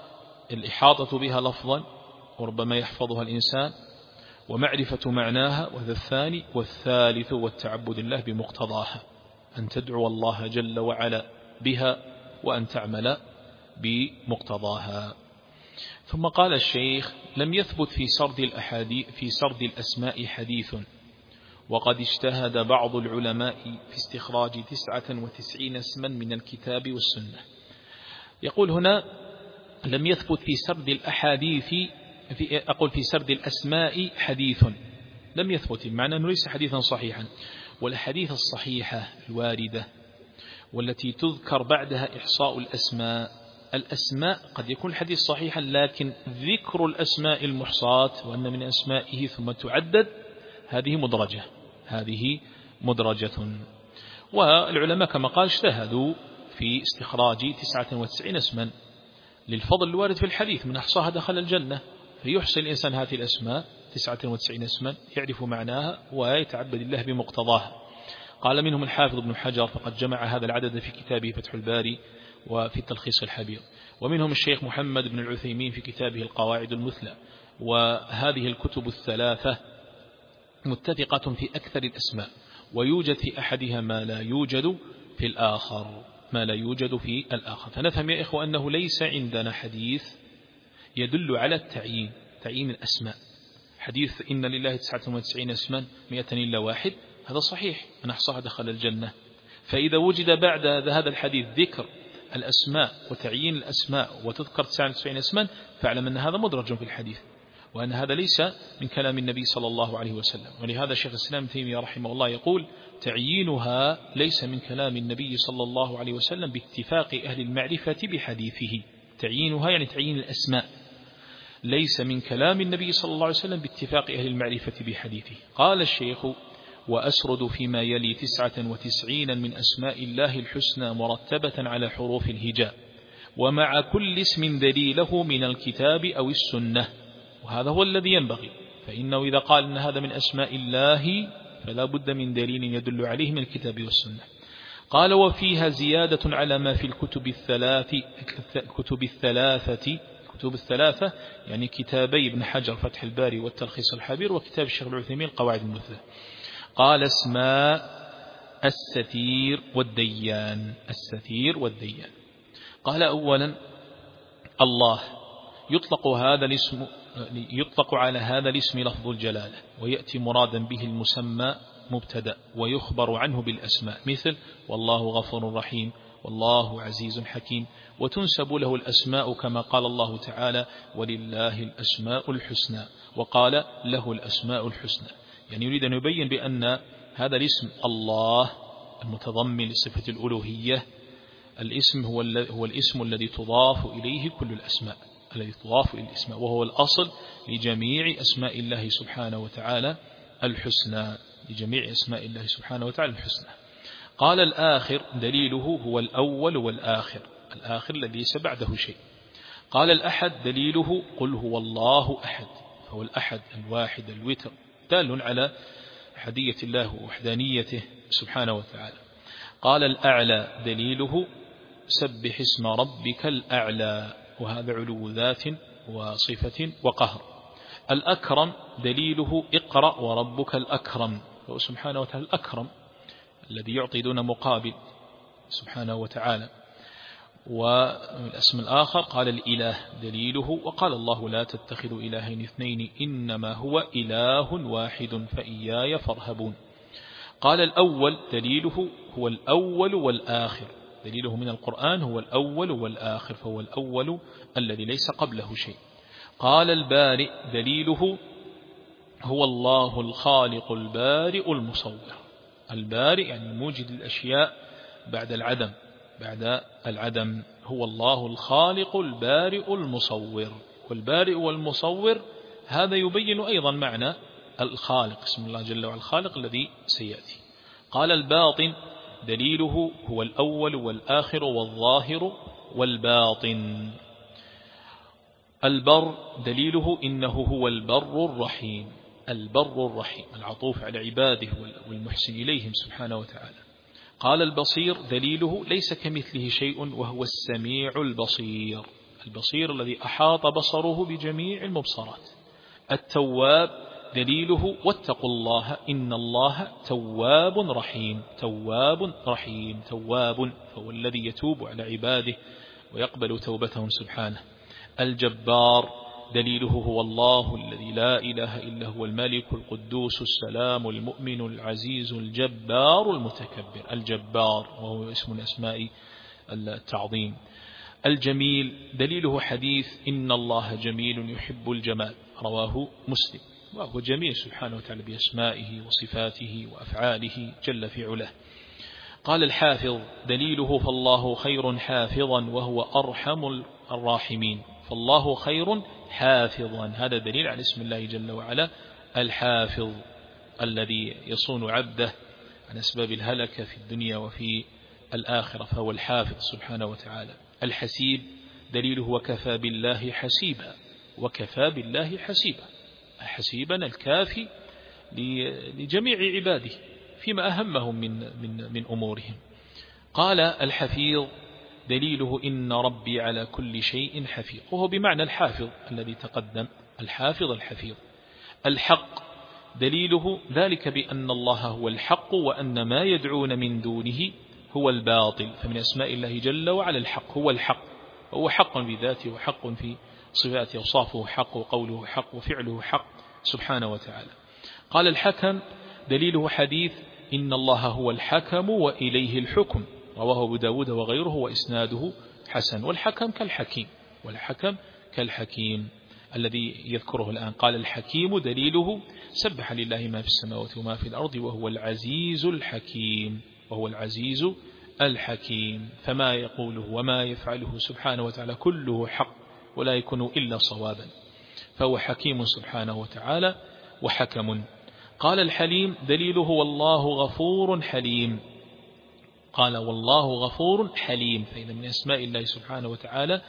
الإحاطة بها لفظا وربما يحفظها الإنسان، ومعرفة معناها، وهذا الثاني. والثالث والتعبد الله بمقتضاها، أن تدعو الله جل وعلا بها وأن تعمل بمقتضاها. ثم قال الشيخ: لم يثبت في سرد الأحاديث في سرد الأسماء حديث، وقد اجتهد بعض العلماء في استخراج تسعة وتسعين اسما من الكتاب والسنة. يقول هنا: لم يثبت في سرد الأحاديث، في أقول في سرد الأسماء حديث، لم يثبت، معنى أنه ليس حديثا صحيحا. والحديث الصحيحة الواردة والتي تذكر بعدها إحصاء الأسماء، الأسماء قد يكون الحديث صحيحا، لكن ذكر الأسماء المحصاة وأن من أسمائه ثم تعدد، هذه مدرجة، هذه مدرجة. والعلماء كما قال اجتهدوا في استخراج تسعة وتسعين اسما للفضل الوارد في الحديث، من أحصاها دخل الجنة، فيحصي الإنسان هذه الأسماء تسعة وتسعين اسما يعرف معناها ويتعبد الله بمقتضاها. قال منهم الحافظ ابن حجر، فقد جمع هذا العدد في كتابه فتح الباري وفي التلخيص الحبير. ومنهم الشيخ محمد بن العثيمين في كتابه القواعد المثلى. وهذه الكتب الثلاثة متفقة في أكثر الأسماء، ويوجد في أحدها ما لا يوجد في الآخر، ما لا يوجد في الآخر. فنفهم يا إخوة أنه ليس عندنا حديث يدل على التعيين، تعيين الأسماء. حديث إن لله تسعة وتسعين اسما مئة إلا واحد، هذا صحيح، من أحصاها دخل الجنة. فإذا وجد بعد هذا الحديث ذكر الأسماء وتعيين الأسماء وتذكر تسعة وتسعين اسما، فاعلم أن هذا مدرج في الحديث، وأن هذا ليس من كلام النبي صلى الله عليه وسلم. ولهذا شيخ الإسلام ابن تيمية رحمه الله يقول: تعيينها ليس من كلام النبي صلى الله عليه وسلم باتفاق أهل المعرفة بحديثه. تعيينها يعني تعيين الأسماء ليس من كلام النبي صلى الله عليه وسلم باتفاق أهل المعرفة بحديثه. قال الشيخ: وأسرد فيما يلي تسعة وتسعين من أسماء الله الحسنى مرتبة على حروف الهجاء، ومع كل اسم دليله من الكتاب أو السنة، وهذا هو الذي ينبغي. فإنه إذا قال أن هذا من أسماء الله فلا بد من دليل يدل عليه من الكتاب والسنة. قال: وفيها زيادة على ما في الكتب الثلاث كتب الثلاثة كتب الثلاثة يعني كتابي ابن حجر فتح الباري والتلخيص الحبير، وكتاب الشيخ العثيمين القواعد المثلى. قال: اسماء الستير والديان. الستير والديان. قال: أولا الله يطلق هذا الاسم يطلق على هذا الاسم لفظ الجلالة، ويأتي مرادا به المسمى مبتدأ، ويخبر عنه بالأسماء، مثل والله غفور رحيم، والله عزيز حكيم، وتنسب له الأسماء كما قال الله تعالى: ولله الأسماء الحسنى، وقال له الأسماء الحسنى. يعني يريد أن يبين بأن هذا الاسم الله المتضمن لصفة الألوهية، الاسم هو هو الاسم الذي تضاف إليه كل الأسماء، الذي تضاف إلى الاسماء، وهو الأصل لجميع أسماء الله سبحانه وتعالى الحسنى، لجميع أسماء الله سبحانه وتعالى الحسنى. قال الآخر دليله هو الأول والآخر، الآخر الذي ليس بعده شيء. قال الأحد دليله قل هو الله أحد، فهو الأحد الواحد الوتر، دال على أحدية الله ووحدانيته سبحانه وتعالى. قال الأعلى دليله سبح اسم ربك الأعلى، وهذا علو ذات وصفة وقهر. الأكرم دليله اقرأ وربك الأكرم، فهو سبحانه وتعالى الأكرم الذي يعطي دون مقابل سبحانه وتعالى. والاسم الآخر قال الإله دليله، وقال الله لا تتخذوا إلهين اثنين إنما هو إله واحد فإياي فارهبون. قال الأول دليله هو الأول والآخر، دليله من القرآن هو الأول والآخر، فهو الأول الذي ليس قبله شيء. قال البارئ دليله هو الله الخالق البارئ المصور، البارئ يعني موجد الأشياء بعد العدم، بعد العدم هو الله الخالق البارئ المصور. والبارئ والمصور هذا يبين أيضا معنى الخالق، اسم الله جل وعلا الخالق الذي سيأتي. قال الباطن دليله هو الأول والآخر والظاهر والباطن. البر دليله إنه هو البر الرحيم، البر الرحيم العطوف على عباده والمحسن إليهم سبحانه وتعالى. قال البصير دليله ليس كمثله شيء وهو السميع البصير، البصير الذي أحاط بصره بجميع المبصرات. التواب دليله واتقوا الله إن الله تواب رحيم، تواب رحيم، تواب فهو الذي يتوب على عباده ويقبل توبتهم سبحانه. الجبار دليله هو الله الذي لا إله إلا هو الملك القدوس السلام المؤمن العزيز الجبار المتكبر، الجبار وهو اسم من أسماء التعظيم. الجميل دليله حديث إن الله جميل يحب الجمال، رواه مسلم، وهو جميل سبحانه وتعالى بأسمائه وصفاته وأفعاله جل في علاه. قال الحافظ دليله فالله خير حافظا وهو أرحم الراحمين، فالله خير حافظا، هذا دليل على اسم الله جل وعلا الحافظ الذي يصون عبده عن أسباب الهلكة في الدنيا وفي الآخرة، فهو الحافظ سبحانه وتعالى. الحسيب دليله وكفى بالله حسيبا، وكفى بالله حسيبا، حسيبا الكافي لجميع عباده فيما أهمهم من, من, من أمورهم. قال الحفيظ دليله إن ربي على كل شيء حفيظ، وهو بمعنى الحافظ الذي تقدم، الحافظ الحفيظ. الحق دليله ذلك بأن الله هو الحق وأن ما يدعون من دونه هو الباطل، فمن أسماء الله جل وعلا الحق، هو الحق، وهو حق بذاته وحق في صفاته، وصافه حق وقوله حق وفعله حق سبحانه وتعالى. قال الحكم دليله حديث إن الله هو الحكم وإليه الحكم، رواه أبو داود وغيره وإسناده حسن. والحكم كالحكيم، والحكم كالحكيم الذي يذكره الآن. قال الحكيم دليله سبح لله ما في السماوات وما في الأرض وهو العزيز الحكيم، وهو العزيز الحكيم، فما يقوله وما يفعله سبحانه وتعالى كله حق ولا يكون إلا صوابا، فهو حكيم سبحانه وتعالى وحكم. قال الحليم دليله والله غفور حليم، قال والله غفور حليم، فإذا من أسماء الله سبحانه وتعالى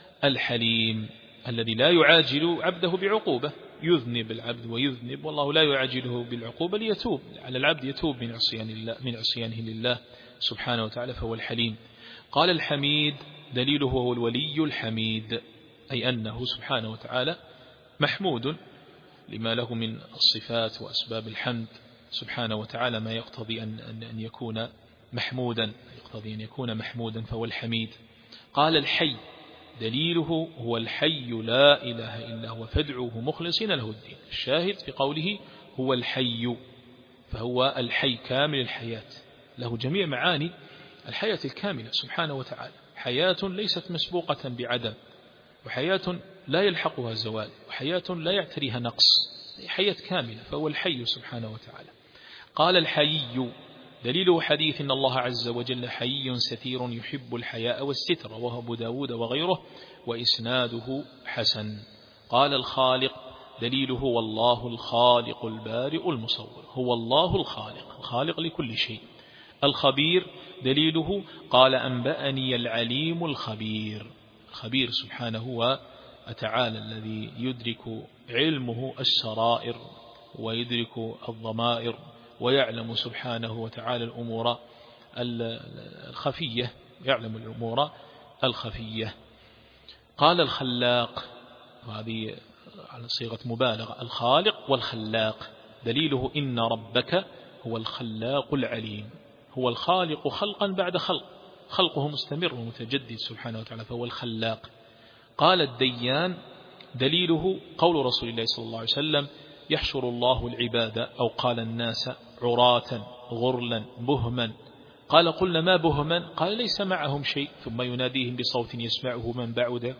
الحليم الذي لا يعاجل عبده بعقوبة، يذنب العبد ويذنب والله لا يعاجله بالعقوبة ليتوب على العبد، يتوب من عصيان الله من عصيانه لله سبحانه وتعالى، فهو الحليم. قال الحميد دليله هو الولي الحميد، أي أنه سبحانه وتعالى محمود لما له من الصفات وأسباب الحمد سبحانه وتعالى، ما يقتضي أن, أن يكون محمودا، يقتضي أن يكون محمودا، فهو الحميد. قال الحي دليله هو الحي لا إله إلا هو فادعوه مخلصين له الدين، الشاهد في قوله هو الحي، فهو الحي كامل الحياة، له جميع معاني الحياة الكاملة سبحانه وتعالى، حياة ليست مسبوقة بعدم، وحياة لا يلحقها الزوال، وحياة لا يعتريها نقص، حياة كاملة، فهو الحي سبحانه وتعالى. قال الحيي دليله حديث إن الله عز وجل حي ستير يحب الحياء والستر، وهو أبو داود وغيره، وإسناده حسن. قال الخالق دليله والله الخالق البارئ المصور، هو الله الخالق، الخالق لكل شيء. الخبير دليله قال أنبأني العليم الخبير، الخبير سبحانه وتعالى الذي يدرك علمه السرائر ويدرك الضمائر، ويعلم سبحانه وتعالى الأمور الخفية، يعلم الأمور الخفية. قال الخلاق، وهذه على صيغة مبالغة، الخالق والخلاق دليله إن ربك هو الخلاق العليم، هو الخالق خلقا بعد خلق، خلقه مستمر ومتجدد سبحانه وتعالى، فهو الخلاق. قال الديان دليله قول رسول الله صلى الله عليه وسلم يحشر الله العباد أو قال الناس عراة غرلا بهما. قال قلنا ما بهما؟ قال ليس معهم شيء، ثم يناديهم بصوت يسمعه من بعد،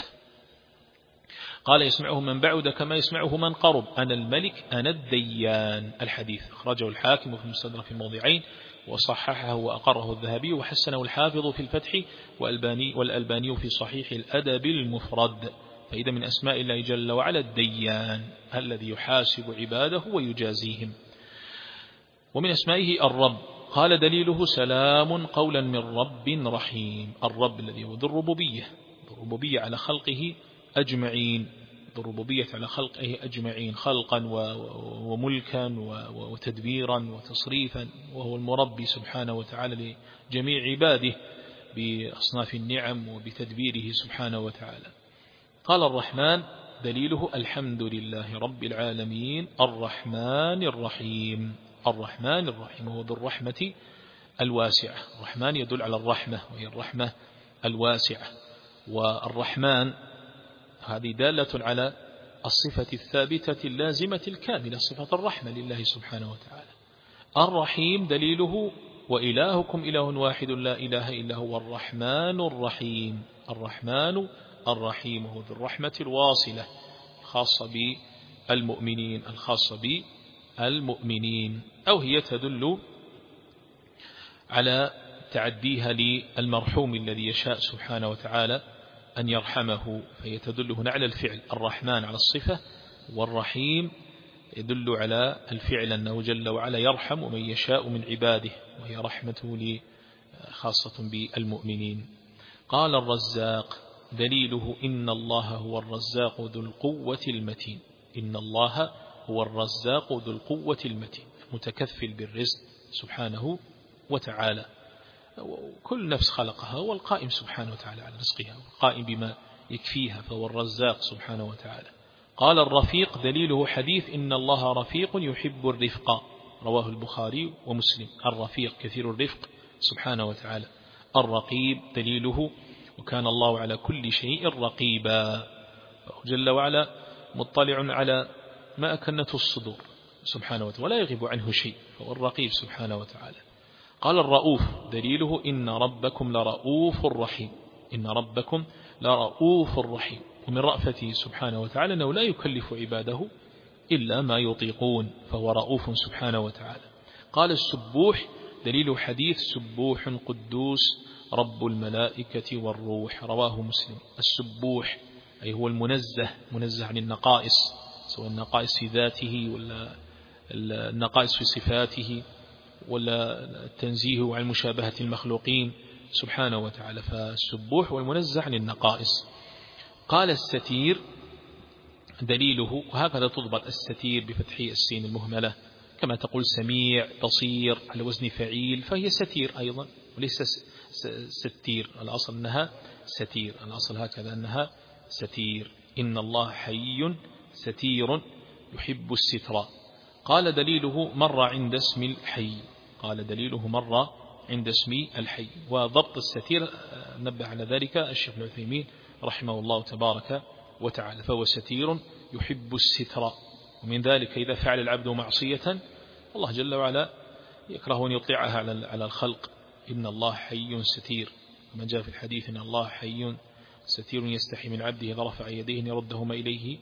قال يسمعه من بعد كما يسمعه من قرب، أنا الملك أنا الديان. الحديث أخرجه الحاكم في المستدرك في موضعين، وصححه وأقره الذهبي وحسنه الحافظ في الفتح والألباني, والألباني في صحيح الأدب المفرد. فإذا من أسماء الله جل وعلا الديان الذي يحاسب عباده ويجازيهم. ومن أسمائه الرب، قال دليله سلام قولا من رب رحيم، الرب الذي هو ذو الربوبية، ذو الربوبية على خلقه أجمعين، ذو الربوبية على خلقه أجمعين، خلقا وملكا وتدبيرا وتصريفا، وهو المربي سبحانه وتعالى لجميع عباده بأصناف النعم وبتدبيره سبحانه وتعالى. قال الرحمن دليله الحمد لله رب العالمين الرحمن الرحيم، الرحمن الرحيم هو ذو الرحمة الواسعة، الرحمن يدل على الرحمة وهي الرحمة الواسعة، والرحمن هذه دالة على الصفة الثابتة اللازمة الكاملة، صفة الرحمة لله سبحانه وتعالى. الرحيم دليله وإلهكم إله واحد لا إله إلا هو الرحمن الرحيم، الرحمن الرحيم هو ذو الرحمة الواصلة الخاصة بالمؤمنين، الخاصة بالمؤمنين، أو هي تدل على تعديها للمرحوم الذي يشاء سبحانه وتعالى أن يرحمه، فهي تدل هنا على الفعل، الرحمن على الصفة، والرحيم يدل على الفعل أنه جل وعلا يرحم من يشاء من عباده، وهي رحمته خاصة بالمؤمنين. قال الرزاق دليله إن الله هو الرزاق ذو القوة المتين، إن الله هو الرزاق ذو القوة المتين، متكفل بالرزق سبحانه وتعالى، كل نفس خلقها والقائم سبحانه وتعالى على رزقها، والقائم بما يكفيها، فهو الرزاق سبحانه وتعالى. قال الرفيق دليله حديث إن الله رفيق يحب الرفق، رواه البخاري ومسلم، الرفيق كثير الرفق سبحانه وتعالى. الرقيب دليله وكان الله على كل شيء رقيبا، جل وعلا مطلع على ما أكنته الصدور سبحانه وتعالى ولا يغيب عنه شيء، فهو الرقيب سبحانه وتعالى. قال الرؤوف دليله إن ربكم لرؤوف رحيم، إن ربكم لرؤوف رحيم، ومن رأفته سبحانه وتعالى أنه لا يكلف عباده إلا ما يطيقون، فهو رؤوف سبحانه وتعالى. قال السبوح دليل حديث سبوح قدوس رب الملائكة والروح، رواه مسلم. السبوح أي هو المنزه، منزه عن النقائص، سواء النقائص في ذاته ولا النقائص في صفاته ولا التنزيه عن مشابهة المخلوقين سبحانه وتعالى، فالسبوح والمنزه عن النقائص. قال الستير دليله، وهكذا تضبط الستير بفتح السين المهملة، كما تقول سميع بصير على وزن فعيل، فهي ستير أيضا وليس ستير، الأصل أنها ستير، الأصل هكذا أنها ستير. إن الله حي ستير يحب الستر. قال دليله مر عند اسم الحي، قال دليله مر عند اسم الحي. وضبط الستير نبه على ذلك الشيخ ابن عثيمين رحمه الله تبارك وتعالى، فهو ستير يحب الستر. ومن ذلك إذا فعل العبد معصية الله جل وعلا يكره أن يطلعها على الخلق، إن الله حي ستير، ومن جاء في الحديث إن الله حي ستير يستحي من عبده إذا رفع يديه أن يردهما إليه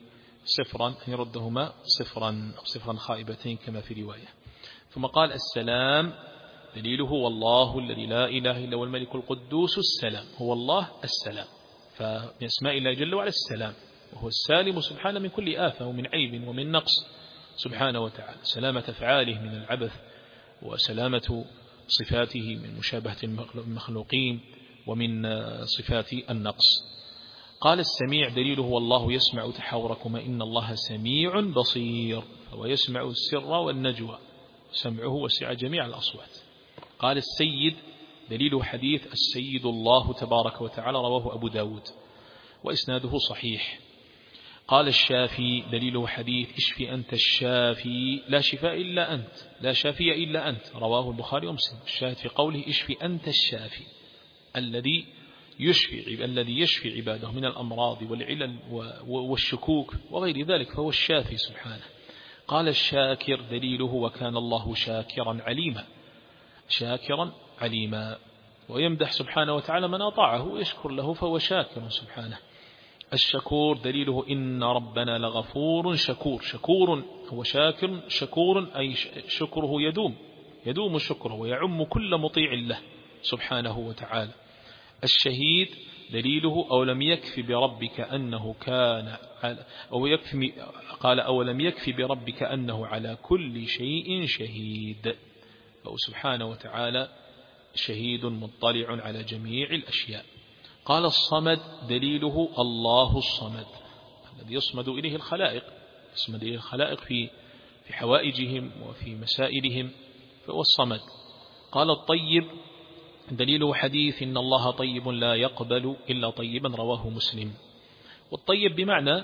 صفرا أن يردهما صفرا أو صفرا خائبتين كما في رواية. ثم قال السلام دليله والله الذي لا إله إلا هو الملك القدوس السلام، هو الله السلام، فمن اسماء الله جل وعلا السلام، وهو السالم سبحانه من كل آفة ومن عيب ومن نقص سبحانه وتعالى، سلامة أفعاله من العبث، وسلامة صفاته من مشابهة المخلوقين ومن صفات النقص. قال السميع دليله والله يسمع تحاوركما إن الله سميع بصير، فهو يسمع السر والنجوى، سمعه وسع جميع الأصوات. قال السيد دليله حديث السيد الله تبارك وتعالى رواه أبو داود وإسناده صحيح. قال الشافي دليله حديث اشفي أنت الشافي لا شفاء إلا أنت، لا شافي إلا أنت، رواه البخاري ومسلم. الشاهد في قوله اشفي أنت الشافي الذي يشفي الذي يشفي عباده من الأمراض والعلل والشكوك وغير ذلك، فهو الشافي سبحانه. قال الشاكر دليله وكان الله شاكرا عليما، شاكرا عليما، ويمدح سبحانه وتعالى من أطاعه ويشكر له فهو شاكر سبحانه. الشكور دليله إن ربنا لغفور شكور، شكور هو شاكر شكور أي شكره يدوم، يدوم شكره ويعم كل مطيع له سبحانه وتعالى. الشهيد دليله أو لم يكف بربك أنه كان أو يكفي قال أو لم يكف بربك أنه على كل شيء شهيد، فهو سبحانه وتعالى شهيد مطلع على جميع الأشياء. قال الصمد دليله الله الصمد الذي يصمد إليه الخلائق، يصمد إليه الخلائق في في حوائجهم وفي مسائلهم، فهو الصمد. قال الطيب دليله حديث إن الله طيب لا يقبل إلا طيبا، رواه مسلم. والطيب بمعنى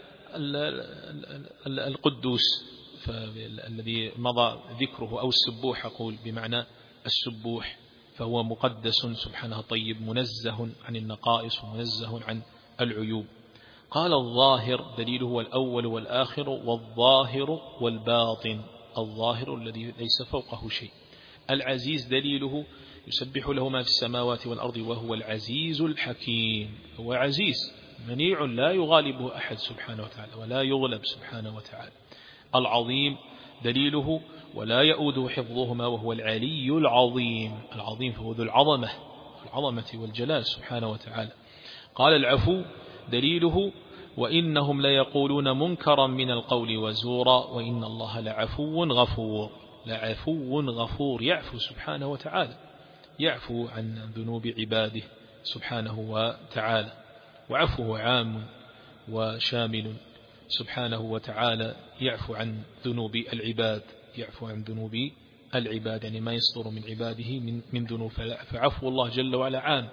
القدوس الذي مضى ذكره، أو السبوح أقول بمعنى السبوح، فهو مقدس سبحانه طيب منزه عن النقائص ومنزه عن العيوب. قال الظاهر دليله هو الأول والآخر والظاهر والباطن، الظاهر الذي ليس فوقه شيء. العزيز دليله يسبح له ما في السماوات والأرض وهو العزيز الحكيم، هو عزيز منيع لا يغالبه أحد سبحانه وتعالى ولا يغلب سبحانه وتعالى. العظيم دليله ولا يؤوده حفظهما وهو العلي العظيم، العظيم فهو ذو العظمة العظمة والجلال سبحانه وتعالى. قال العفو دليله وإنهم ليقولون منكرا من القول وزورا وإن الله لعفو غفور، لعفو غفور، يعفو سبحانه وتعالى، يعفو عن ذنوب عباده سبحانه وتعالى، وعفوه عام وشامل سبحانه وتعالى، يعفو عن ذنوب العباد، يعفو عن ذنوب العباد، يعني ما يصدر من عباده من, من ذنوب، فعفو الله جل وعلا عام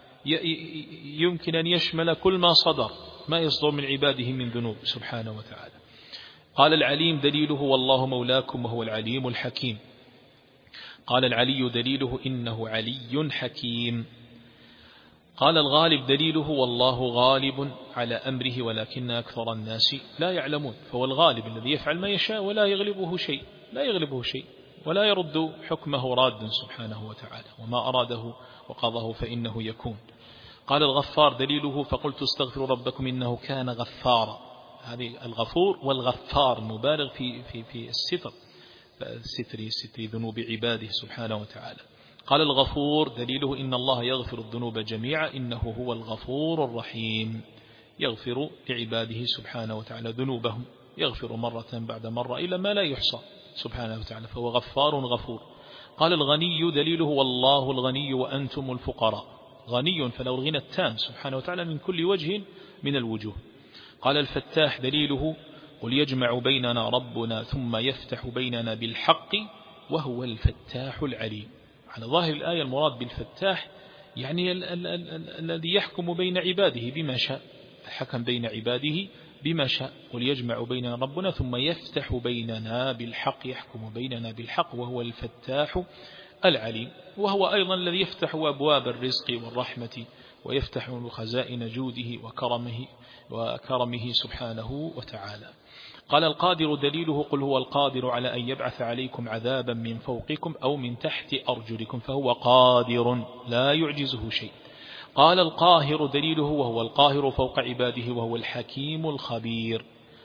يمكن أن يشمل كل ما صدر ما يصدر من عباده من ذنوب سبحانه وتعالى. قال العليم دليله والله مولاكم وهو العليم الحكيم. قال العلي دليله إنه علي حكيم. قال الغالب دليله والله غالب على أمره ولكن أكثر الناس لا يعلمون، فهو الغالب الذي يفعل ما يشاء ولا يغلبه شيء، لا يغلبه شيء ولا يرد حكمه راد سبحانه وتعالى، وما أراده وقضاه فإنه يكون. قال الغفار دليله فقلت استغفروا ربكم إنه كان غفارا، هذه الغفور والغفار مبالغ في في في الستر، ستر ستر ذنوب عباده سبحانه وتعالى. قال الغفور دليله إن الله يغفر الذنوب جميعا إنه هو الغفور الرحيم، يغفر لعباده سبحانه وتعالى ذنوبهم، يغفر مرة بعد مرة إلى ما لا يحصى سبحانه وتعالى، فهو غفار غفور. قال الغني دليله والله الغني وأنتم الفقراء، غني فله الغنى التام سبحانه وتعالى من كل وجه من الوجوه. قال الفتاح دليله قل يجمع بيننا ربنا ثم يفتح بيننا بالحق وهو الفتاح العليم. على ظاهر الآية المراد بالفتاح يعني الذي يحكم بين عباده بما شاء، حكم بين عباده بما شاء. قل يجمع بيننا ربنا ثم يفتح بيننا بالحق، يحكم بيننا بالحق وهو الفتاح العليم، وهو أيضا الذي يفتح أبواب الرزق والرحمة ويفتح خزائن جوده وكرمه وكرمه سبحانه وتعالى. قال القادر دليله قل هو القادر على أن يبعث عليكم عذابا من فوقكم أو من تحت أرجلكم فهو قادر لا يعجزه شيء. قال القاهر دليله وهو القاهر فوق عباده وهو الحكيم الخبير.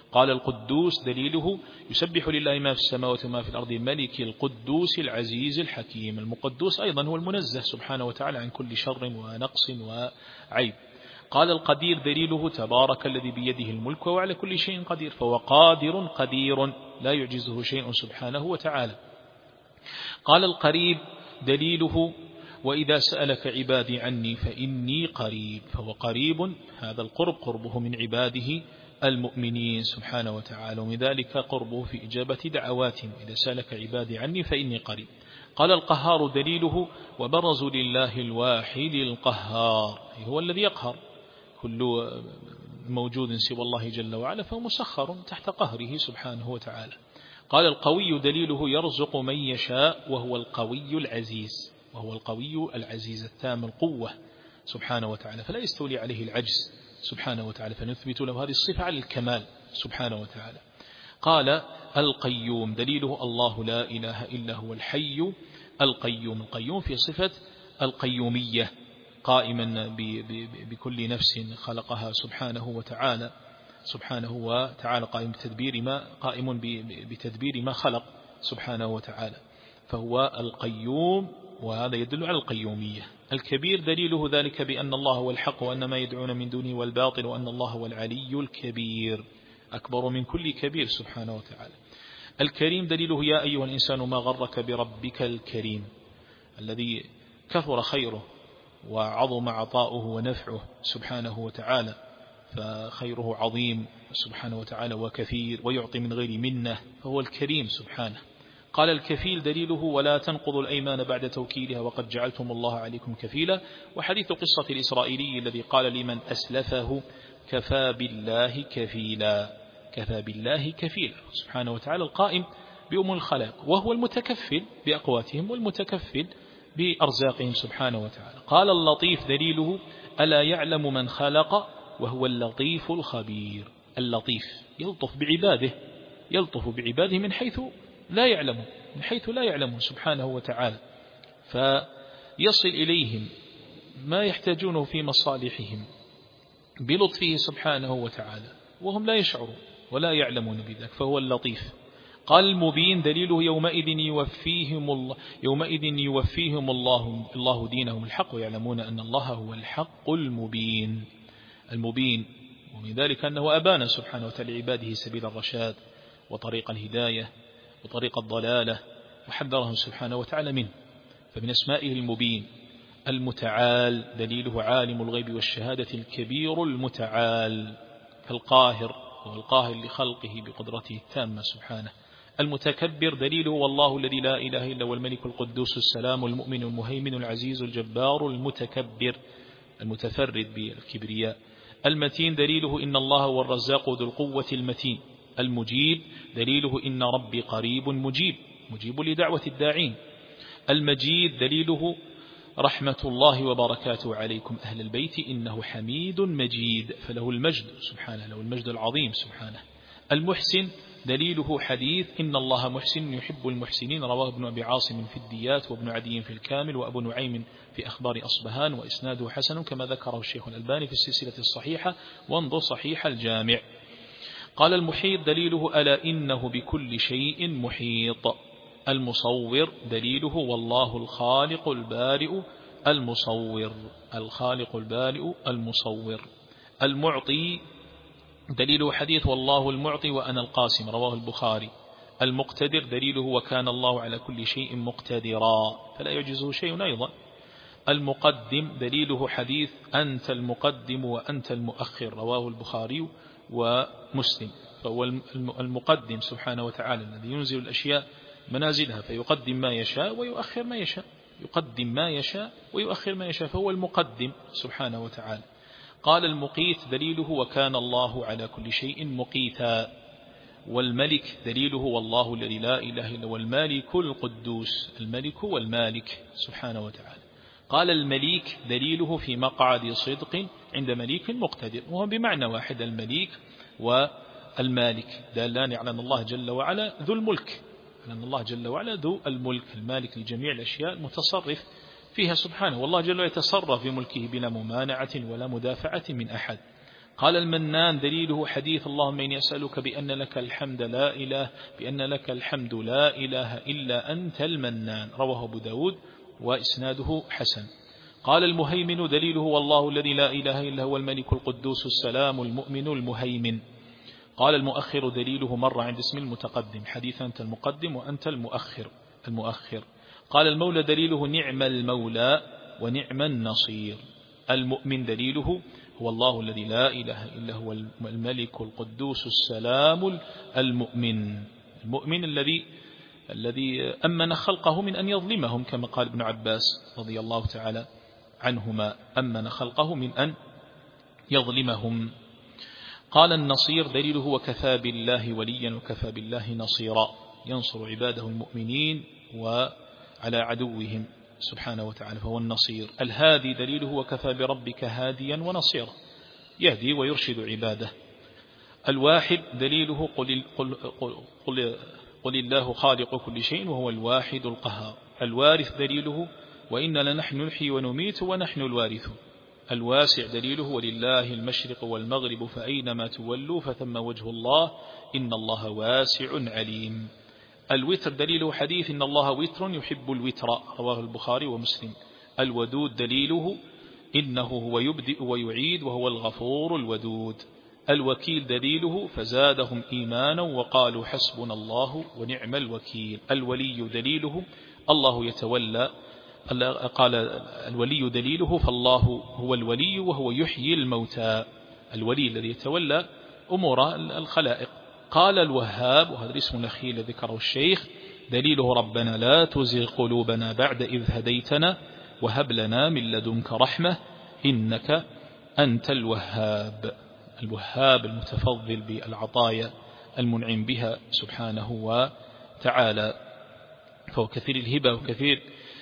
قال القدوس دليله يسبح لله ما في السماوات وما في الأرض ملك القدوس العزيز الحكيم. المقدوس أيضا هو المنزه سبحانه وتعالى عن كل شر ونقص وعيب. قال القدير دليله تبارك الذي بيده الملك وهو على كل شيء قدير، فهو قادر قدير لا يعجزه شيء سبحانه وتعالى. قال القريب دليله وإذا سألك عبادي عني فإني قريب، فهو قريب، هذا القرب قربه من عباده المؤمنين سبحانه وتعالى، ومن ذلك قربه في إجابة دعواتهم، إذا سألك عبادي عني فإني قريب. قال القهار دليله وبرزوا لله الواحد القهار، هو الذي يقهر كل موجود سوى الله جل وعلا، فهو مسخر تحت قهره سبحانه وتعالى. قال القوي دليله يرزق من يشاء وهو القوي العزيز، وهو القوي العزيز التام القوة سبحانه وتعالى، فلا يستولي عليه العجز سبحانه وتعالى، فنثبت له هذه الصفة على الكمال سبحانه وتعالى. قال القيوم دليله الله لا إله إلا هو الحي القيوم، القيوم في صفة القيومية، قائما بكل نفس خلقها سبحانه وتعالى سبحانه وتعالى، قائم بتدبير ما قائم بتدبير ما خلق سبحانه وتعالى، فهو القيوم، وهذا يدل على القيومية. الكبير دليله ذلك بأن الله هو الحق وأن ما يدعون من دونه والباطل، وأن الله هو العلي الكبير أكبر من كل كبير سبحانه وتعالى. الكريم دليله يا أيها الإنسان ما غرك بربك الكريم، الذي كثر خيره وعظم عطاؤه ونفعه سبحانه وتعالى، فخيره عظيم سبحانه وتعالى وكثير، ويعطي من غير منه، فهو الكريم سبحانه. قال الكفيل دليله ولا تنقضوا الأيمان بعد توكيدها وقد جعلتم الله عليكم كفيلا، وحديث قصة الإسرائيلي الذي قال لمن أسلفه كفى بالله كفيلا، كفى بالله كفيلا سبحانه وتعالى، القائم بأمور الخلق، وهو المتكفل بأقواتهم والمتكفل بأرزاقهم سبحانه وتعالى. قال اللطيف دليله ألا يعلم من خلق وهو اللطيف الخبير، اللطيف يلطف بعباده، يلطف بعباده من حيث لا يعلم، من حيث لا يعلم سبحانه وتعالى، فيصل إليهم ما يحتاجونه في مصالحهم بلطفه سبحانه وتعالى، وهم لا يشعرون ولا يعلمون بذلك، فهو اللطيف. قال المبين دليله يومئذ يوفيهم الله يومئذ يوفيهم الله الله دينهم الحق ويعلمون أن الله هو الحق المبين، المبين، ومن ذلك أنه أبان سبحانه وتعالى عباده سبيل الرشاد وطريق الهداية وطريق الضلالة، وحذرهم سبحانه وتعالى منه. فمن أسمائه المبين. المتعال دليله عالم الغيب والشهادة الكبير المتعال، كالقاهر، هو القاهر لخلقه بقدرته التامة سبحانه. المتكبر دليله والله الذي لا إله إلا هو الملك القدوس السلام المؤمن المهيمن العزيز الجبار المتكبر المتفرد بالكبرياء. المتين دليله إن الله هو الرزاق ذو القوة المتين. المجيب دليله إن ربي قريب مجيب، مجيب لدعوة الداعين. المجيد دليله رحمة الله وبركاته عليكم أهل البيت إنه حميد مجيد، فله المجد سبحانه، له المجد العظيم سبحانه. المحسن دليله حديث إن الله محسن يحب المحسنين، رواه ابن أبي عاصم في الديات وابن عدي في الكامل وأبو نعيم في أخبار أصبهان، وإسناده حسن كما ذكره الشيخ الألباني في السلسلة الصحيحة، وانظر صحيح الجامع. قال المحيط دليله ألا إنه بكل شيء محيط. المصور دليله والله الخالق البارئ المصور، الخالق البارئ المصور. المعطي دليله حديث والله المعطي وأنا القاسم، رواه البخاري. المقتدر دليله وكان الله على كل شيء مقتدرا، فلا يعجزه شيء أيضا. المقدم دليله حديث أنت المقدم وأنت المؤخر، رواه البخاري ومسلم. فهو المقدم سبحانه وتعالى الذي ينزل الأشياء منازلها، فيقدم ما يشاء ويؤخر ما يشاء، يقدم ما يشاء ويؤخر ما يشاء، فهو المقدم سبحانه وتعالى. قال المقيت دليله وكان الله على كل شيء مقيتا. والملك دليله والله الذي لا إله إلا هو المالك القدوس، الملك والمالك سبحانه وتعالى. قال المليك دليله في مقعد صدق عند مليك مقتدر، وهو بمعنى واحد، المليك والمالك دالان على أن الله جل وعلا ذو الملك، أن الله جل وعلا ذو الملك المالك لجميع الأشياء المتصرف فيها سبحانه، والله جل وعلا يتصرف في ملكه بلا ممانعة ولا مدافعة من أحد. قال المنان دليله حديث اللهم إني أسألك بأن لك الحمد لا إله بأن لك الحمد لا إله إلا أنت المنان، رواه أبو داود وإسناده حسن. قال المهيمن دليله والله الذي لا إله إلا هو الملك القدوس السلام المؤمن المهيمن. قال المؤخر دليله مر عند اسم المتقدم، حديث أنت المقدم وأنت المؤخر المؤخر. قال المولى دليله نعم المولى ونعم النصير. المؤمن دليله هو الله الذي لا إله إلا هو الملك القدوس السلام المؤمن، المؤمن الذي الذي أمن خلقه من أن يظلمهم، كما قال ابن عباس رضي الله تعالى عنهما أمن خلقه من أن يظلمهم. قال النصير دليله وكفى بالله وليا وكفى بالله نصيرا، ينصر عباده المؤمنين وعلى عدوهم سبحانه وتعالى فهو النصير. الهادي دليله وكفى بربك هاديا ونصيرا، يهدي ويرشد عباده. الواحد دليله قل, قل, قل, قل, قل الله خالق كل شيء وهو الواحد القهار. الوارث دليله وإن لنحن نحيي ونميت ونحن الوارثون. الواسع دليله ولله المشرق والمغرب فأينما تولوا فثم وجه الله إن الله واسع عليم. الوتر دليله حديث إن الله وتر يحب الوتر، رواه البخاري ومسلم. الودود دليله إنه هو يبدئ ويعيد وهو الغفور الودود. الوكيل دليله فزادهم إيمانا وقالوا حسبنا الله ونعم الوكيل. الولي دليله الله يتولى، قال الولي دليله فالله هو الولي وهو يحيي الموتى، الولي الذي يتولى أمور الخلائق. قال الوهاب، وهذا الاسم الأخير الذي ذكره الشيخ، دليله ربنا لا تزغ قلوبنا بعد إذ هديتنا وهب لنا من لدنك رحمة إنك أنت الوهاب. الوهاب المتفضل بالعطايا المنعم بها سبحانه وتعالى، فهو كثير الهبة وكثير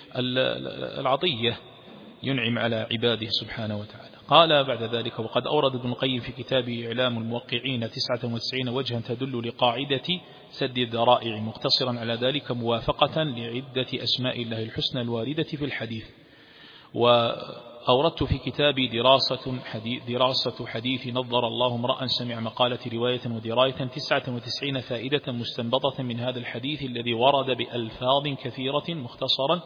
العطية، ينعم على عباده سبحانه وتعالى. قال بعد ذلك وقد أورد ابن القيم في كتابه إعلام الموقعين تسعة وتسعين وجها تدل لقاعدة سد الذرائع، مقتصرا على ذلك موافقة لعدة أسماء الله الحسنى الواردة في الحديث. وأوردت في كتابي دراسة حديث, دراسة حديث نظر الله امرأ سمع مقالة رواية ودراية تسعة وتسعين فائدة مستنبطة من هذا الحديث الذي ورد بألفاظ كثيرة مختصرا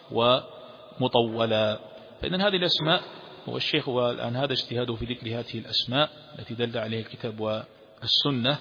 ومطولا. فإن هذه الأسماء والشيخ والآن هذا اجتهاده في ذكر هذه الأسماء التي دل عليها الكتاب والسنة،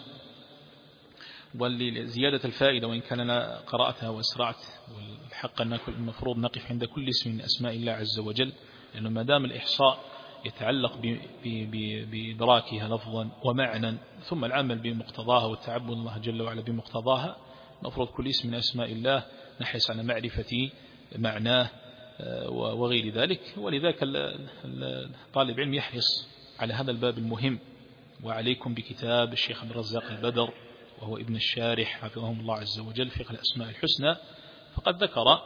ولزيادة الفائدة وإن كان أنا قرأتها وأسرعت، والحق أن المفروض نقف عند كل اسم من أسماء الله عز وجل، لأنه ما دام الإحصاء يتعلق بإدراكها لفظا ومعنى ثم العمل بمقتضاها والتعبد الله جل وعلا بمقتضاها، المفروض كل اسم من أسماء الله نحرص على معرفة معناه وغير ذلك. ولذلك طالب علم يحرص على هذا الباب المهم. وعليكم بكتاب الشيخ عبد الرزاق البدر وهو ابن الشارح حفظه الله عز وجل فقه الأسماء الحسنى، فقد ذكر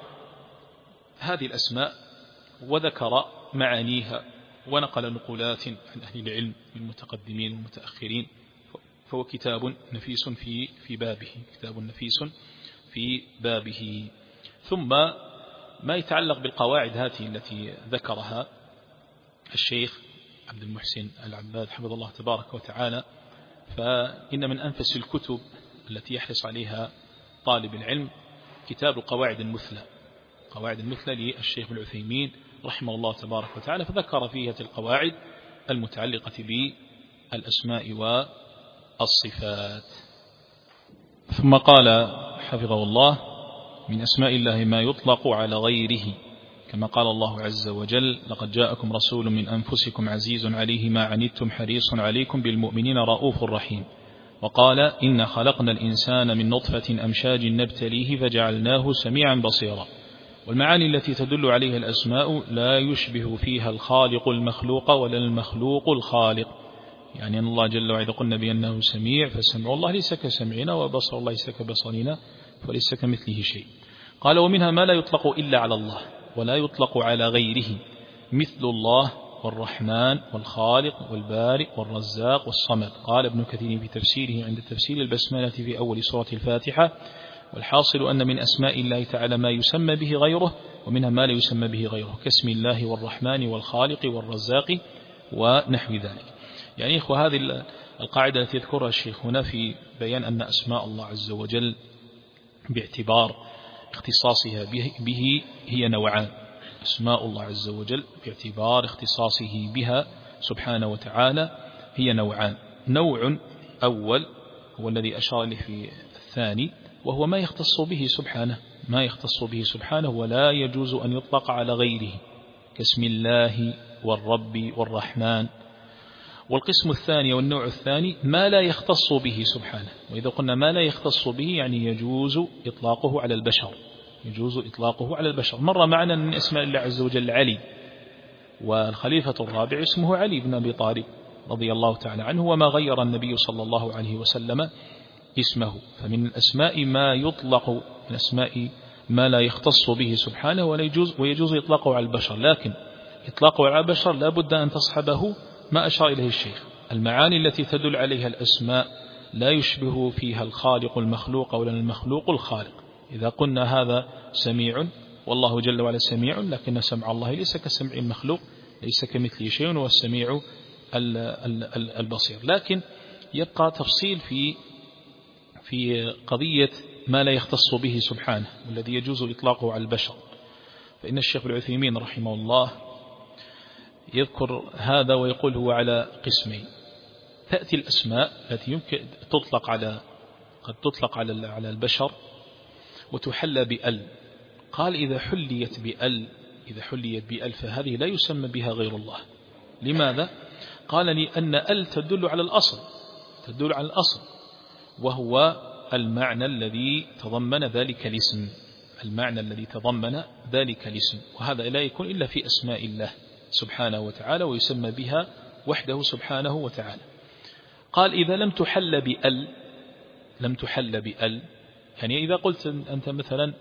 هذه الأسماء وذكر معانيها ونقل نقولات عن أهل العلم من المتقدمين والمتأخرين، فهو كتاب نفيس في في بابه كتاب نفيس في بابه. ثم ما يتعلق بالقواعد هذه التي ذكرها الشيخ عبد المحسن العباد حفظه الله تبارك وتعالى، فإن من أنفس الكتب التي يحرص عليها طالب العلم كتاب القواعد المثلى، قواعد المثلى للشيخ العثيمين رحمه الله تبارك وتعالى، فذكر فيها القواعد المتعلقة بالأسماء والصفات. ثم قال حفظه الله من أسماء الله ما يطلق على غيره، كما قال الله عز وجل لقد جاءكم رسول من أنفسكم عزيز عليه ما عنتم حريص عليكم بالمؤمنين رؤوف رحيم. وقال إن خلقنا الإنسان من نطفة أمشاج نبتليه فجعلناه سميعا بصيرا. والمعاني التي تدل عليها الأسماء لا يشبه فيها الخالق المخلوق ولا المخلوق الخالق، يعني أن الله جل وعلا قلنا بأنه سميع، فسمع الله ليس كسمعنا وبصر الله ليس كبصرنا وليس كمثله شيء. قال ومنها ما لا يطلق إلا على الله ولا يطلق على غيره، مثل الله والرحمن والخالق والبارئ والرزاق والصمد. قال ابن كثير في تفسيره عند تفسير البسملة في أول سورة الفاتحة والحاصل أن من أسماء الله تعالى ما يسمى به غيره ومنها ما لا يسمى به غيره، كاسم الله والرحمن والخالق والرزاق ونحو ذلك. يعني إخوة هذه القاعدة التي يذكرها الشيخ هنا في بيان أن أسماء الله عز وجل باعتبار اختصاصها به هي نوعان. أسماء الله عز وجل باعتبار اختصاصه بها سبحانه وتعالى هي نوعان. نوع أول هو الذي أشار له في الثاني، وهو ما يختص به سبحانه، ما يختص به سبحانه ولا يجوز أن يطلق على غيره، كاسم الله والرب والرحمن. والقسم الثاني والنوع الثاني ما لا يختص به سبحانه، وإذا قلنا ما لا يختص به يعني يجوز إطلاقه على البشر، يجوز إطلاقه على البشر. مر معنا من اسماء الله عز وجل علي، والخليفة الرابع اسمه علي بن أبي طالب رضي الله تعالى عنه، وما غير النبي صلى الله عليه وسلم اسمه. فمن الأسماء ما يطلق، من أسماء ما لا يختص به سبحانه ولا يجوز ويجوز إطلاقه على البشر، لكن إطلاقه على البشر لا بد أن تصحبه ما أشار إليه الشيخ، المعاني التي تدل عليها الأسماء لا يشبه فيها الخالق المخلوق ولا المخلوق الخالق. إذا قلنا هذا سميع والله جل وعلا سميع، لكن سمع الله ليس كسمع المخلوق، ليس كمثله شيء، هو السميع البصير. لكن يبقى تفصيل في في قضية ما لا يختص به سبحانه والذي يجوز إطلاقه على البشر. فإن الشيخ العثيمين رحمه الله يذكر هذا ويقول هو على قسمين. تأتي الأسماء التي يمكن تطلق على قد تطلق على على البشر وتحلى بأل. قال إذا حليت بأل إذا حليت بأل فهذه لا يسمى بها غير الله. لماذا؟ قال لأن أل تدل على الأصل، تدل على الأصل وهو المعنى الذي تضمن ذلك الاسم، المعنى الذي تضمن ذلك الاسم، وهذا لا يكون إلا في أسماء الله سبحانه وتعالى، ويسمى بها وحده سبحانه وتعالى. قال إذا لم تحل بأل، لم تحل بأل يعني إذا قلت أنت مثلا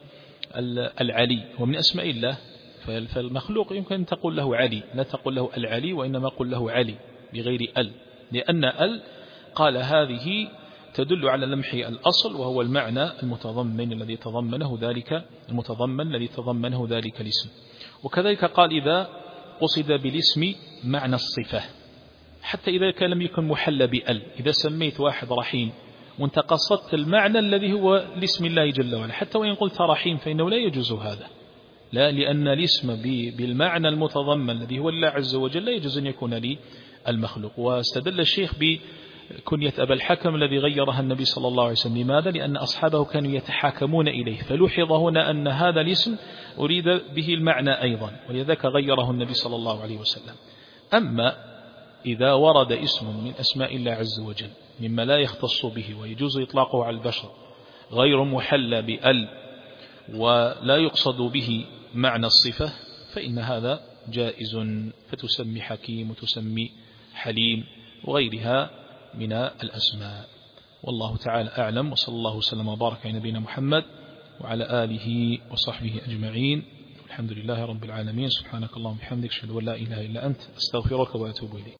العلي ومن أسماء الله، فالمخلوق يمكن أن تقول له علي، لا تقول له العلي، وإنما قل له علي بغير أل، لأن أل قال هذه تدل على لمح الأصل وهو المعنى المتضمن الذي تضمنه ذلك المتضمن الذي تضمنه ذلك الاسم. وكذلك قال إذا قصد بالاسم معنى الصفة، حتى إذا كان لم يكن محل بأل، إذا سميت واحد رحيم وانت قصدت المعنى الذي هو لاسم الله جل وعلا، حتى وإن قلت رحيم فإنه لا يجوز هذا، لا، لأن الاسم بالمعنى المتضمن الذي هو الله عز وجل لا يجوز أن يكون لي المخلوق. واستدل الشيخ بكنية أبا الحكم الذي غيرها النبي صلى الله عليه وسلم. لماذا؟ لأن أصحابه كانوا يتحاكمون إليه، فلوحظ هنا أن هذا الاسم أريد به المعنى أيضا، ولذلك غيره النبي صلى الله عليه وسلم. أما إذا ورد اسم من أسماء الله عز وجل مما لا يختص به ويجوز إطلاقه على البشر غير محل بأل ولا يقصد به معنى الصفة، فإن هذا جائز، فتسمي حكيم وتسمي حليم وغيرها من الأسماء. والله تعالى أعلم، وصلى الله وسلم وبارك على نبينا محمد وعلى آله وصحبه أجمعين. الحمد لله رب العالمين. سبحانك اللهم وبحمدك، أشهد أن لا إله إلا أنت، أستغفرك وأتوب إليك.